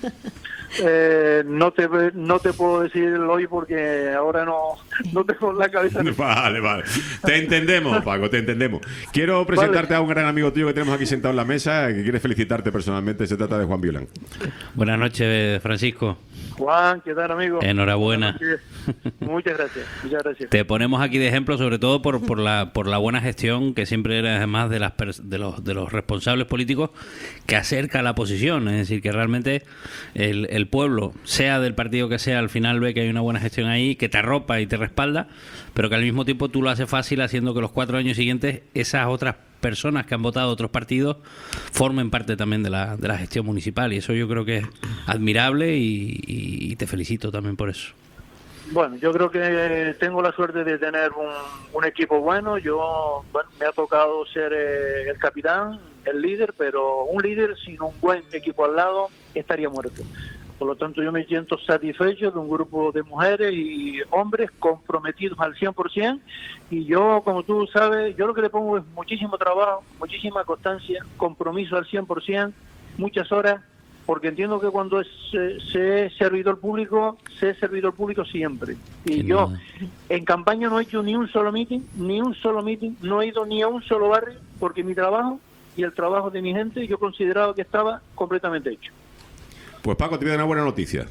No te puedo decir hoy, porque ahora no tengo en la cabeza. Vale. Te entendemos, Paco, te entendemos. Quiero presentarte a un gran amigo tuyo que tenemos aquí sentado en la mesa, que quiere felicitarte personalmente. Se trata de Juan Violán. Buenas noches, Francisco. Juan, ¿qué tal, amigo? Enhorabuena. Muchas gracias. Te ponemos aquí de ejemplo, sobre todo por la buena gestión que siempre era, además de los responsables políticos, que acerca a la posición. Es decir, que realmente el pueblo, sea del partido que sea, al final ve que hay una buena gestión ahí, que te arropa y te respalda, pero que al mismo tiempo tú lo haces fácil, haciendo que los 4 años siguientes esas otras personas que han votado otros partidos formen parte también de la gestión municipal, y eso yo creo que es admirable, y te felicito también por eso. Bueno, yo creo que tengo la suerte de tener un equipo bueno. Me ha tocado ser el capitán, el líder, pero un líder sin un buen equipo al lado estaría muerto. Por lo tanto, yo me siento satisfecho de un grupo de mujeres y hombres comprometidos al 100%, y yo, como tú sabes, yo lo que le pongo es muchísimo trabajo, muchísima constancia, compromiso al 100%, muchas horas, porque entiendo que cuando se es servidor público, se es servidor público siempre. Y Sin yo duda. en campaña no he hecho ni un solo meeting, no he ido ni a un solo barrio, porque mi trabajo y el trabajo de mi gente yo consideraba que estaba completamente hecho. Pues Paco, te voy a dar una buena noticia.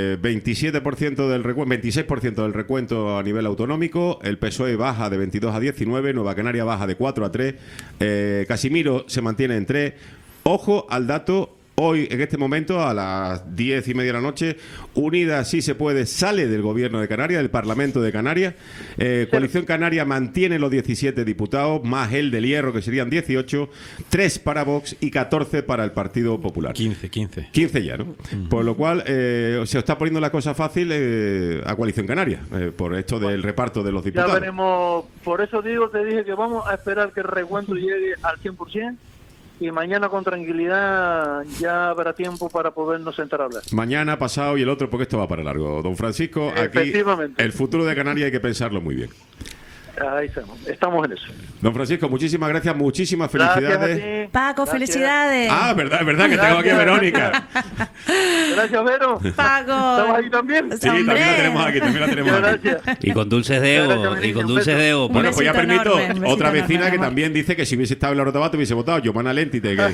27% del recuento, 26% del recuento a nivel autonómico. El PSOE baja de 22 a 19, Nueva Canaria baja de 4 a 3. Casimiro se mantiene en 3. Ojo al dato. Hoy, en este momento, a las 10:30 de la noche, Unidas, si se puede, sale del Gobierno de Canarias, del Parlamento de Canarias. Coalición Canaria mantiene los 17 diputados, más el del Hierro, que serían 18, 3 para Vox y 14 para el Partido Popular. 15. 15 ya, ¿no? Por lo cual, se está poniendo la cosa fácil a Coalición Canaria, por esto del reparto de los Ya diputados. veremos, por eso te dije que vamos a esperar que el recuento llegue al 100%. Y mañana con tranquilidad ya habrá tiempo para podernos sentar a hablar. Mañana, pasado y el otro, porque esto va para largo. Don Francisco, aquí Efectivamente. el futuro de Canarias hay que pensarlo muy bien. Ahí estamos en eso. Don Francisco, muchísimas gracias, muchísimas Gracias felicidades. a ti. Paco, Gracias. felicidades. Ah, verdad, que tengo aquí a Verónica. Gracias, Vero. Paco. ¿Estamos ahí también? Sí, también la tenemos aquí, Gracias. Y con dulces de Gracias, Ego, Benito, y con un dulces beso. de Ego. Bueno, pues ya besito permito enorme, un besito otra vecina enorme, que amor. también dice que si hubiese estado en la Rotabato hubiese votado, Yomana Lentite. Que...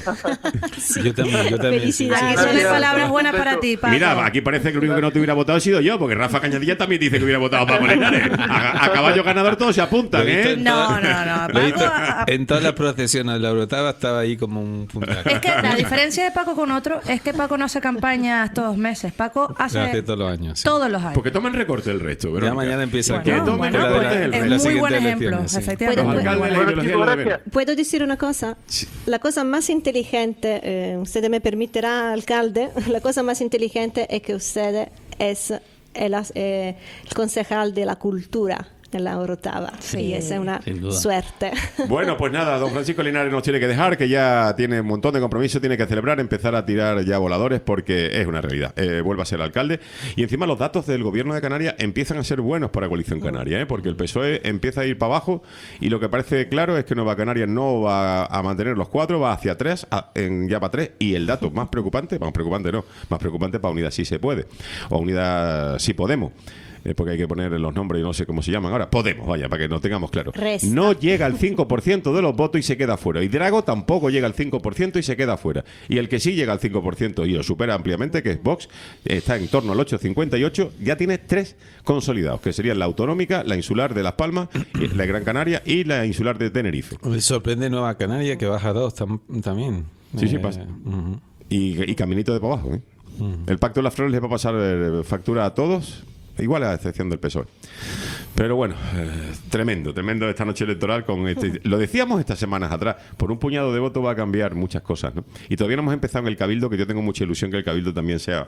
Yo también. Felicidades. Aquí solo hay Gracias. palabras buenas Perfecto. para ti, Paco. Mira, aquí parece que el único que no te hubiera votado ha sido yo, porque Rafa Cañadilla también dice que hubiera votado para Molinares. A caballo ganador todos se apuntan, Lo he visto ¿eh? en No, todas- no, lo he visto Paco, en todas las procesiones de la Brotava estaba ahí como un puntaje. Es que la diferencia de Paco con otro es que Paco no hace campañas todos los meses. Paco Lo hace hace todos los años. sí. todos los años. Porque toman recorte el resto, Ya Verónica. mañana empieza Que Bueno, tomen bueno, la de recorte la- el de es resto. las muy buen siguientes ejemplo, elecciones, sí. efectivamente. Los Puede- alcaldes, la Bueno, ideología chicos, lo deben. gracias. ¿Puedo decir una cosa? La cosa más inteligente, usted me permitirá, alcalde, la cosa más inteligente es que usted es el concejal de la cultura en la Orotava. Sí. Y esa es una Sin duda. suerte. Bueno, pues nada, don Francisco Linares nos tiene que dejar, que ya tiene un montón de compromisos, tiene que celebrar, empezar a tirar ya voladores, porque es una realidad. Vuelve a ser alcalde. Y encima los datos del gobierno de Canarias empiezan a ser buenos para Coalición Canaria, porque el PSOE empieza a ir para abajo y lo que parece claro es que Nueva Canarias no va a mantener los 4, va hacia 3, ya para 3. Y el dato más preocupante para Unidad sí se puede, o Unidad sí podemos. Porque hay que poner los nombres y no sé cómo se llaman ahora. Podemos, vaya, para que nos tengamos claro. Resta. No llega al 5% de los votos y se queda fuera. Y Drago tampoco llega al 5% y se queda fuera. Y el que sí llega al 5% y lo supera ampliamente, que es Vox, está en torno al 8,58, ya tiene 3 consolidados, que serían la autonómica, la insular de Las Palmas, la Gran Canaria y la insular de Tenerife. Me sorprende Nueva Canaria que baja 2 también. Sí, pasa. Ujú. Y caminito de para abajo. El Pacto de las Flores les va a pasar factura a todos, igual a la excepción del PSOE. Pero bueno, tremendo esta noche electoral. Lo decíamos estas semanas atrás, por un puñado de votos va a cambiar muchas cosas, ¿no? Y todavía no hemos empezado en el Cabildo, que yo tengo mucha ilusión que el Cabildo también sea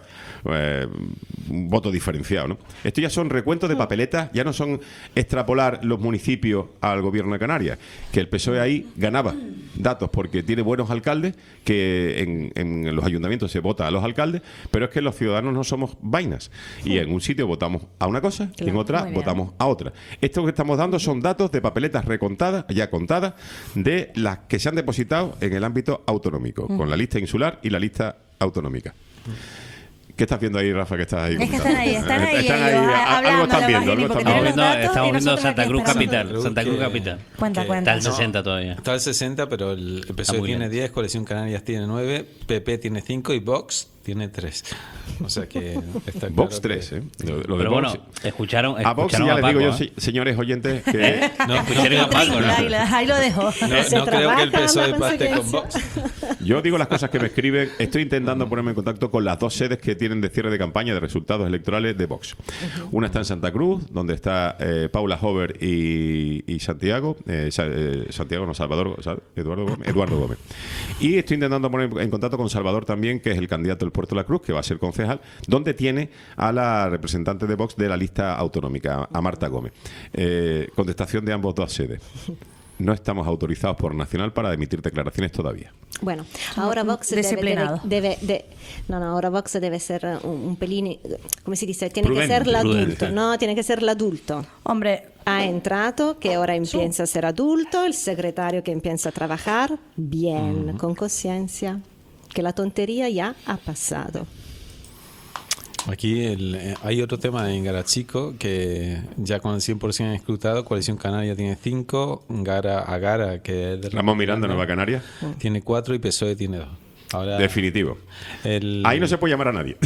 un voto diferenciado, ¿no? Esto ya son recuentos de papeletas, ya no son extrapolar los municipios al gobierno de Canarias, que el PSOE ahí ganaba datos porque tiene buenos alcaldes, que en los ayuntamientos se vota a los alcaldes, pero es que los ciudadanos no somos vainas. Y en un sitio votamos a una cosa y en otra muy bien. votamos a otra. Esto que estamos dando son datos de papeletas recontadas, ya contadas, de las que se han depositado en el ámbito autonómico, con la lista insular y la lista autonómica. ¿Qué estás viendo ahí, Rafa? Que estás ahí. Es que están ahí Están ellos, algo hablando están de viendo, Bajini, algo porque están tienen viendo. los datos Estamos y viendo nosotros Santa aquí Cruz esperando. Capital. Santa Cruz Capital. Cuenta. Está al 60 todavía. Está al 60, pero el PSOE muy tiene bien. 10, Coalición Canarias tiene 9, PP tiene 5 y Vox tiene 3. O sea que está Vox claro 3, que- ¿eh? Lo de Pero Vox, bueno, escucharon a Vox escucharon ya a les Paco, digo yo, ¿eh? señores oyentes, que No, Escucharon a Paco, ¿no? Ahí lo dejo. no, Se no creo que trabaja el PSOE la pacte con consecuencia. Vox. yo digo las cosas que me escriben. Estoy intentando ponerme en contacto con las 2 sedes que tienen de cierre de campaña de resultados electorales de Vox. Una está en Santa Cruz, donde está Paula Hover y Santiago. Santiago, no, Salvador, Eduardo Gómez. Y estoy intentando poner en contacto con Salvador también, que es el candidato del Puerto de la Cruz, que va a ser concejal, donde tiene a la representante de Vox de la lista autonómica, a Marta Gómez. Contestación de ambos 2 sedes. No estamos autorizados por Nacional para emitir declaraciones todavía. Bueno, ahora Vox Disciplinado. ahora Vox debe ser un pelín, come si dice, tiene Prudente. que ser l'adulto, Prudente. no, tiene que ser l'adulto. Hombre, Ha entrato, que ahora empieza a ser adulto, el secretario que empieza a trabajar bien, con conciencia, que la tontería ya ha pasado. Aquí hay otro tema en Garachico que ya con el 100% escrutado, Coalición Canaria tiene 5, Agara, que es de Ramón Miranda, Nueva Canaria. tiene 4 y PSOE tiene 2. Ahora, Definitivo. Ahí no se puede llamar a nadie.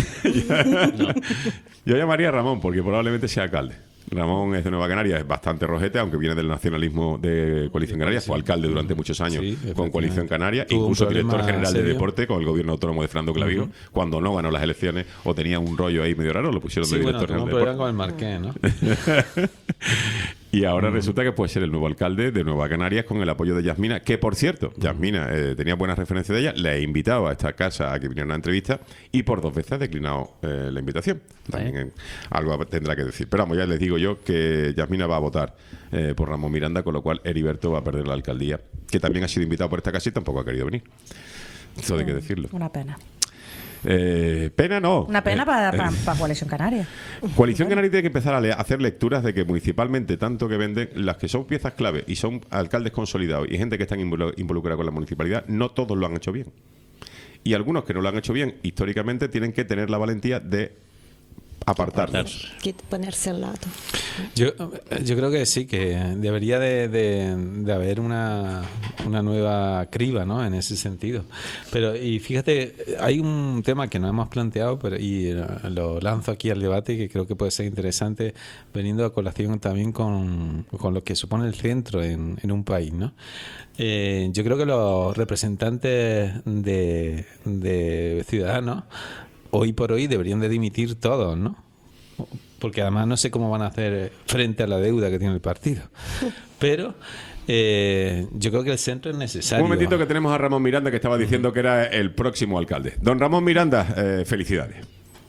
Yo llamaría a Ramón porque probablemente sea alcalde. Ramón es de Nueva Canarias, es bastante rojete, aunque viene del nacionalismo de Coalición Canaria, fue alcalde durante muchos años con Coalición Canaria, Tuvo incluso un problema director general de serio. deporte con el gobierno autónomo de Fernando Clavijo, cuando no ganó las elecciones o tenía un rollo ahí medio raro, lo pusieron de Sí, bueno, director tuvo un general de problema deporte. con el Marqués, ¿no? Y ahora resulta que puede ser el nuevo alcalde de Nueva Canarias con el apoyo de Yasmina, que por cierto, Yasmina tenía buenas referencias de ella, le he invitado a esta casa a que viniera a una entrevista y por 2 veces ha declinado la invitación. También algo tendrá que decir. Pero vamos, ya les digo yo que Yasmina va a votar por Ramón Miranda, con lo cual Heriberto va a perder la alcaldía, que también ha sido invitado por esta casa y tampoco ha querido venir. Eso hay que decirlo. Una pena. Pena no. Una pena para Coalición Canaria. Coalición Canaria tiene que empezar a hacer lecturas de que municipalmente, tanto que venden, las que son piezas clave y son alcaldes consolidados y gente que están involucrada con la municipalidad, no todos lo han hecho bien. Y algunos que no lo han hecho bien, históricamente, tienen que tener la valentía de apartarlos. Que ponerse al lado. Yo creo que sí, que debería de haber una nueva criba, ¿no? En ese sentido. Pero, y fíjate, hay un tema que no hemos planteado y lo lanzo aquí al debate, que creo que puede ser interesante, veniendo a colación también con lo que supone el centro en un país, ¿no? Yo creo que los representantes de Ciudadanos hoy por hoy deberían de dimitir todos, ¿no? Porque además no sé cómo van a hacer frente a la deuda que tiene el partido. Pero yo creo que el centro es necesario. Un momentito que tenemos a Ramón Miranda, que estaba diciendo que era el próximo alcalde. Don Ramón Miranda, felicidades.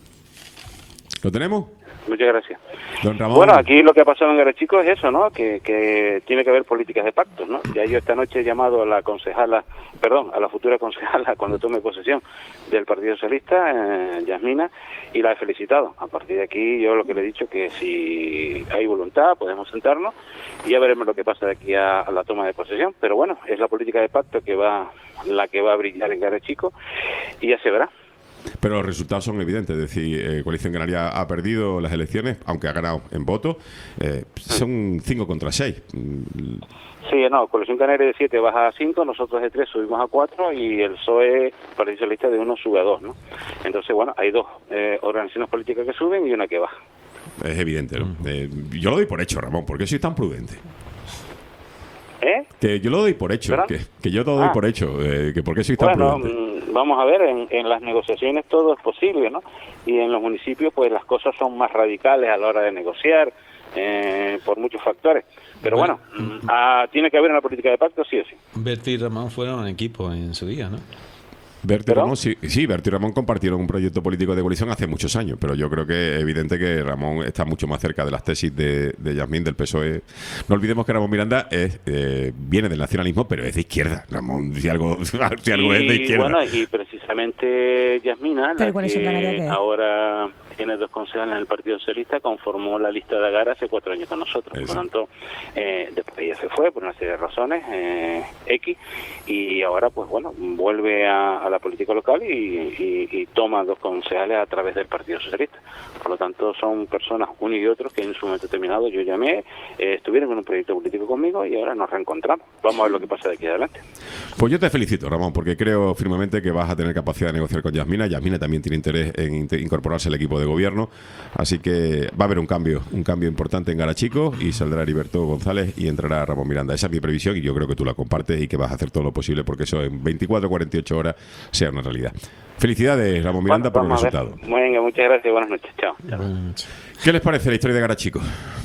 ¿Lo tenemos? Muchas gracias. Don Ramón. Bueno, aquí lo que ha pasado en Garachico es eso, ¿no? Que tiene que haber políticas de pactos, ¿no? Ya yo esta noche he llamado a la futura concejala cuando tome posesión del Partido Socialista, Yasmina, y la he felicitado. A partir de aquí yo lo que le he dicho que si hay voluntad podemos sentarnos y ya veremos lo que pasa de aquí a la toma de posesión. Pero bueno, es la política de pacto la que va a brillar en Garachico y ya se verá. Pero los resultados son evidentes, es decir, Coalición Canaria ha perdido las elecciones, aunque ha ganado en votos, son 5 contra 6. Sí, no, Coalición Canaria de 7 baja a 5, nosotros de 3 subimos a 4 y el PSOE, Partido Socialista, de 1 sube a 2, ¿no? Entonces, bueno, hay 2 organizaciones políticas que suben y una que baja. Es evidente, ¿no? Yo lo doy por hecho, Ramón, ¿por qué sois tan prudente? Que yo lo doy por hecho, que yo lo doy por hecho, que ¿por qué sois tan prudente? Vamos a ver, en las negociaciones todo es posible, ¿no? Y en los municipios, pues las cosas son más radicales a la hora de negociar, por muchos factores. Pero bueno, tiene que haber una política de pacto, sí o sí. Berti y Ramón fueron un equipo en su día, ¿no? Berti y Ramón, sí, Berti y Ramón compartieron un proyecto político de coalición hace muchos años, pero yo creo que es evidente que Ramón está mucho más cerca de las tesis de Yasmín, del PSOE. No olvidemos que Ramón Miranda viene del nacionalismo, pero es de izquierda. Ramón, si algo es de izquierda. Bueno, y precisamente Yasmina, la que ahora tiene 2 concejales en el Partido Socialista, conformó la lista de Agara hace 4 años con nosotros. Por lo tanto, después ella se fue por una serie de razones X, y ahora pues bueno, vuelve a la política local y toma 2 concejales a través del Partido Socialista. Por lo tanto, son personas, uno y otro, que en su momento determinado yo llamé, estuvieron con un proyecto político conmigo y ahora nos reencontramos. Vamos a ver lo que pasa de aquí adelante. Pues yo te felicito, Ramón, porque creo firmemente que vas a tener capacidad de negociar con Yasmina. Yasmina también tiene interés en incorporarse al equipo de gobierno, así que va a haber un cambio importante en Garachico y saldrá Heriberto González y entrará Ramón Miranda. Esa es mi previsión y yo creo que tú la compartes y que vas a hacer todo lo posible porque eso en 24 o 48 horas sea una realidad. Felicidades, Ramón Miranda, por el resultado. Venga, muchas gracias, buenas noches, chao. ¿Qué les parece la historia de Garachico?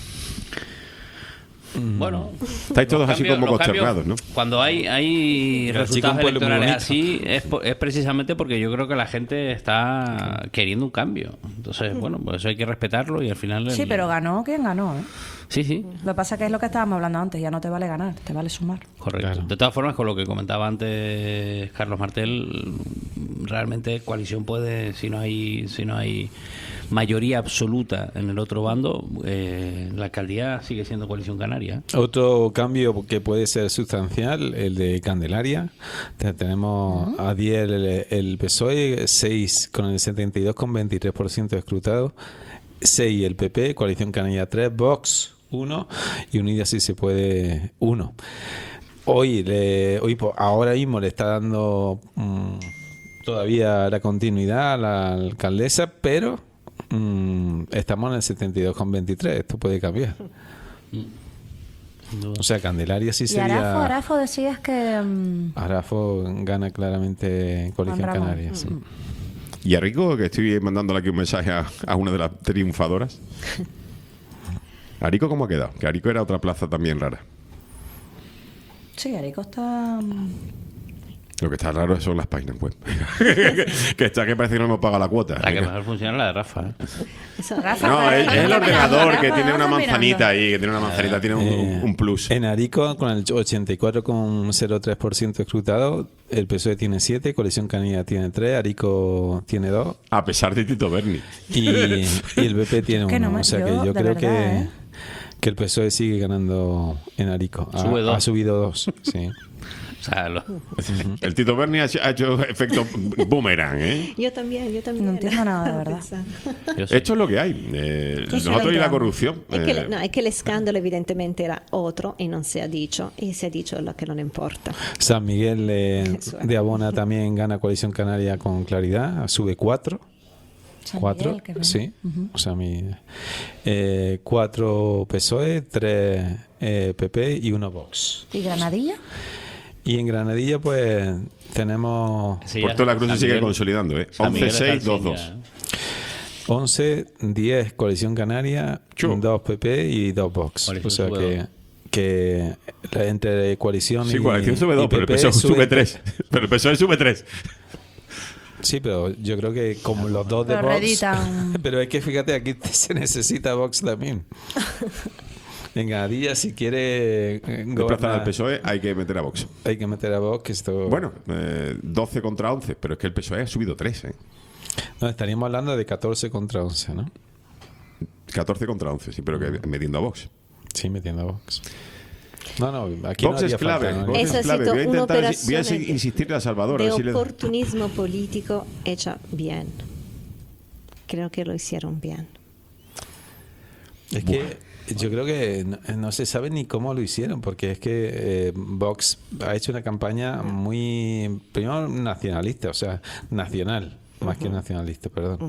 Bueno, estáis todos así como consternados, ¿no? Cuando hay resultados electorales así es precisamente porque yo creo que la gente está queriendo un cambio. Entonces, bueno, pues eso hay que respetarlo y al final... Sí, pero ganó quien ganó, ¿eh? Sí, sí. Lo que pasa es que es lo que estábamos hablando antes, ya no te vale ganar, te vale sumar. Correcto. Claro. De todas formas, con lo que comentaba antes Carlos Martel, realmente coalición puede, si no hay mayoría absoluta en el otro bando, la alcaldía sigue siendo Coalición Canaria. Otro cambio que puede ser sustancial, el de Candelaria. Tenemos a 10 el PSOE, 6 con el 72,23% escrutado, 6 el PP, Coalición Canaria 3, Vox 1 y Unidas Si Se Puede 1. Ahora mismo le está dando todavía la continuidad a la alcaldesa, pero estamos en el 72,23. Esto puede cambiar. O sea, Candelaria sí sería... Y Arafo decías que... Arafo gana claramente Coalición Canaria. Sí. Y a Rico, que estoy mandándole aquí un mensaje a una de las triunfadoras. ¿A Rico cómo ha quedado? Que Arico era otra plaza también rara. Sí, Arico está... Lo que está raro son las páginas web. que está que parece que no hemos pagado la cuota. La que mejor funciona es la de Rafa. Rafa, No, es el ordenador que tiene una Rafa manzanita ahí, que tiene una manzanita, tiene un plus. En Arico, con el 84,03% escrutado, el PSOE tiene 7, Coalición Canaria tiene 3, Arico tiene 2. A pesar de Tito Berni. Y el PP tiene 1. no me- O sea que yo, yo de creo verdad, que el PSOE sigue ganando en Arico. Sube 2. Ha subido 2, sí. O sea, El Tito Berni ha hecho efecto boomerang, ¿eh? Yo también. No entiendo nada, de verdad. yo sé. Esto es lo que hay. Nosotros y la corrupción. Es que el escándalo evidentemente era otro y no se ha dicho. Y se ha dicho lo que no le importa. San Miguel de Abona también gana Coalición Canaria con claridad, sube 4. San 4, Miguel, qué bueno. sí. O sea, 4 PSOE, 3 PP y 1 Vox. ¿Y Granadilla? Y en Granadilla, pues tenemos Sí, Puerto de la Cruz San se sigue Miguel- consolidando, ¿eh? San Miguel 11-6, está 2-2. ya, ¿eh? 11, 10 Coalición Canaria, Chu. 2 PP y 2 Vox. Coalición O sea sube que entre coalición Sí, y coalición sube 2, y pero el PP PSOE sube 3. Pero el PSOE sube 3. Sí, pero yo creo que como los dos de Pero Vox... reeditan. Pero es que fíjate, aquí se necesita Vox también. En Granadilla, si quiere Desplazar gobernar, al PSOE hay que meter a Vox. hay que meter a Vox, que esto... Bueno, 12 contra 11, pero es que el PSOE ha subido 3, ¿eh? No, estaríamos hablando de 14 contra 11, ¿no? 14 contra 11, sí, pero que metiendo a Vox. Sí, metiendo a Vox. No, aquí Vox no es haría clave. falta, ¿no? Vox Eso es clave. ha sido Voy a una intentar operación insistirle a Salvador. a de ver si le- oportunismo político hecha bien. Creo que lo hicieron bien. Es que yo creo que no se sabe ni cómo lo hicieron, porque es que Vox ha hecho una campaña muy, primero nacionalista, o sea, nacional, más que nacionalista, perdón.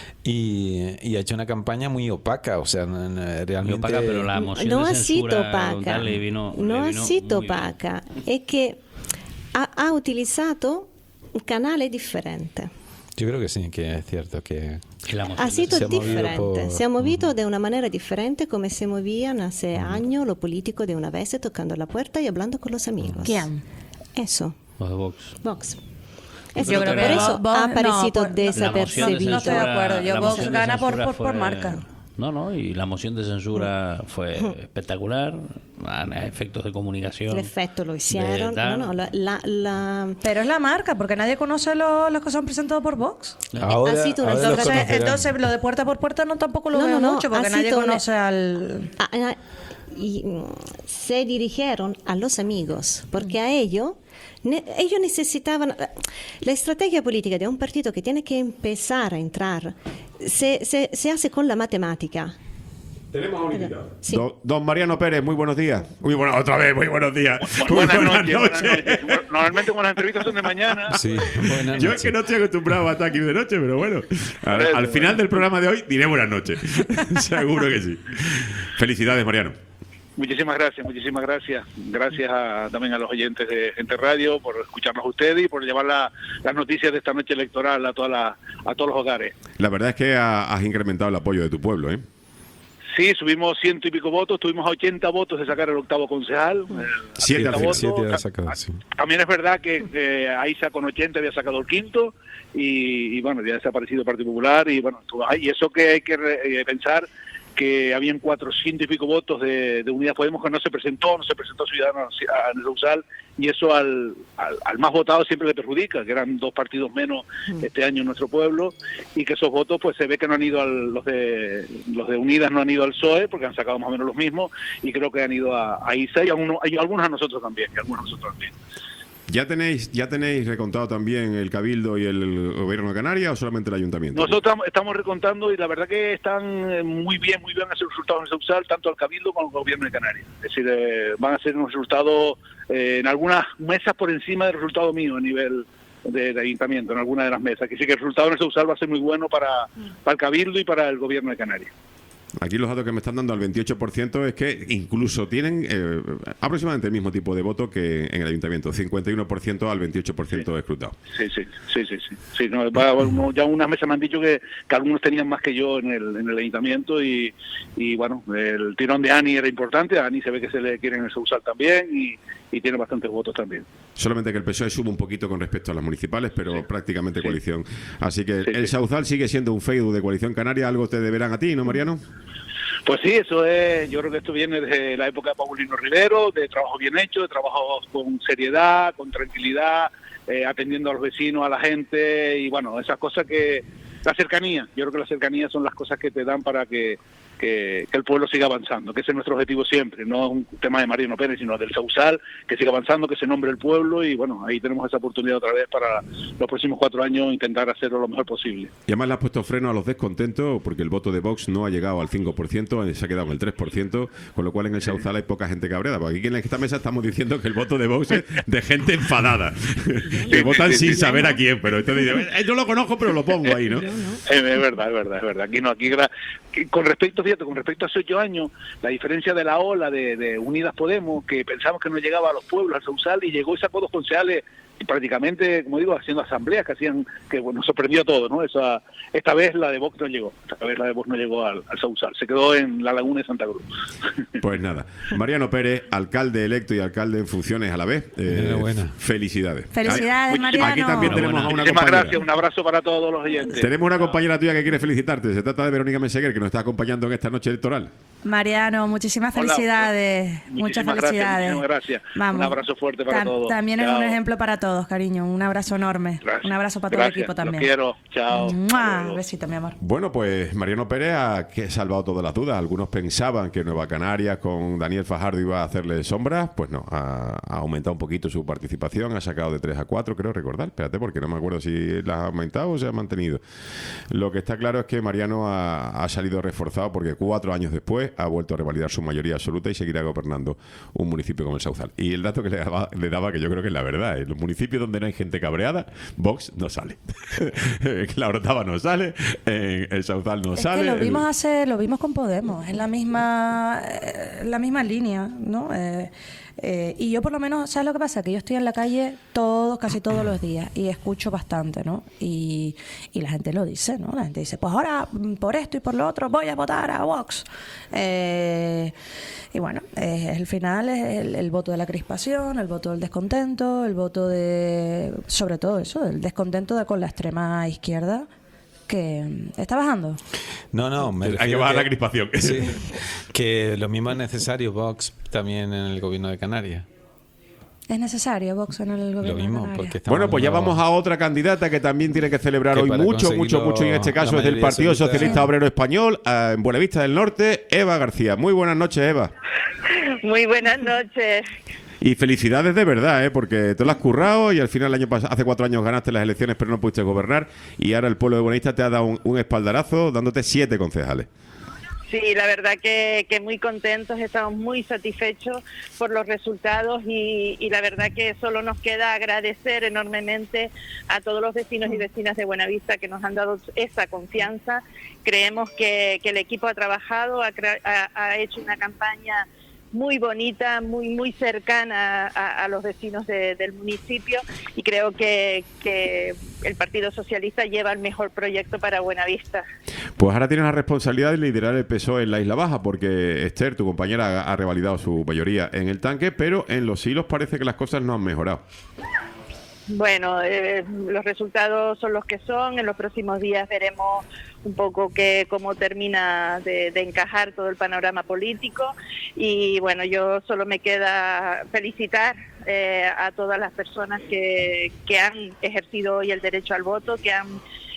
Y ha hecho una campaña muy opaca, o sea, realmente... Muy opaca, pero la moción No de ha sido censura opaca. tal, le vino No ha sido muy bien. opaca. Es que ha utilizado canales diferentes. Yo creo que sí, que es cierto que... Y la moción Ha de sido Se ha movido diferente. por- Se ha movido de una manera diferente como se movían hace años los políticos de una vez tocando la puerta y hablando con los amigos. ¿Quién? Eso, Los de Vox. Vox. Yo Eso, creo por que eso Vox- ha no, parecido por- La moción de desapercibido. No estoy de acuerdo. Yo la Vox moción de gana por censura fue- marca. No, y la moción de censura fue espectacular, a efectos de comunicación. El efecto lo hicieron. de tal. No, Pero es la marca, porque nadie conoce los que se han presentado por Vox. Ahora, Ha sido una ahora los Entonces, conocerán. entonces, lo de puerta por puerta no tampoco lo No, veo no, mucho, porque ha nadie sido una- conoce al... y se dirigieron a los amigos, porque a ellos necesitaban la estrategia política de un partido que tiene que empezar a entrar, se hace con la matemática. Tenemos a un invitado. Sí. Don Mariano Pérez, muy buenos días. Muy bueno, otra vez, muy buenos días. Muy Buenas noches. Normalmente con las entrevistas son de mañana. Sí, buenas Yo noches. es que no estoy acostumbrado a estar aquí de noche, pero bueno. Al final del programa de hoy diré buenas noches. Seguro que sí. Felicidades, Mariano. Muchísimas gracias, muchísimas gracias. Gracias también a los oyentes de Gente Radio por escucharnos ustedes y por llevar las noticias de esta noche electoral a todos los hogares. La verdad es que has incrementado el apoyo de tu pueblo, ¿eh? Sí, subimos 100 y pico votos, tuvimos a 80 votos de sacar el octavo concejal. 7 al final. 7 ha sacado, sí. También es verdad que Aiza con 80 había sacado el quinto y bueno, ya ha desaparecido el Partido Popular y bueno, y eso que hay que pensar que habían 400 y pico votos de Unidas Podemos que no se presentó Ciudadanos a el Sausal, y eso al más votado siempre le perjudica, que eran 2 partidos menos este año en nuestro pueblo, y que esos votos pues se ve que no han ido los de Unidas no han ido al PSOE, porque han sacado más o menos los mismos, y creo que han ido a ISA, y algunos a nosotros también, ¿Ya tenéis recontado también el Cabildo y el Gobierno de Canarias o solamente el Ayuntamiento? Nosotros estamos recontando y la verdad que están muy bien esos resultados en el Sausal, tanto el Cabildo como el Gobierno de Canarias. Es decir, van a ser unos resultados en algunas mesas por encima del resultado mío a nivel de Ayuntamiento, en alguna de las mesas. Que sí que el resultado en el Sausal va a ser muy bueno para el Cabildo y para el Gobierno de Canarias. Aquí los datos que me están dando al 28% es que incluso tienen aproximadamente el mismo tipo de voto que en el Ayuntamiento, 51% al 28% escrutado. Sí, no, ya unas mesas me han dicho que algunos tenían más que yo en el Ayuntamiento y bueno, el tirón de Ani era importante, a Ani se ve que se le quiere en el Sausal también y tiene bastantes votos también. Solamente que el PSOE sube un poquito con respecto a las municipales, pero prácticamente coalición. Así que el Sausal sigue siendo un feudo de Coalición Canaria, algo te deberán a ti, ¿no, Mariano? Pues sí, eso es, yo creo que esto viene desde la época de Paulino Rivero, de trabajo bien hecho, de trabajo con seriedad, con tranquilidad, atendiendo a los vecinos, a la gente, y bueno, esas cosas que, la cercanía, yo creo que la cercanía son las cosas que te dan para que el pueblo siga avanzando, que ese es nuestro objetivo siempre, no es un tema de Mariano Pérez, sino del Sausal, que siga avanzando, que se nombre el pueblo, y bueno, ahí tenemos esa oportunidad otra vez para los próximos 4 años intentar hacerlo lo mejor posible. Y además le has puesto freno a los descontentos, porque el voto de Vox no ha llegado al 5%, se ha quedado en el 3%, con lo cual en el Sausal hay poca gente cabreada, porque aquí en esta mesa estamos diciendo que el voto de Vox es de gente enfadada, que votan sin saber a quién, pero entonces dice, no lo conozco, pero lo pongo ahí, ¿no? Es verdad. Aquí con respecto a hace 8 años, la diferencia de la ola de Unidas Podemos, que pensamos que no llegaba a los pueblos, al Sausal, y llegó y sacó 2 concejales prácticamente, como digo, haciendo asambleas que bueno, nos sorprendió a todos, ¿no? Esta vez la de Vox no llegó, al Sausal, se quedó en la laguna de Santa Cruz. Pues nada, Mariano Pérez, alcalde electo y alcalde en funciones a la vez. Enhorabuena. Felicidades. Felicidades, Mariano. Aquí también tenemos a una Muchísimas compañera. gracias, un abrazo para todos los oyentes. Tenemos una compañera tuya que quiere felicitarte. Se trata de Verónica Meseguer, que nos está acompañando en esta noche electoral. Mariano, muchísimas felicidades. Muchas felicidades. Muchísimas gracias. Vamos. Un abrazo fuerte para todos. También es un ejemplo para todos, cariño. Un abrazo enorme. Gracias. Un abrazo para todo el equipo también. Los quiero. Chao. ¡Mua! Besito, mi amor. Bueno, pues Mariano Pérez ha salvado todas las dudas. Algunos pensaban que Nueva Canarias con Daniel Fajardo iba a hacerle sombras. Pues no, ha aumentado un poquito su participación. Ha sacado de 3 a 4, creo recordar. Espérate, porque no me acuerdo si la ha aumentado o se ha mantenido. Lo que está claro es que Mariano ha salido reforzado porque 4 años después ha vuelto a revalidar su mayoría absoluta y seguirá gobernando un municipio como el Sausal. Y el dato que le daba, que yo creo que es la verdad, en los municipios donde no hay gente cabreada, Vox no sale. La Orotava no sale, el Sausal no sale. Que lo vimos con Podemos, es la misma línea, ¿no? Y yo por lo menos, ¿sabes lo que pasa? Que yo estoy en la calle casi todos los días y escucho bastante, ¿no? Y la gente lo dice, ¿no? La gente dice, pues ahora por esto y por lo otro voy a votar a Vox. Y bueno, al final es el voto de la crispación, el voto del descontento, el voto sobre todo eso, el descontento con la extrema izquierda, que está bajando. No, me refiero hay que bajar la crispación. Sí, que lo mismo es necesario Vox también en el gobierno de Canarias. ¿Es necesario Vox en el gobierno Lo mismo, de Canarias? porque estamos Bueno, pues ya vamos a otra candidata que también tiene que celebrar hoy mucho, y en este caso es del Partido Socialista Obrero Español, en Buenavista del Norte, Eva García. Muy buenas noches, Eva. Muy buenas noches. Y felicidades de verdad, porque te lo has currado y al final hace 4 años ganaste las elecciones pero no pudiste gobernar y ahora el pueblo de Buenavista te ha dado un espaldarazo dándote 7 concejales. Sí, la verdad que muy contentos, estamos muy satisfechos por los resultados y la verdad que solo nos queda agradecer enormemente a todos los vecinos y vecinas de Buenavista que nos han dado esa confianza. Creemos que el equipo ha trabajado, ha hecho una campaña muy bonita, muy cercana a los vecinos del municipio y creo que el Partido Socialista lleva el mejor proyecto para Buenavista. Pues ahora tienes la responsabilidad de liderar el PSOE en la Isla Baja porque Esther, tu compañera, ha revalidado su mayoría en el tanque, pero en los hilos parece que las cosas no han mejorado. Bueno, los resultados son los que son. En los próximos días veremos un poco cómo termina de encajar todo el panorama político. Y bueno, yo solo me queda felicitar a todas las personas que han ejercido hoy el derecho al voto, que han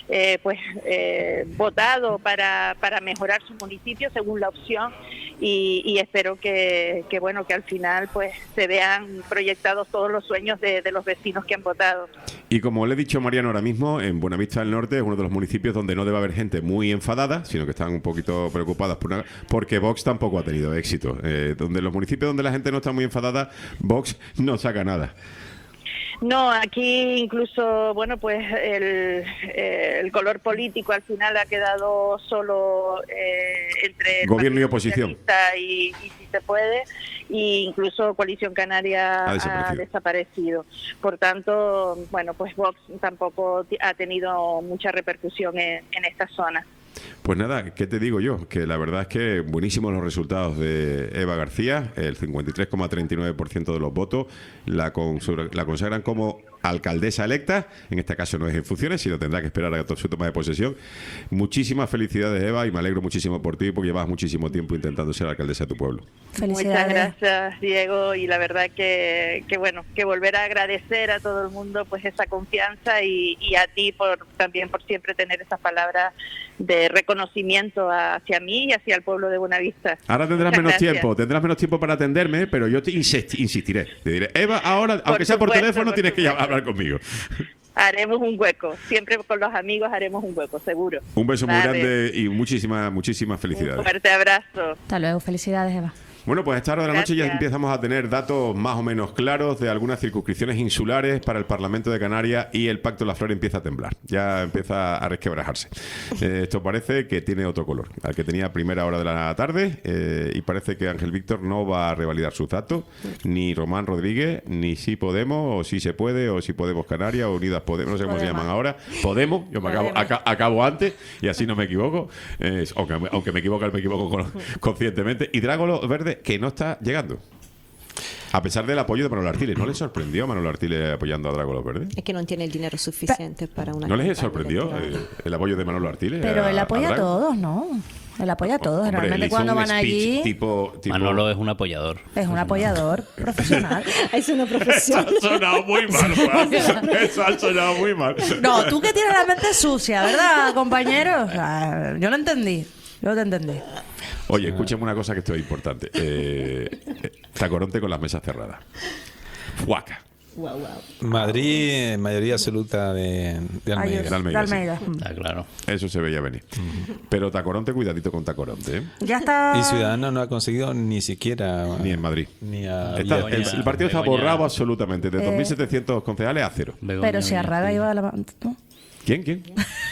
votado para mejorar su municipio según la opción, y espero que al final pues se vean proyectados todos los sueños de los vecinos que han votado. Y como le he dicho a Mariano ahora mismo, en Buenavista del Norte es uno de los municipios donde no debe haber gente muy enfadada, sino que están un poquito preocupadas porque Vox tampoco ha tenido éxito. Donde los municipios donde la gente no está muy enfadada, Vox no saca nada. No, aquí incluso, bueno, pues el color político al final ha quedado solo entre gobierno y oposición. Y si se puede, e incluso Coalición Canaria ha desaparecido. Por tanto, bueno, pues Vox tampoco ha tenido mucha repercusión en esta zona. Pues nada, ¿qué te digo yo? Que la verdad es que buenísimos los resultados de Eva García, el 53,39% de los votos la consagran como alcaldesa electa. En este caso no es en funciones, sino tendrá que esperar a su toma de posesión. Muchísimas felicidades, Eva, y me alegro muchísimo por ti, porque llevas muchísimo tiempo intentando ser alcaldesa de tu pueblo. Muchas gracias, Diego, y la verdad que volver a agradecer a todo el mundo pues esa confianza, y a ti también por siempre tener esas palabras de reconocimiento hacia mí y hacia el pueblo de Buenavista. Ahora tendrás menos tiempo para atenderme, pero yo te insistiré. Te diré, Eva, ahora, aunque sea por teléfono, tienes que hablar conmigo. Haremos un hueco, siempre con los amigos haremos un hueco, seguro. Un beso muy grande y muchísimas felicidades. Un fuerte abrazo. Hasta luego, felicidades, Eva. Bueno, pues a esta hora de la noche ya empezamos a tener datos más o menos claros de algunas circunscripciones insulares para el Parlamento de Canarias, y el Pacto de la Flor empieza a temblar, ya empieza a resquebrajarse. Esto parece que tiene otro color, al que tenía a primera hora de la tarde, y parece que Ángel Víctor no va a revalidar sus datos, ni Román Rodríguez, ni Si Podemos, o Si Se Puede, o Si Podemos Canarias, o Unidas Podemos, no sé cómo se llaman ahora. Podemos, yo me acabo antes, y así no me equivoco, aunque me equivoco conscientemente. Y Drágolo Verde, que no está llegando. A pesar del apoyo de Manolo Artiles. ¿No le sorprendió a Manolo Artiles apoyando a Drágolo Verde? Es que no tiene el dinero suficiente para una... ¿No les sorprendió el apoyo de Manolo Artiles? Pero él apoya a todos, ¿no? Él apoya a todos. Realmente cuando van allí... Tipo... Manolo es un apoyador. Es un apoyador profesional. Es una profesión. Eso ha sonado muy mal, Juan. Eso ha sonado muy mal. No, tú que tienes la mente sucia, ¿verdad, compañero? Yo no entendí. Yo te entendí. Oye, escúchame una cosa que esto es importante. Tacoronte con las mesas cerradas. Fuaca. Wow. Madrid, mayoría absoluta de Almeida. De Almeida. Sí. Claro. Eso se veía venir. Pero Tacoronte, cuidadito con Tacoronte. Ya está. Y Ciudadanos no ha conseguido ni siquiera... Ni en Madrid. Ni a el partido está borrado absolutamente. De 2.700 concejales a cero. Pero si Arraga iba a la... ¿no? ¿Quién?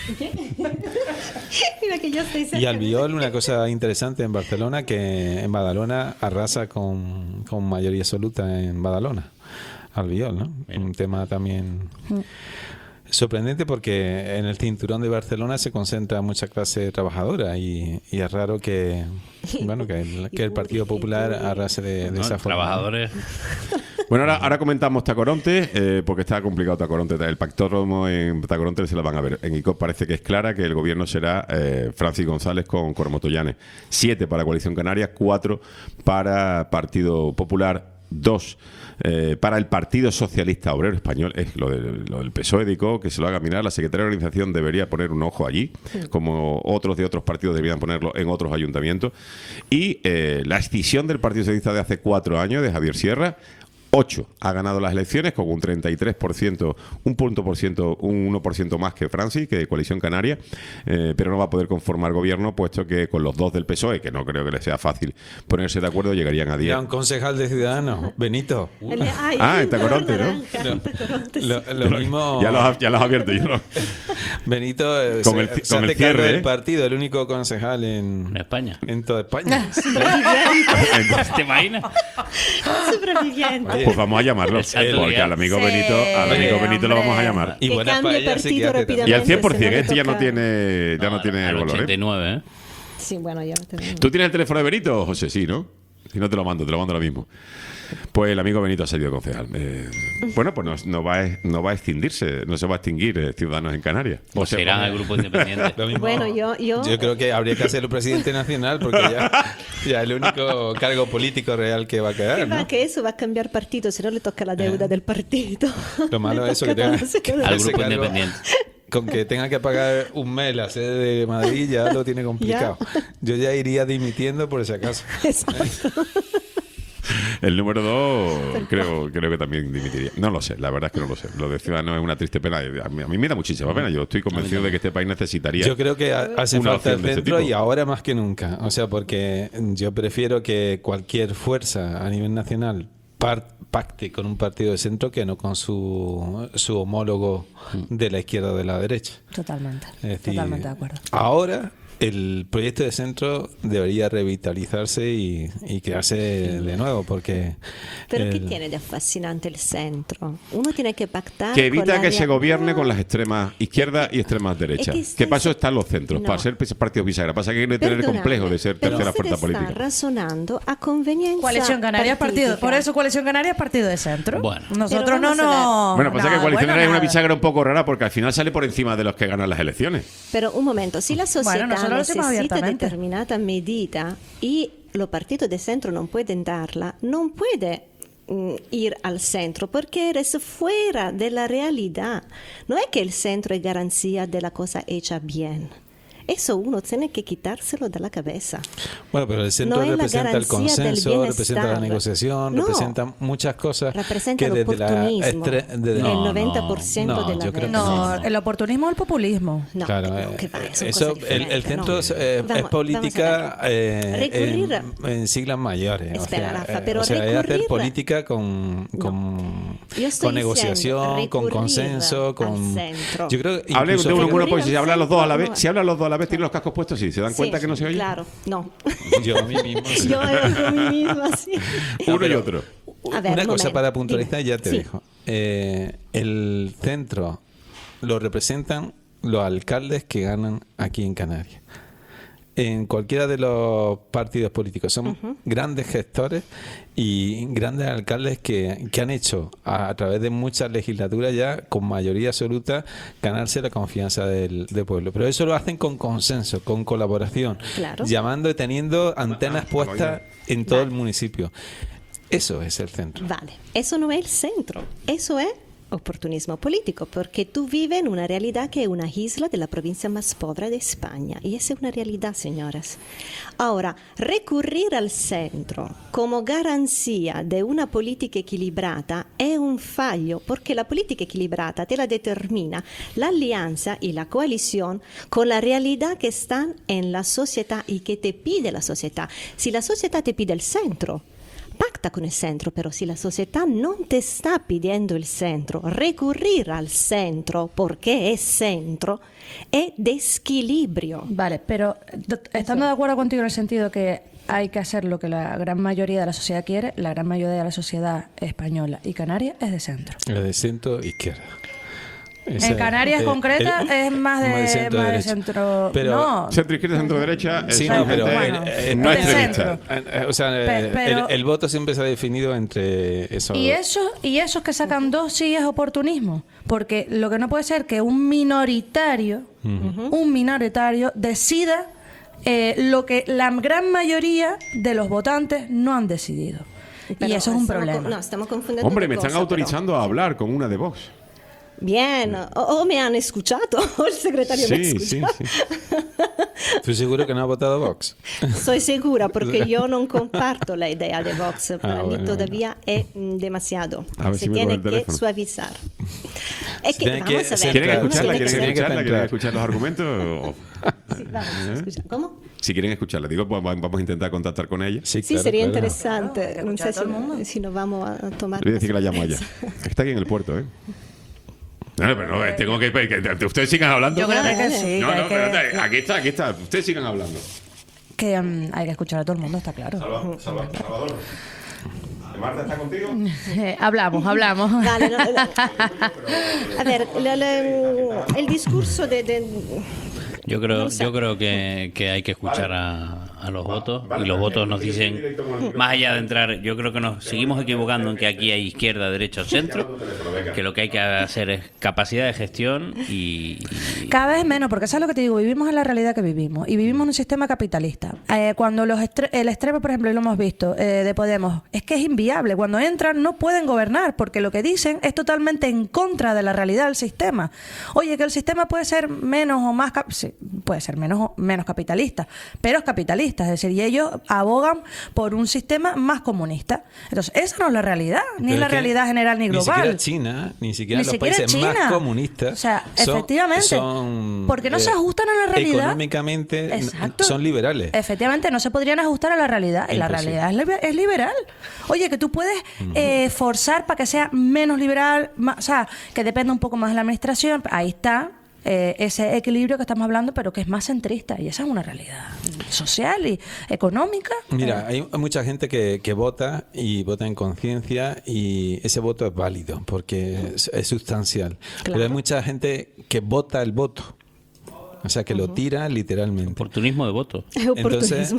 Mira que yo estoy cerca. Y Albiol, una cosa interesante en Barcelona, que en Badalona arrasa con mayoría absoluta en Badalona. Albiol, ¿no? Un tema también sorprendente, porque en el cinturón de Barcelona se concentra mucha clase trabajadora, y es raro que el Partido Popular arrase de esa forma. Trabajadores. Bueno, ahora comentamos Tacoronte, porque está complicado Tacoronte. El pactódromo en Tacoronte se lo van a ver. En ICOP parece que es clara que el gobierno será Francis González con Cormotollanes. 7 para Coalición Canaria, 4 para Partido Popular, 2 para el Partido Socialista Obrero Español. Es lo del PSOE de ICOP, que se lo haga mirar. La Secretaría de Organización debería poner un ojo allí, como otros de otros partidos deberían ponerlo en otros ayuntamientos. Y la escisión del Partido Socialista de hace 4 años, de Javier Sierra, 8 ha ganado las elecciones con un 33%, un 1% más que Francis, que de Coalición Canaria, pero no va a poder conformar gobierno, puesto que con los 2 del PSOE, que no creo que les sea fácil ponerse de acuerdo, llegarían a 10. Ya un concejal de Ciudadanos, Benito. En Tacoronte, ¿no? Lo mismo... Ya los has abierto yo. Benito con el cierre del partido, el único concejal en España. En toda España. ¿Te imaginas? Superviviente. Pues vamos a llamarlo, porque al amigo Benito lo vamos a llamar. Y buenas paellas sí que hace también. Y al 100%, este ya no tiene color, 89, Sí, bueno, ya no tenemos. ¿Tú tienes el teléfono de Benito, José? Sí, ¿no? Si no te lo mando ahora mismo. Pues el amigo Benito ha salido concejal. Bueno, pues no va a extinguirse, no se va a extinguir Ciudadanos en Canarias. O será el grupo independiente. Bueno, yo creo que habría que hacerlo presidente nacional porque ya es el único cargo político real que va a quedar, ¿no? Que eso va a cambiar partido, si no le toca la deuda del partido. Lo malo es eso, que tenga al grupo independiente. Con que tenga que pagar un mes la sede de Madrid ya lo tiene complicado. Yo ya iría dimitiendo por si acaso. Exacto. El número 2 creo que también dimitiría. No lo sé, la verdad es que no lo sé. Lo de Ciudadanos es una triste pena. A mí me da muchísima pena. Yo estoy convencido de que este país necesitaría. Yo creo que hace una falta el opción de este centro tipo. y ahora más que nunca. O sea, porque yo prefiero que cualquier fuerza a nivel nacional pacte con un partido de centro que no con su homólogo de la izquierda o de la derecha. Totalmente. Es decir, Totalmente de acuerdo. Ahora el proyecto de centro debería revitalizarse y crearse de nuevo, porque... ¿Pero qué tiene de fascinante el centro? Uno tiene que pactar Que evita con que la se gobierne con las extremas izquierdas y extremas derechas. Que para eso están los centros, No. para ser partidos bisagra. Pasa que hay que tener el complejo de ser pero tercera usted fuerza está política. razonando a conveniencia Coalición Canaria partido. partítica. Por eso Coalición Canaria es partido de centro. Bueno. Nosotros Pero no vamos a nos... Bueno, pasa que nada, Coalición Canaria es una nada. bisagra un poco rara porque al final sale por encima de los que ganan las elecciones. Pero un momento, si la sociedad nosotros lo decimos necesita abiertamente. determinata medida y los partidos de centro no pueden darla, no puede ir al centro porque eres fuera de la realidad. No es que el centro es garantía de la cosa hecha bien. Eso uno tiene que quitárselo de la cabeza. Bueno, pero el centro No es la representa el garantía del consenso, representa la bienestar. negociación, No. representa muchas cosas Representa que el desde la oportunismo. desde El la- 90% de la yo creo que No, el oportunismo o el populismo. No, Claro, no, que va, son eso, cosas diferentes, el centro ¿no? es Vamos política a ver. Recurrir en siglas mayores. Espera, Rafa, pero es hacer recurrir- política con Yo estoy con negociación, diciendo, con recurrir consenso, al con... centro. Yo creo que Hable incluso- de uno en uno, porque si Recurrir al hablan los dos a la vez, centro, si hablan los dos a la vez, tienen los cascos puestos, sí, ¿se dan cuenta Sí, que no se oye? Claro, no. Yo a mí mismo. sí. Yo a mí misma, sí. Uno y otro. A ver, Una un cosa momento, para puntualizar, dime. ya te Sí. dejo. El centro lo representan los alcaldes que ganan aquí en Canarias. En cualquiera de los partidos políticos son grandes gestores y grandes alcaldes que han hecho a través de muchas legislaturas ya con mayoría absoluta ganarse la confianza del pueblo. Pero eso lo hacen con consenso, con colaboración, Claro. llamando y teniendo antenas puestas en todo el municipio. Eso es el centro. Vale, eso no es el centro, eso es oportunismo político, porque tú vives en una realidad que es una isla de la provincia más pobre de España, y esa es una realidad, señoras. Ahora, recurrir al centro como garantía de una política equilibrata es un fallo, porque la política equilibrata te la determina la alianza y la coalición con la realidad que están en la sociedad y que te pide la sociedad. Si la sociedad te pide el centro, pacta con el centro, pero si la sociedad no te está pidiendo el centro, recurrir al centro porque es centro es desequilibrio. Vale, pero estando de acuerdo contigo en el sentido que hay que hacer lo que la gran mayoría de la sociedad quiere, la gran mayoría de la sociedad española y canaria es de centro. El de centro izquierda. En Canarias concreta es más de centro. Pero- no, Centro izquierda, centro derecha, Sí, son no, pero gente bueno, no del extremista. centro. O sea, Pero- el voto siempre se ha definido entre eso. y esos que sacan dos sí es oportunismo, porque lo que no puede ser que un minoritario decida lo que la gran mayoría de los votantes no han decidido. Pero y eso es un estamos problema. no, estamos confundiendo Hombre, de me están cosas, autorizando a hablar con una de Vox. pero- Bien, o me han escuchado, o el secretario me ha Sí, sí, escuchado. sí. ¿Tú seguro que no has votado Vox? Soy segura porque yo no comparto la idea de Vox. Para mí bueno, todavía es demasiado. A ver Se si me tiene coge el que teléfono. suavizar. Es que, tiene que vamos a ver. ser ¿Quieren Claro, escucharla? tiene que ¿Quieren ser- escucharla? tiene que ¿Quieren entrar. escuchar los argumentos? Sí, vamos a escuchar. ¿Cómo? Si quieren escucharla, digo, pues vamos a intentar contactar con ella. Sí, claro, sería claro. interesante. Claro, hay que No escuchar sé a todo el mundo. si nos vamos a tomar. Le voy a decir que la llamo a ella. Está aquí en el puerto, ¿eh? No, pero no, tengo que ustedes sigan hablando. Yo creo que sí. No, que hay no, que- espérate, aquí está. Ustedes sigan hablando. que hay que escuchar a todo el mundo, está claro. Salvador. ¿Marta está contigo? Hablamos. Vale, a ver, el discurso Yo creo que hay que escuchar a los votos, y los votos nos dicen, más allá de entrar, yo creo que nos seguimos equivocando en que aquí hay izquierda, derecha o centro, que lo que hay que hacer es capacidad de gestión y cada vez menos, porque ¿sabes lo que te digo? Vivimos en la realidad que vivimos y vivimos en un sistema capitalista. Cuando el extremo, por ejemplo, y lo hemos visto, de Podemos, es que es inviable. Cuando entran no pueden gobernar porque lo que dicen es totalmente en contra de la realidad del sistema. Oye, que el sistema puede ser menos o más... Sí, puede ser menos capitalista, pero es capitalista, es decir, y ellos abogan por un sistema más comunista. Entonces, esa no es la realidad, ni es la realidad general ni global. Ni siquiera China, ni siquiera los países más comunistas. O sea, efectivamente, porque no se ajustan a la realidad. Económicamente Exacto. son liberales. Efectivamente, no se podrían ajustar a la realidad. Y la realidad es liberal. Oye, que tú puedes forzar para que sea menos liberal, o sea, que dependa un poco más de la administración. Ahí está. Ese equilibrio que estamos hablando, pero que es más centrista, y esa es una realidad social y económica. Mira, hay mucha gente que vota y vota en conciencia, y ese voto es válido porque es sustancial. Claro. Pero hay mucha gente que vota el voto. O sea, que lo tira literalmente. Oportunismo de voto. Entonces,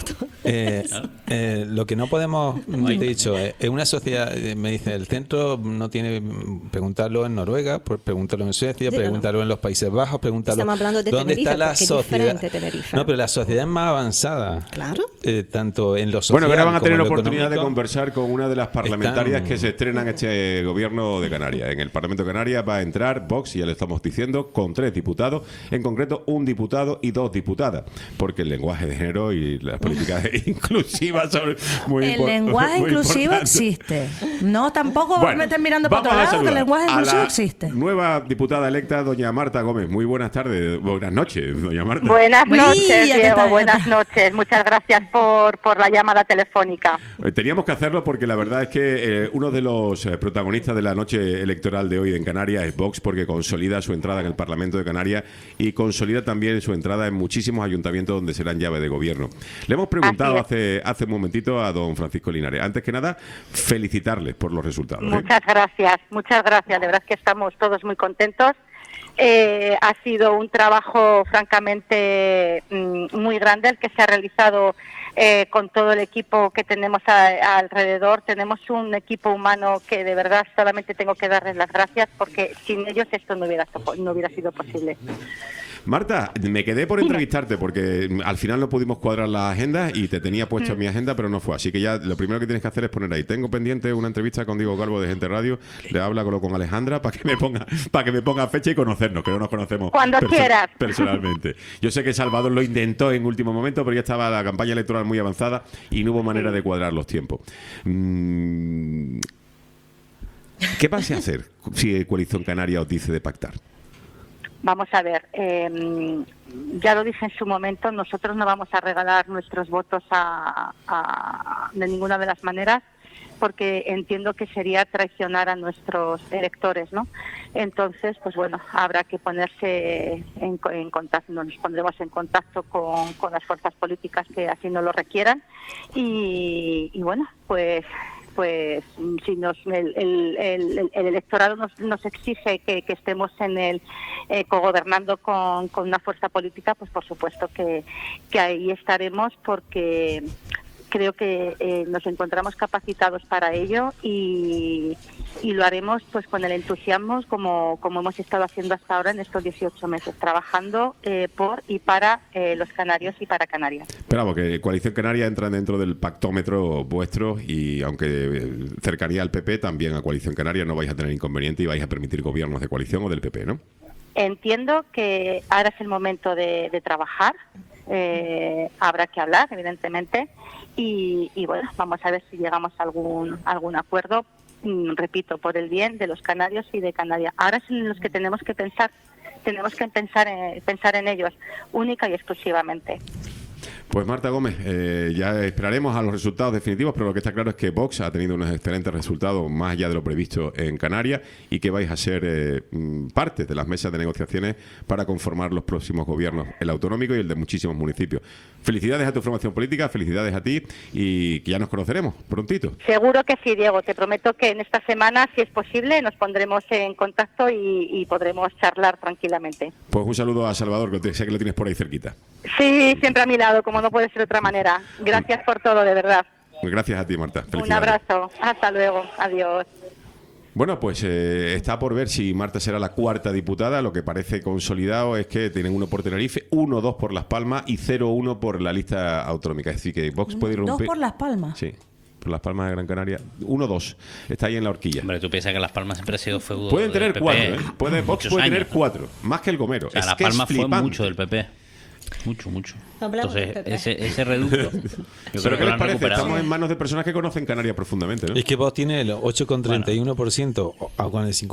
lo que no podemos, te he dicho, en una sociedad, me dice, el centro no tiene, preguntarlo en Noruega, preguntarlo en Suecia, preguntarlo en los Países Bajos, preguntarlo. Estamos hablando de ¿dónde Tenerife, está la sociedad? No, pero la sociedad es más avanzada. Claro. Tanto en los social. Bueno, ahora van a tener la oportunidad de conversar con una de las parlamentarias que se estrenan este gobierno de Canarias. En el Parlamento de Canarias va a entrar Vox, y ya le estamos diciendo, con 3 diputados, en concreto un diputado y 2 diputadas, porque el lenguaje de género y las políticas inclusivas son muy importantes. El lenguaje inclusivo existe. No, tampoco me estén mirando para otro lado, que el lenguaje inclusivo existe. Nueva diputada electa, doña Marta Gómez. Muy buenas tardes, buenas noches, doña Marta. Buenas noches, Diego, buenas noches. Muchas gracias por la llamada telefónica. Teníamos que hacerlo porque la verdad es que uno de los protagonistas de la noche electoral de hoy en Canarias es Vox, porque consolida su entrada en el Parlamento de Canarias y consolida también su entrada en muchísimos ayuntamientos donde serán llave de gobierno. Le hemos preguntado hace un momentito a don Francisco Linares. Antes que nada, felicitarles por los resultados. Muchas gracias. De verdad es que estamos todos muy contentos. Ha sido un trabajo francamente muy grande el que se ha realizado con todo el equipo que tenemos alrededor. Tenemos un equipo humano que de verdad solamente tengo que darles las gracias, porque sin ellos esto no hubiera sido posible. Marta, me quedé por entrevistarte porque al final no pudimos cuadrar la agenda y te tenía puesto en mi agenda, pero no fue. Así que ya lo primero que tienes que hacer es poner ahí. Tengo pendiente una entrevista con Diego Calvo de Gente Radio. Le habla con Alejandra para que me ponga fecha y conocernos, que no nos conocemos cuando quieras personalmente. Yo sé que Salvador lo intentó en último momento, pero ya estaba la campaña electoral muy avanzada y no hubo manera de cuadrar los tiempos. ¿Qué vas a hacer si Coalición Canaria os dice de pactar? Vamos a ver, ya lo dije en su momento, nosotros no vamos a regalar nuestros votos de ninguna de las maneras, porque entiendo que sería traicionar a nuestros electores, ¿no? Entonces, pues bueno, habrá que ponerse en contacto, nos pondremos en contacto con las fuerzas políticas que así nos lo requieran, y bueno, pues si el electorado nos exige que estemos en el cogobernando con una fuerza política, pues por supuesto que ahí estaremos, porque creo que nos encontramos capacitados para ello y lo haremos pues con el entusiasmo como hemos estado haciendo hasta ahora en estos 18 meses, trabajando por y para los canarios y para Canarias. Pero vamos, que Coalición Canaria entra dentro del pactómetro vuestro, y aunque cercanía al PP, también a Coalición Canaria no vais a tener inconveniente y vais a permitir gobiernos de coalición o del PP, ¿no? Entiendo que ahora es el momento de trabajar. Habrá que hablar, evidentemente, y bueno, vamos a ver si llegamos a algún acuerdo, repito, por el bien de los canarios y de Canarias. Ahora es en los que tenemos que pensar en ellos única y exclusivamente. Pues Marta Gómez, ya esperaremos a los resultados definitivos, pero lo que está claro es que Vox ha tenido unos excelentes resultados más allá de lo previsto en Canarias y que vais a ser parte de las mesas de negociaciones para conformar los próximos gobiernos, el autonómico y el de muchísimos municipios. Felicidades a tu formación política, felicidades a ti y que ya nos conoceremos prontito. Seguro que sí, Diego. Te prometo que en esta semana, si es posible, nos pondremos en contacto y podremos charlar tranquilamente. Pues un saludo a Salvador, que sé que lo tienes por ahí cerquita. Sí, siempre a mi lado, como no puede ser de otra manera. Gracias por todo, de verdad. Gracias a ti, Marta. Un abrazo. Hasta luego. Adiós. Bueno, pues está por ver si Marta será la cuarta diputada. Lo que parece consolidado es que tienen 1 por Tenerife, 1-2 por Las Palmas y 0-1 por la lista autonómica. Es decir, que Vox puede irrumpir. 2 por Las Palmas. Sí, por Las Palmas de Gran Canaria. 1-2. Está ahí en la horquilla. Hombre, tú piensas que Las Palmas siempre ha sido feudo. Pueden tener del 4, PP, ¿eh? Vox puede tener 4, más que el Gomero. O sea, es Las que Palmas es fue flipante. mucho del PP. Mucho. Hablamos del Entonces, PP. ese reducto. Pero ¿qué les parece? Estamos en manos de personas que conocen Canarias profundamente, ¿no? Es que Vox tiene el 8,31%, con el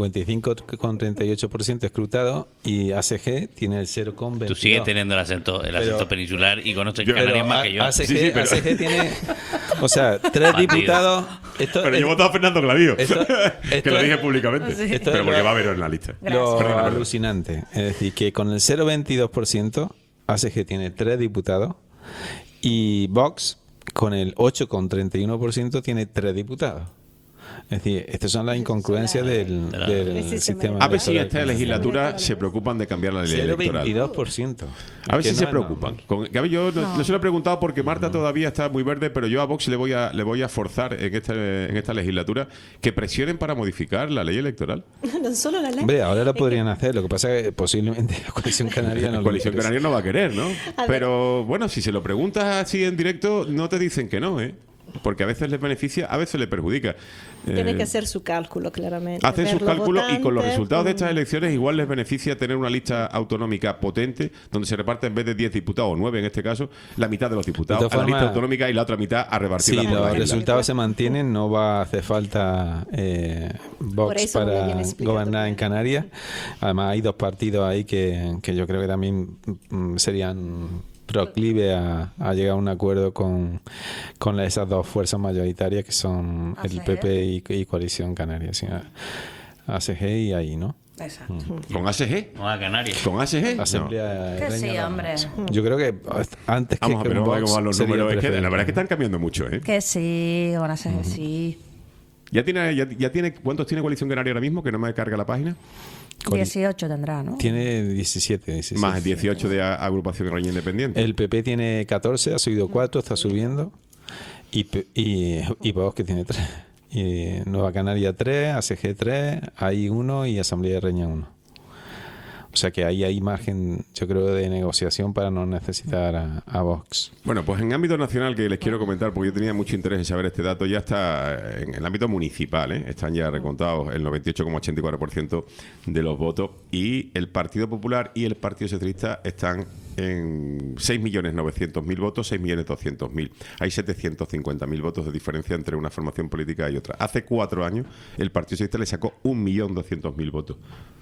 55,38% escrutado, y ACG tiene el 0,22%. Tú sigues teniendo el acento peninsular y conoces Canarias más que yo. ACG tiene, o sea, 3 diputados. Pero yo he votado a Fernando Clavijo, que lo dije es- públicamente. Sí. Pero porque va a verlo en la lista. Lo Perdona. alucinante. Es decir, que con el 0,22%, ACG tiene 3 diputados y Vox, con el 8,31%, tiene 3 diputados. Es decir, estas son las incongruencias del sistema. A ver si en electoral. esta legislatura se preocupan de cambiar la ley electoral. 0,22%. A ver Que si no se es preocupan. Yo no se lo he preguntado porque Marta todavía está muy verde, pero yo a Vox le voy a forzar en esta legislatura que presionen para modificar la ley electoral. No solo la ley. Hombre, ahora lo podrían hacer. Lo que pasa es que posiblemente la coalición canaria no La lo coalición interesa. canaria no va a querer, ¿no? A ver. Pero bueno, si se lo preguntas así en directo, no te dicen que no, ¿eh? Porque a veces les beneficia, a veces les perjudica. Tiene que hacer su cálculo, claramente. Hacen sus Ver los cálculos y con los votantes, resultados de estas elecciones igual les beneficia tener una lista autonómica potente donde se reparte en vez de 10 diputados o 9 en este caso, la mitad de los diputados De a todas la lista formas, autonómica y la otra mitad a repartirla Si por la los isla. resultados se mantienen, no va a hacer falta Por Vox eso muy bien para explicado. gobernar en Canarias. Además, hay 2 partidos ahí que yo creo que también serían proclive a llegar a un acuerdo con esas 2 fuerzas mayoritarias que son el ACG. PP y Coalición Canaria. ¿Sí? ACG y ahí, ¿no? Exacto. ¿Con ACG? No, a Canarias. ¿Con ACG? No. Asamblea Que sí, Reña, hombre. Yo creo que antes que Vamos a ver, con vamos a ver Vox cómo van los sería números. Es que preferible. la verdad es que están cambiando mucho, ¿eh? Que sí, van a ser sí. ¿Ya tiene ¿cuántos tiene Coalición Canaria ahora mismo? Que no me carga la página. 18 tendrá, ¿no? Tiene 17. Más el 18 de agrupación Reña Independiente. El PP tiene 14, ha subido 4, está subiendo. Y Vox que tiene 3. Y Nueva Canaria 3, ACG 3, AI 1 y Asamblea de Reña 1. O sea que ahí hay margen, yo creo, de negociación para no necesitar a Vox. Bueno, pues en ámbito nacional, que les quiero comentar, porque yo tenía mucho interés en saber este dato, ya está en el ámbito municipal, ¿eh? Están ya recontados el 98,84% de los votos y el Partido Popular y el Partido Socialista están en 6.900.000 votos, 6.200.000. Hay 750.000 votos de diferencia entre una formación política y otra. Hace 4 años el Partido Socialista le sacó 1.200.000 votos.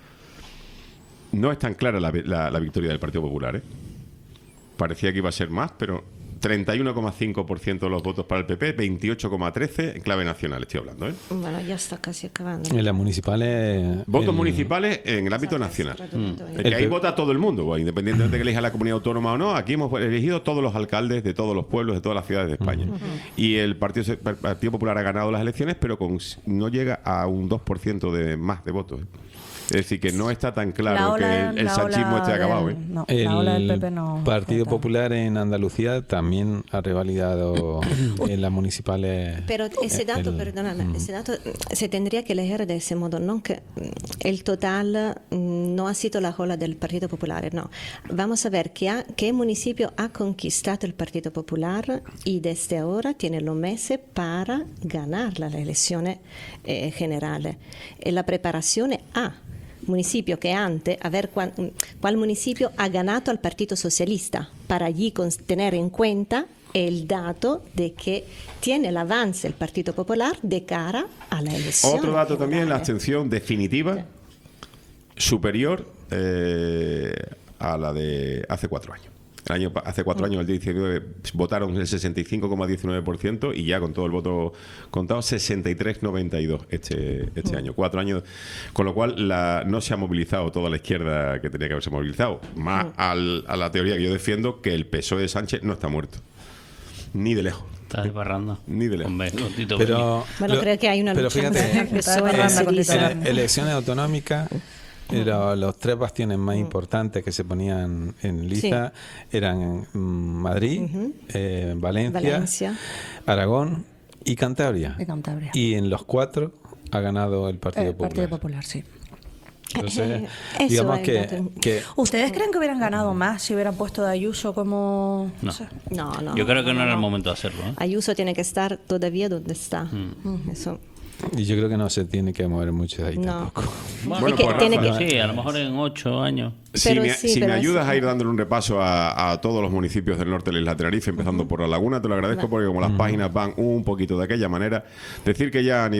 No es tan clara la victoria del Partido Popular, ¿eh? Parecía que iba a ser más, pero 31,5% de los votos para el PP, 28,13% en clave nacional, estoy hablando, ¿eh? Bueno, ya está casi acabando. En las municipales... Votos municipales en el ámbito nacional. Es que ahí vota todo el mundo, bueno, independientemente de que elija la comunidad autónoma o no. Aquí hemos elegido todos los alcaldes de todos los pueblos, de todas las ciudades de España. Y el Partido Popular ha ganado las elecciones, pero no llega a un 2% de más de votos, ¿eh? Es decir, que no está tan claro que el sanchismo esté acabado, ¿eh? No, la ola del PP no. Partido Popular en Andalucía también ha revalidado en las municipales. Pero ese dato, perdóname, ese dato se tendría que leer de ese modo, no que el total no ha sido la ola del Partido Popular, no. Vamos a ver qué municipio ha conquistado el Partido Popular y desde ahora tiene los meses para ganar las elecciones generales. En la preparación a municipio que antes, a ver cuál municipio ha ganado al Partido Socialista, para allí tener en cuenta el dato de que tiene el avance el Partido Popular de cara a la elección. Otro dato también, la abstención definitiva superior a la de hace 4 años. Hace 4 años, el día 19, votaron el 65,19% y ya con todo el voto contado, 63,92% este año. 4 años, con lo cual no se ha movilizado toda la izquierda que tenía que haberse movilizado. Más a la teoría que yo defiendo, que el PSOE de Sánchez no está muerto. Ni de lejos. Está desbarrando. Ni de lejos. Pero, bueno, creo que hay una lucha. Pero fíjate, en elecciones autonómicas, los 3 bastiones más importantes que se ponían en lista eran Madrid, Valencia, Aragón y Cantabria. Y en los 4 ha ganado el Partido Popular. Partido Popular, sí. Entonces, digamos que ¿Ustedes creen que hubieran ganado más si hubieran puesto de Ayuso como...? No. Yo creo que no era el momento de hacerlo. Ayuso tiene que estar todavía donde está. Eso. Y yo creo que no se tiene que mover mucho de ahí tampoco. Bueno, sí, a lo mejor en 8 años. Si me ayudas a ir dándole un repaso a todos los municipios del norte de la isla de Tenerife, empezando por La Laguna, te lo agradezco porque como las páginas van un poquito de aquella manera, decir que ya a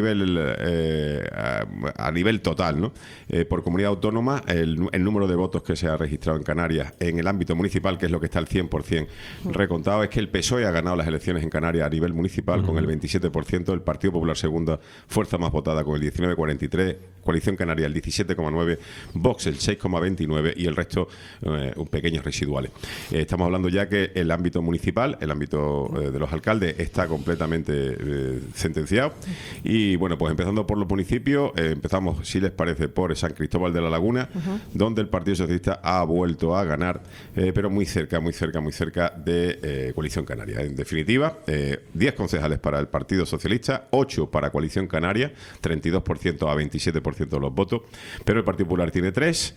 nivel total, ¿no? Por comunidad autónoma, el número de votos que se ha registrado en Canarias en el ámbito municipal, que es lo que está al 100% recontado, es que el PSOE ha ganado las elecciones en Canarias a nivel municipal con el 27%, el Partido Popular segunda fuerza más votada con el 19,43%, Coalición Canaria el 17,9%, Vox el 6,29% y el resto pequeños residuales. Estamos hablando ya que el ámbito municipal, el ámbito de los alcaldes está completamente sentenciado y bueno, pues empezando por los municipios, empezamos, si les parece, por San Cristóbal de la Laguna, donde el Partido Socialista ha vuelto a ganar, pero muy cerca de Coalición Canaria. En definitiva, 10 concejales para el Partido Socialista, 8 para Coalición Canaria, 32% a 27% de los votos, pero el Partido Popular tiene 3,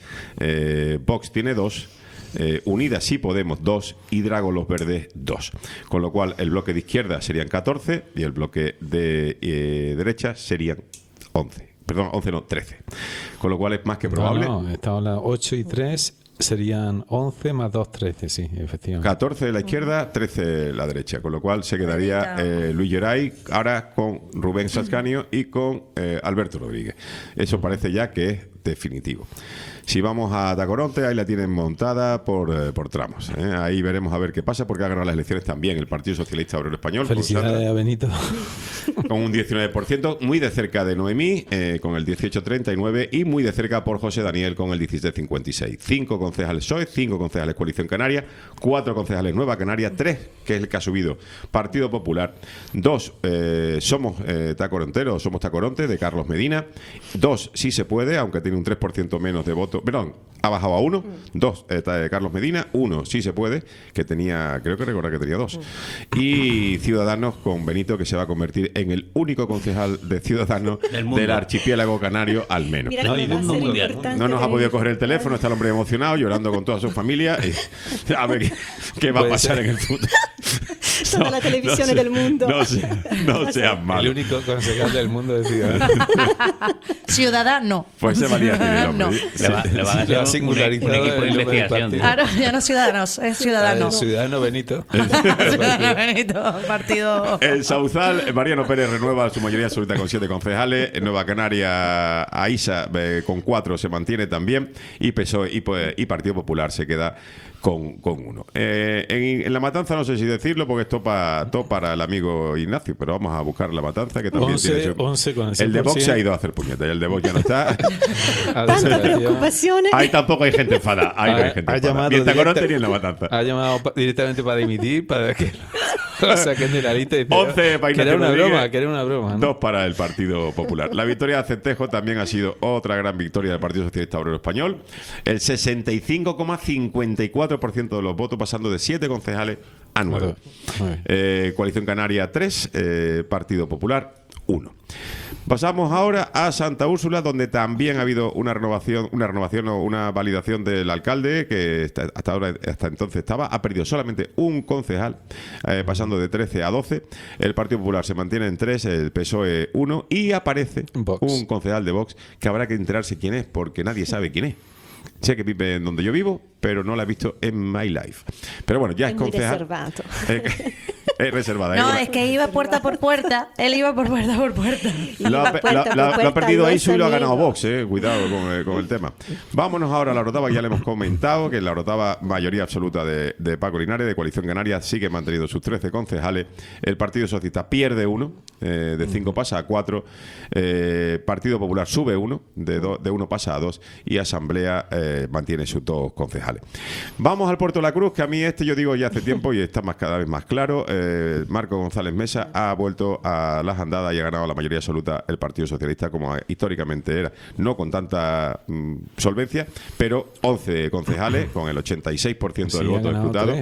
Vox tiene 2, Unidas y Podemos 2 y Drago Los Verdes 2. Con lo cual el bloque de izquierda serían 14 y el bloque de derecha serían 11. Perdón, 11 no, 13. Con lo cual es más que probable. No, estamos hablando 8 y 3 serían 11 más 2, 13, sí, efectivamente. 14 de la izquierda, 13 de la derecha. Con lo cual se quedaría Luis Geray ahora con Rubén Sascanio y con Alberto Rodríguez. Eso parece ya que es definitivo. Si vamos a Tacoronte, ahí la tienen montada por tramos. Ahí veremos a ver qué pasa, porque ha ganado las elecciones también el Partido Socialista Obrero Español. Felicidades a Benito. Con un 19%, muy de cerca de Noemí, con el 18,39%, y muy de cerca por José Daniel, con el 17,56%. 5 concejales PSOE, 5 concejales Coalición Canaria, 4 concejales Nueva Canaria, 3, que es el que ha subido Partido Popular, 2 somos Tacoronteros, somos Tacoronte, de Carlos Medina, 2 sí se puede, aunque tiene un 3% menos de votos. Perdón, ha bajado a 1, 2 Carlos Medina, 1 sí se puede, que tenía, creo que recordar que tenía 2. Y Ciudadanos con Benito, que se va a convertir en el único concejal de Ciudadanos del archipiélago canario, al menos. Mira, No nos ha podido coger el teléfono, está el hombre emocionado, llorando con toda su familia. Y a ver qué va a pasar en el futuro. Todas las televisiones del mundo. No seas malo. El único concejal del mundo de Ciudadanos. Ciudadano. Pues se valía el hombre. Le van a hacer un equipo de investigación. Claro, ya no Ciudadanos, es Ciudadano. Ciudadano Benito. Ciudadano Benito, partido. El Sauzal, Mariano Pérez renueva su mayoría absoluta con 7 concejales. En Nueva Canaria, Aisa con 4 se mantiene también. Y PSOE y Partido Popular se queda con 1. En La Matanza no sé si decirlo, porque esto para el amigo Ignacio, pero vamos a buscar La Matanza, que también 11 con el de Vox se ha ido a hacer puñetas y el de Vox ya no está. Tantas preocupaciones. Ahí tampoco hay gente enfadada. Ni en Tacoronte ni en La Matanza. Ha llamado directamente para dimitir, para que lo saquen de la lista. 11 para que era una broma, ¿no? 2 para el Partido Popular. La victoria de Centejo también ha sido otra gran victoria del Partido Socialista Obrero Español. El 65,54% de los votos, pasando de 7 concejales a 9. Coalición Canaria 3, Partido Popular 1. Pasamos ahora a Santa Úrsula, donde también ha habido una renovación o una validación del alcalde, que hasta entonces ha perdido solamente un concejal, pasando de 13 a 12. El Partido Popular se mantiene en 3, el PSOE 1, y aparece un concejal de Vox que habrá que enterarse quién es, porque nadie sabe quién es. Sé que vive en donde yo vivo, pero no la he visto en my life. Pero bueno, ya es concejal. Reservado. Es reservada. No, es que iba puerta por puerta. Él iba por puerta por puerta. Lo ha perdido ahí y lo ha ganado Vox, cuidado con el tema. Vámonos ahora a la Orotava, que ya le hemos comentado que la Orotava, mayoría absoluta de Paco Linares, de Coalición Canaria, sigue manteniendo sus 13 concejales. El Partido Socialista pierde 1, de 5 pasa a 4. Partido Popular sube 1, de 1 pasa a 2. Y Asamblea mantiene sus 2 concejales. Vamos al Puerto de la Cruz, que a mí yo digo ya hace tiempo y está cada vez más claro. Marco González Mesa ha vuelto a las andadas y ha ganado la mayoría absoluta el Partido Socialista, como históricamente era, no con tanta solvencia, pero 11 concejales con el 86% del voto disputado.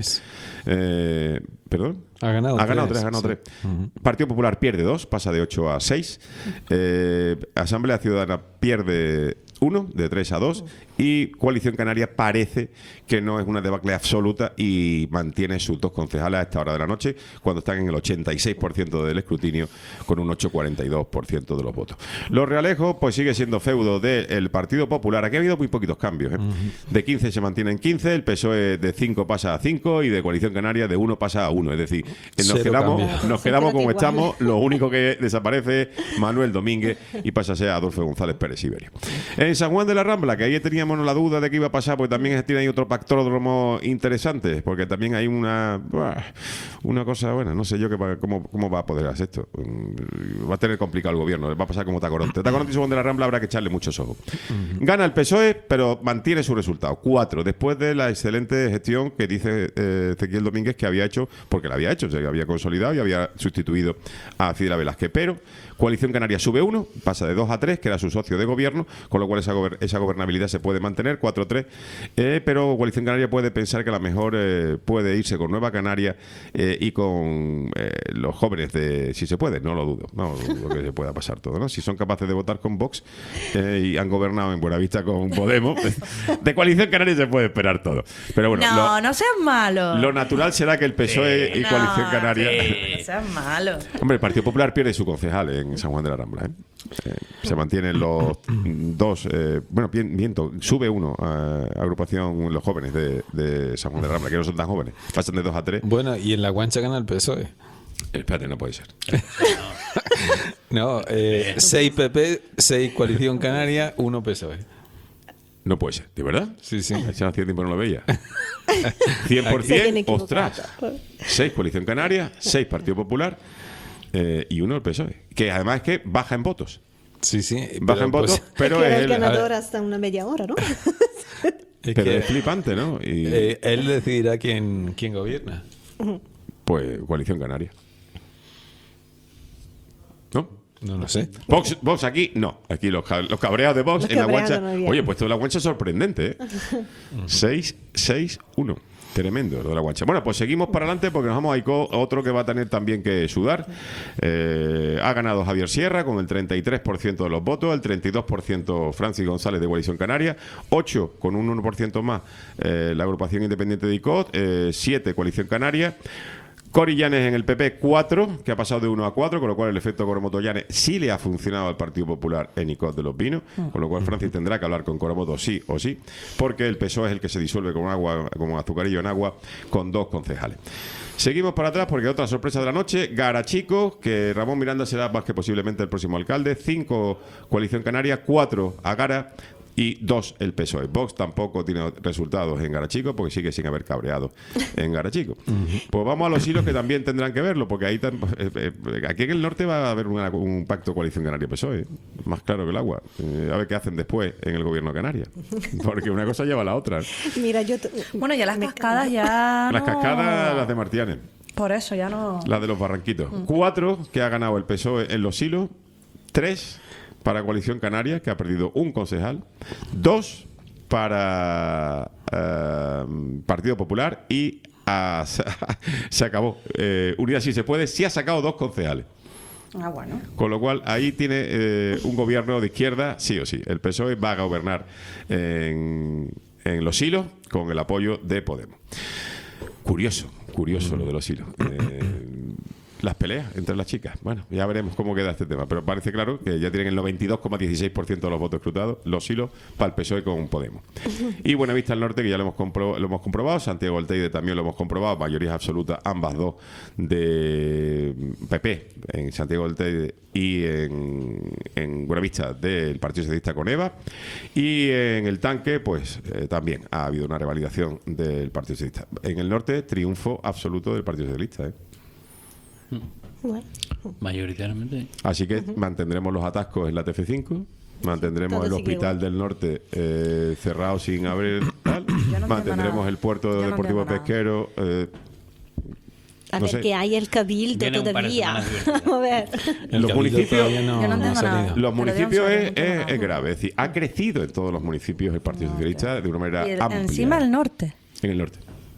¿Perdón? Ha ganado 3. Partido Popular pierde 2, pasa de 8 a 6. Asamblea Ciudadana pierde 1, de 3 a 2. Y Coalición Canaria parece que no es una debacle absoluta y mantiene sus 2 concejales a esta hora de la noche, cuando están en el 86% del escrutinio, con un 8,42% de los votos. Los Realejos, pues sigue siendo feudo del Partido Popular. Aquí ha habido muy poquitos cambios. De 15 se mantienen 15, el PSOE de 5 pasa a 5 y de Coalición Canaria de 1 pasa a 1. Es decir, nos quedamos como estamos. Lo único que desaparece es Manuel Domínguez y pasa a ser Adolfo González Pérez Iberio. En San Juan de la Rambla, que ahí teníamos la duda de qué iba a pasar, pues también tiene ahí otro pactódromo interesante, porque también hay una cosa, bueno, no sé yo cómo va a poder hacer esto. Va a tener complicado el gobierno, va a pasar como Tacoronte. Tacoronte y San Juan de la Rambla habrá que echarle muchos ojos. Gana el PSOE, pero mantiene su resultado, 4, después de la excelente gestión que dice Ezequiel Domínguez que había hecho, porque la había hecho, se había consolidado y había sustituido a Fidel Velázquez. Pero Coalición Canaria sube 1, pasa de 2 a 3, que era su socio de gobierno, con lo cual esa gobernabilidad se puede mantener, 4-3, pero Coalición Canaria puede pensar que a lo mejor puede irse con Nueva Canaria y con los jóvenes si se puede, no lo dudo que se pueda pasar todo, ¿no? Si son capaces de votar con Vox y han gobernado en Buenavista con Podemos, de Coalición Canaria se puede esperar todo. Pero bueno, no seas malo. Lo natural será que el PSOE y Coalición Canaria... No seas malo. Hombre, el Partido Popular pierde su concejal en San Juan de la Rambla. Se mantienen los 2... miento, sube 1 agrupación los jóvenes de San Juan de la Rambla, que no son tan jóvenes, pasan de 2 a 3. Bueno, y en la Guancha gana el PSOE. Espérate, no puede ser. No, 6 PP, 6 Coalición Canaria, 1 PSOE. No puede ser, ¿de verdad? Sí. Hace hacía tiempo no lo veía. 100%, ostras. 6 Coalición Canaria, 6 Partido Popular y 1 el PSOE. Que además es que baja en votos. Sí. Baja en votos, pero es es el ganador hasta una media hora, ¿no? Pero es flipante, ¿no? Y, él decidirá quién gobierna. Pues Coalición Canaria. ¿No? No lo sé. Vox aquí, no. Aquí los cabreados de Vox en la Guancha. Oye, pues esto de la Guancha es sorprendente, 6-6-1. Tremendo lo de la Guancha. Bueno, pues seguimos para adelante porque nos vamos a otro que va a tener también que sudar. Ha ganado Javier Sierra con el 33% de los votos, el 32% Francis González de Coalición Canaria, 8 con un 1% más la agrupación independiente de ICOT, 7 Coalición Canaria. Cori Llanes en el PP 4, que ha pasado de 1 a 4, con lo cual el efecto Coromoto Llanes sí le ha funcionado al Partido Popular en ICOT de los Pinos, con lo cual Francis tendrá que hablar con Coromoto sí o sí, porque el PSOE es el que se disuelve con agua, como azucarillo en agua, con 2 concejales. Seguimos para atrás porque otra sorpresa de la noche, Garachico, que Ramón Miranda será más que posiblemente el próximo alcalde, 5 Coalición Canaria, 4 Agara y 2 el PSOE. Vox tampoco tiene resultados en Garachico porque sigue sin haber cabreado en Garachico. Pues vamos a los hilos que también tendrán que verlo, porque ahí aquí en el norte va a haber un pacto Coalición Canaria-PSOE, más claro que el agua. A ver qué hacen después en el gobierno de Canarias, porque una cosa lleva a la otra. Mira, bueno, ya las cascadas ya Las cascadas, las de Martianes. Por eso ya no... Las de los Barranquitos. 4 que ha ganado el PSOE en los hilos, 3 para Coalición Canaria, que ha perdido un concejal, 2 para Partido Popular y se acabó. Unidad Si Se Puede sí ha sacado 2 concejales. Bueno. Con lo cual ahí tiene un gobierno de izquierda, sí o sí. El PSOE va a gobernar en los hilos con el apoyo de Podemos. Curioso lo de los hilos. las peleas entre las chicas. Bueno, ya veremos cómo queda este tema. Pero parece claro que ya tienen el 92,16% de los votos escrutados, los hilos, para el PSOE con Podemos. Y Buenavista del Norte, que ya lo hemos comprobado. Santiago del Teide también lo hemos comprobado. Mayorías absolutas, ambas dos, de PP en Santiago del Teide y en Buenavista del Partido Socialista con Eva. Y en el Tanque, pues también ha habido una revalidación del Partido Socialista. En el norte, triunfo absoluto del Partido Socialista, ¿eh? Bueno. Mayoritariamente. Así que mantendremos los atascos en la TF5, mantendremos Todo el sigue Hospital igual. del Norte cerrado sin abrir, tal. entiendo Mantendremos nada. el puerto Yo no deportivo entiendo nada. pesquero. A No ver, sé. que hay el cabildo Viene un par de todavía. semanas divertidas. A ver. El Los cabildo municipios- todavía Yo no no ha entiendo nada. salido. Los Pero municipios de un solo, no entiendo nada. es grave, es decir, ha crecido en todos los municipios el Partido Socialista de una manera Y amplia. encima el norte. En el norte.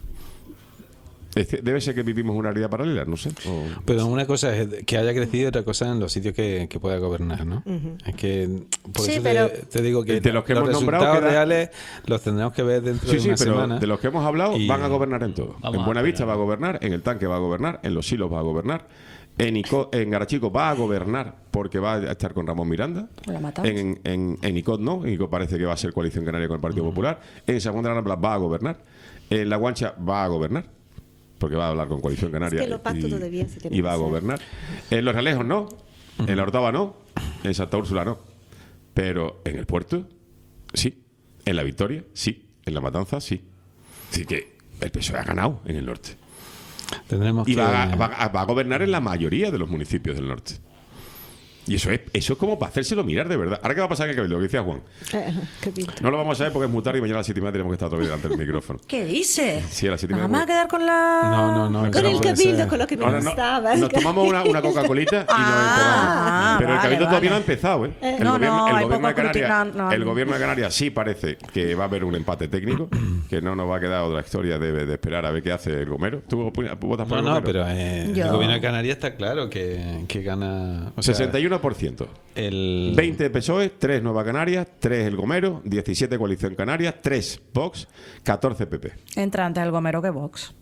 Debe ser que vivimos una realidad paralela, no sé. Pero una cosa es que haya crecido y otra cosa en los sitios que pueda gobernar, ¿no? Es que por Sí, eso pero- te digo que De los que hemos nombrado resultados queda- reales los tendremos que ver dentro Sí, de sí, una pero semana. de los que hemos hablado Y- van a gobernar en todo. Vamos En a Buenavista esperar. va a gobernar, en el Tanque va a gobernar, en Los Silos va a gobernar, en Garachico va a gobernar porque va a estar con Ramón Miranda. La matanza. En Icod no, en Icod parece que va a ser coalición canaria con el Partido Popular. En San Juan de la Rambla va a gobernar. En La Guancha va a gobernar porque va a hablar con coalición canaria Es que lo pacto todavía se tiene y que va a hacer. gobernar. En Los Realejos no, en La Orotava no, en Santa Úrsula no. Pero en el puerto, sí. En La Victoria, sí. En La Matanza, sí. Así que el PSOE ha ganado en el norte. Tendremos Y que... va a gobernar en la mayoría de los municipios del norte. Y eso es como para hacérselo mirar de verdad. Ahora, ¿qué va a pasar en el Cabildo? Lo que decía Juan. Cabildo. No lo vamos a ver porque es muy tarde y mañana a las 7:30 tenemos que estar otra vez delante del micrófono. ¿Qué dice? Sí, a las 7:30. Vamos a quedar con la... No. Con el puede cabildo, ser. con lo que me Ahora gustaba. nos tomamos una Coca-Colita y nos enteramos. Pero el vale, Cabildo todavía vale. no ha empezado, ¿eh? El No, gobierno, no, el hay gobierno de poco Canarias, critican, no. el gobierno de Canarias sí parece que va a haber un empate técnico, que no nos va a quedar otra historia de esperar a ver qué hace el Gomero. ¿Tú votas por el No, Gomero? pero Yo- el gobierno de Canarias está claro que gana... O sea, 61%. el... 20 PSOE, 3 Nueva Canarias, 3 El Gomero, 17 Coalición Canarias, 3 Vox, 14 PP. Entra antes el Gomero que Vox.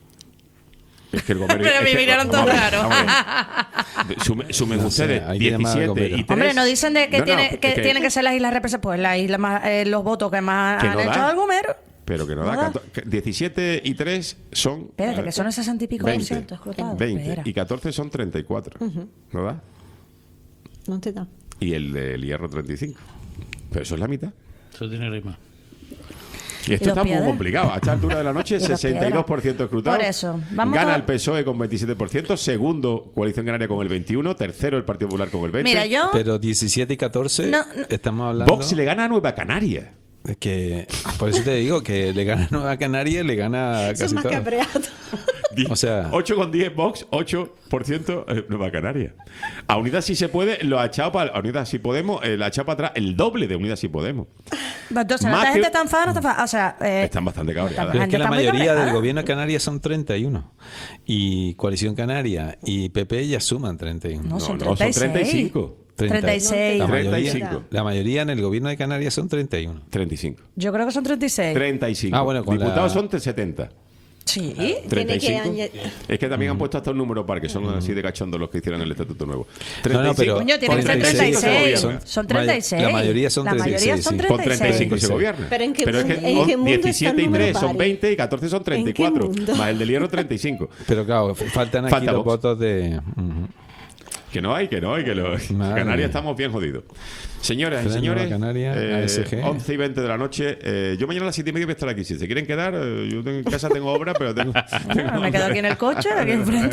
Es que el Gomero... Pero es me que- miraron todos vamos a ver, raros. vamos a ver. Sumen No sé, ustedes hay que llamar al 17 y Gomero. 3. Hombre, no dicen de que, No, no, tienen que ser las islas representadas. Pues las islas más, los votos que más Que han no hecho da. al Gomero. Pero que no No da. da. 17 y 3 son... Espérate, que son el 60 y pico por ciento escrutado. 20 Espera. y 14 son 34. ¿No da? No te da. Y el del Hierro 35. Pero eso es la mitad. Eso tiene rima. Y esto los está muy piedras? complicado. A esta altura de la noche, Y los 62% escrutado. Por eso, vamos Gana a- el PSOE con 27%. Segundo, Coalición Canaria con el 21%. Tercero, el Partido Popular con el 20%. Mira, yo... Pero 17 y 14 No. estamos hablando... Vox le gana a Nueva Canaria. Es que, por eso te digo que le gana a Nueva Canarias, le gana a Son casi más todo. cabreados. O sea- 8,10 Vox, 8% Nueva Canaria. A Unidas sí se puede, lo ha echado para... A Unidas sí Podemos, la ha echado para atrás el doble de Unidas sí Podemos. Entonces, Más esta que- gente está enfadada, no está enfadada. O sea... Están bastante cabreadas. Pero es que la Está muy mayoría cabreada. del gobierno de Canarias son 31. Y Coalición Canaria y PP ya suman 31. No, son son 36. 35. 36. La 35. mayoría en el gobierno de Canarias son 31. 35. Yo creo que son 36. 35. Ah, bueno, con Diputados la- son 70. Sí. Tiene que 35. añadir- Es que también han puesto hasta un número par, que son así de cachondos los que hicieron el Estatuto Nuevo. No, no, pero Coño, tiene que ser 36 36. se gobierna. Son 36. La mayoría son La mayoría 36, son sí. 36. Con 35 se gobierna. Pero ¿en qué es que mundo- en qué mundo 17 está y el 3 número son par? 20 y 14 son 34. mundo? Más el del Hierro 35. Pero claro, faltan aquí Falta los Vox. votos de... Que no hay, que los Madre Canarias mía. estamos bien jodidos. Señoras y Nueva señores, Canaria, ASG. 11 y 20 de la noche. Yo mañana a las 7:30 voy a estar aquí. Si se quieren quedar, yo en casa tengo obra, pero tengo... Bueno, me quedo aquí en el coche, aquí enfrente.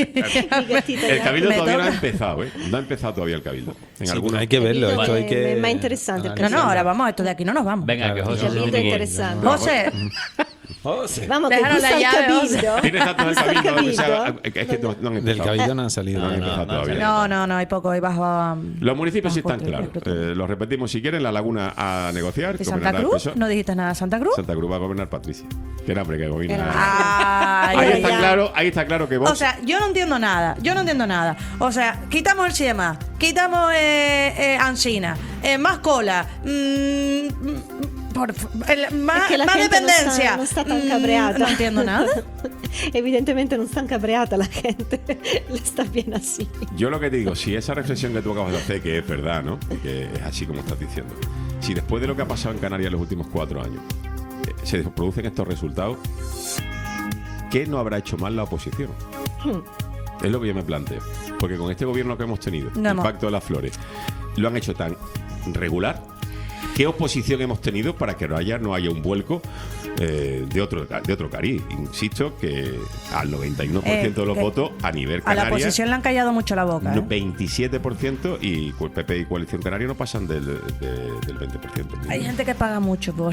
Mi gatita El ya. cabildo Me todavía no ha toca. empezado, ¿eh? No ha empezado todavía el cabildo. En Sí, algunos... hay que verlo, Cabildo esto hay me- que... me- más interesante el No, no, ahora vamos, esto de aquí no nos vamos. Venga, que José se Cabildo tiene que ir. interesante. José, Oh, sí. Vamos, que Déjanos gusta la el llave, cabildo. Tienes datos del Gusta el cabildo. aunque sea- cabildo. es que no han Del empezado. cabildo no han salido. No han empezado todavía. no, hay poco, hay bajo. Los municipios sí están bajo claros. control. Los repetimos si quieren. La Laguna a negociar. ¿Y Santa gobernará el Cruz? PSOE. ¿No dijiste nada de Santa Cruz? Santa Cruz va a gobernar Patricia. Que nombre que gobierna. Ay, Ahí ay, está ay. claro, ahí está claro que vos. O sea, yo no entiendo nada. O sea, quitamos el SIEMA, quitamos Ansina, más cola. Más que la gente dependencia. no está tan cabreada. No entiendo nada. Evidentemente no está cabreada la gente. Le está bien así. Yo lo que te digo, si esa reflexión que tú acabas de hacer, que es verdad, ¿no? Y que es así como estás diciendo, si después de lo que ha pasado en Canarias en los últimos 4 años se producen estos resultados, ¿qué no habrá hecho mal la oposición? Es lo que yo me planteo. Porque con este gobierno que hemos tenido, el Pacto de las Flores, lo han hecho tan regular. ¿Qué oposición hemos tenido para que no haya un vuelco de otro cariz? Insisto que al 91% de los votos a nivel canaria, a la oposición le han callado mucho la boca. 27% y PP y Coalición Canaria no pasan del 20%. Hay gente que paga mucho por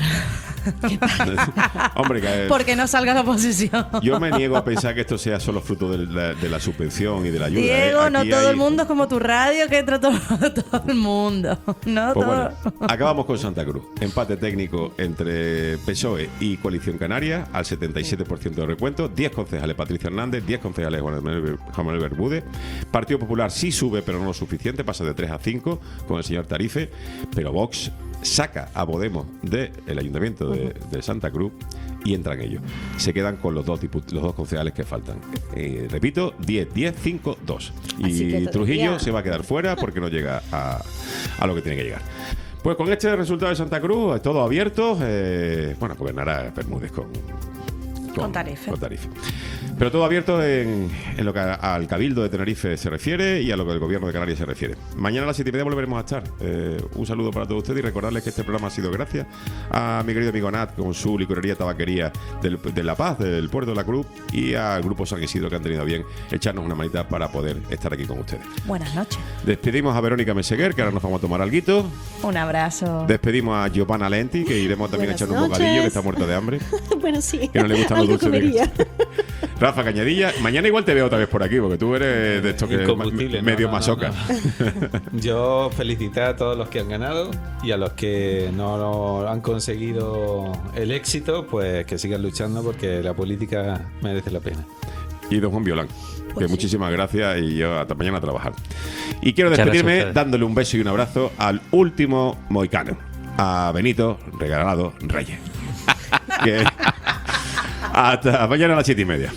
Hombre, porque no salga la oposición. Yo me niego a pensar que esto sea solo fruto de la subvención y de la ayuda. Diego, no todo el mundo es como tu radio, que entra todo el mundo. No pues todo. Bueno, acabamos con Santa Cruz. Empate técnico entre PSOE y Coalición Canaria al 77% de recuento. 10 concejales Patricia Hernández, 10 concejales Juan Manuel Bermúdez. Partido Popular sí sube, pero no lo suficiente, pasa de 3 a 5 con el señor Tarife, pero Vox saca a Podemos del ayuntamiento de Santa Cruz y entran ellos. Se quedan con los dos concejales que faltan. Repito, 10, 5, 2. Y Trujillo se va a quedar fuera porque no llega a lo que tiene que llegar. Pues con este resultado de Santa Cruz, todo abierto, gobernará Bermúdez con Tarife. Pero todo abierto en lo que al Cabildo de Tenerife se refiere y a lo que el Gobierno de Canarias se refiere. Mañana a las 7:30 volveremos a estar. Un saludo para todos ustedes y recordarles que este programa ha sido gracias a mi querido amigo Nat con su licorería tabaquería de La Paz, del Puerto de la Cruz, y al Grupo San Isidro, que han tenido bien echarnos una manita para poder estar aquí con ustedes. Buenas noches. Despedimos a Verónica Meseguer, que ahora nos vamos a tomar alguito. Un abrazo. Despedimos a Giovanna Lenti, que iremos también a echar un bocadillo, que está muerta de hambre. Bueno, sí. Que no le gustan los dulces. Rafa Cañadilla, mañana igual te veo otra vez por aquí, porque tú eres de estos que medio masoca. Yo felicité a todos los que han ganado y a los que no han conseguido el éxito, pues que sigan luchando, porque la política merece la pena. Y don Juan Violán, que muchísimas gracias, y yo hasta mañana a trabajar. Y quiero despedirme dándole un beso y un abrazo al último mohicano, a Benito Regalado Reyes. Que hasta mañana a las 7:30.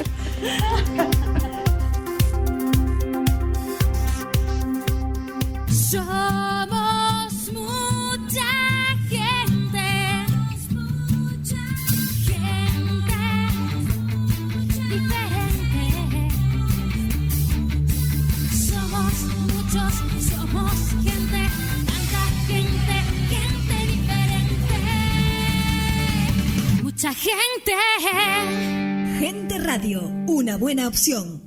Somos mucha gente diferente. Somos muchos, somos gente, tanta gente diferente. Mucha gente. Gente Radio, una buena opción.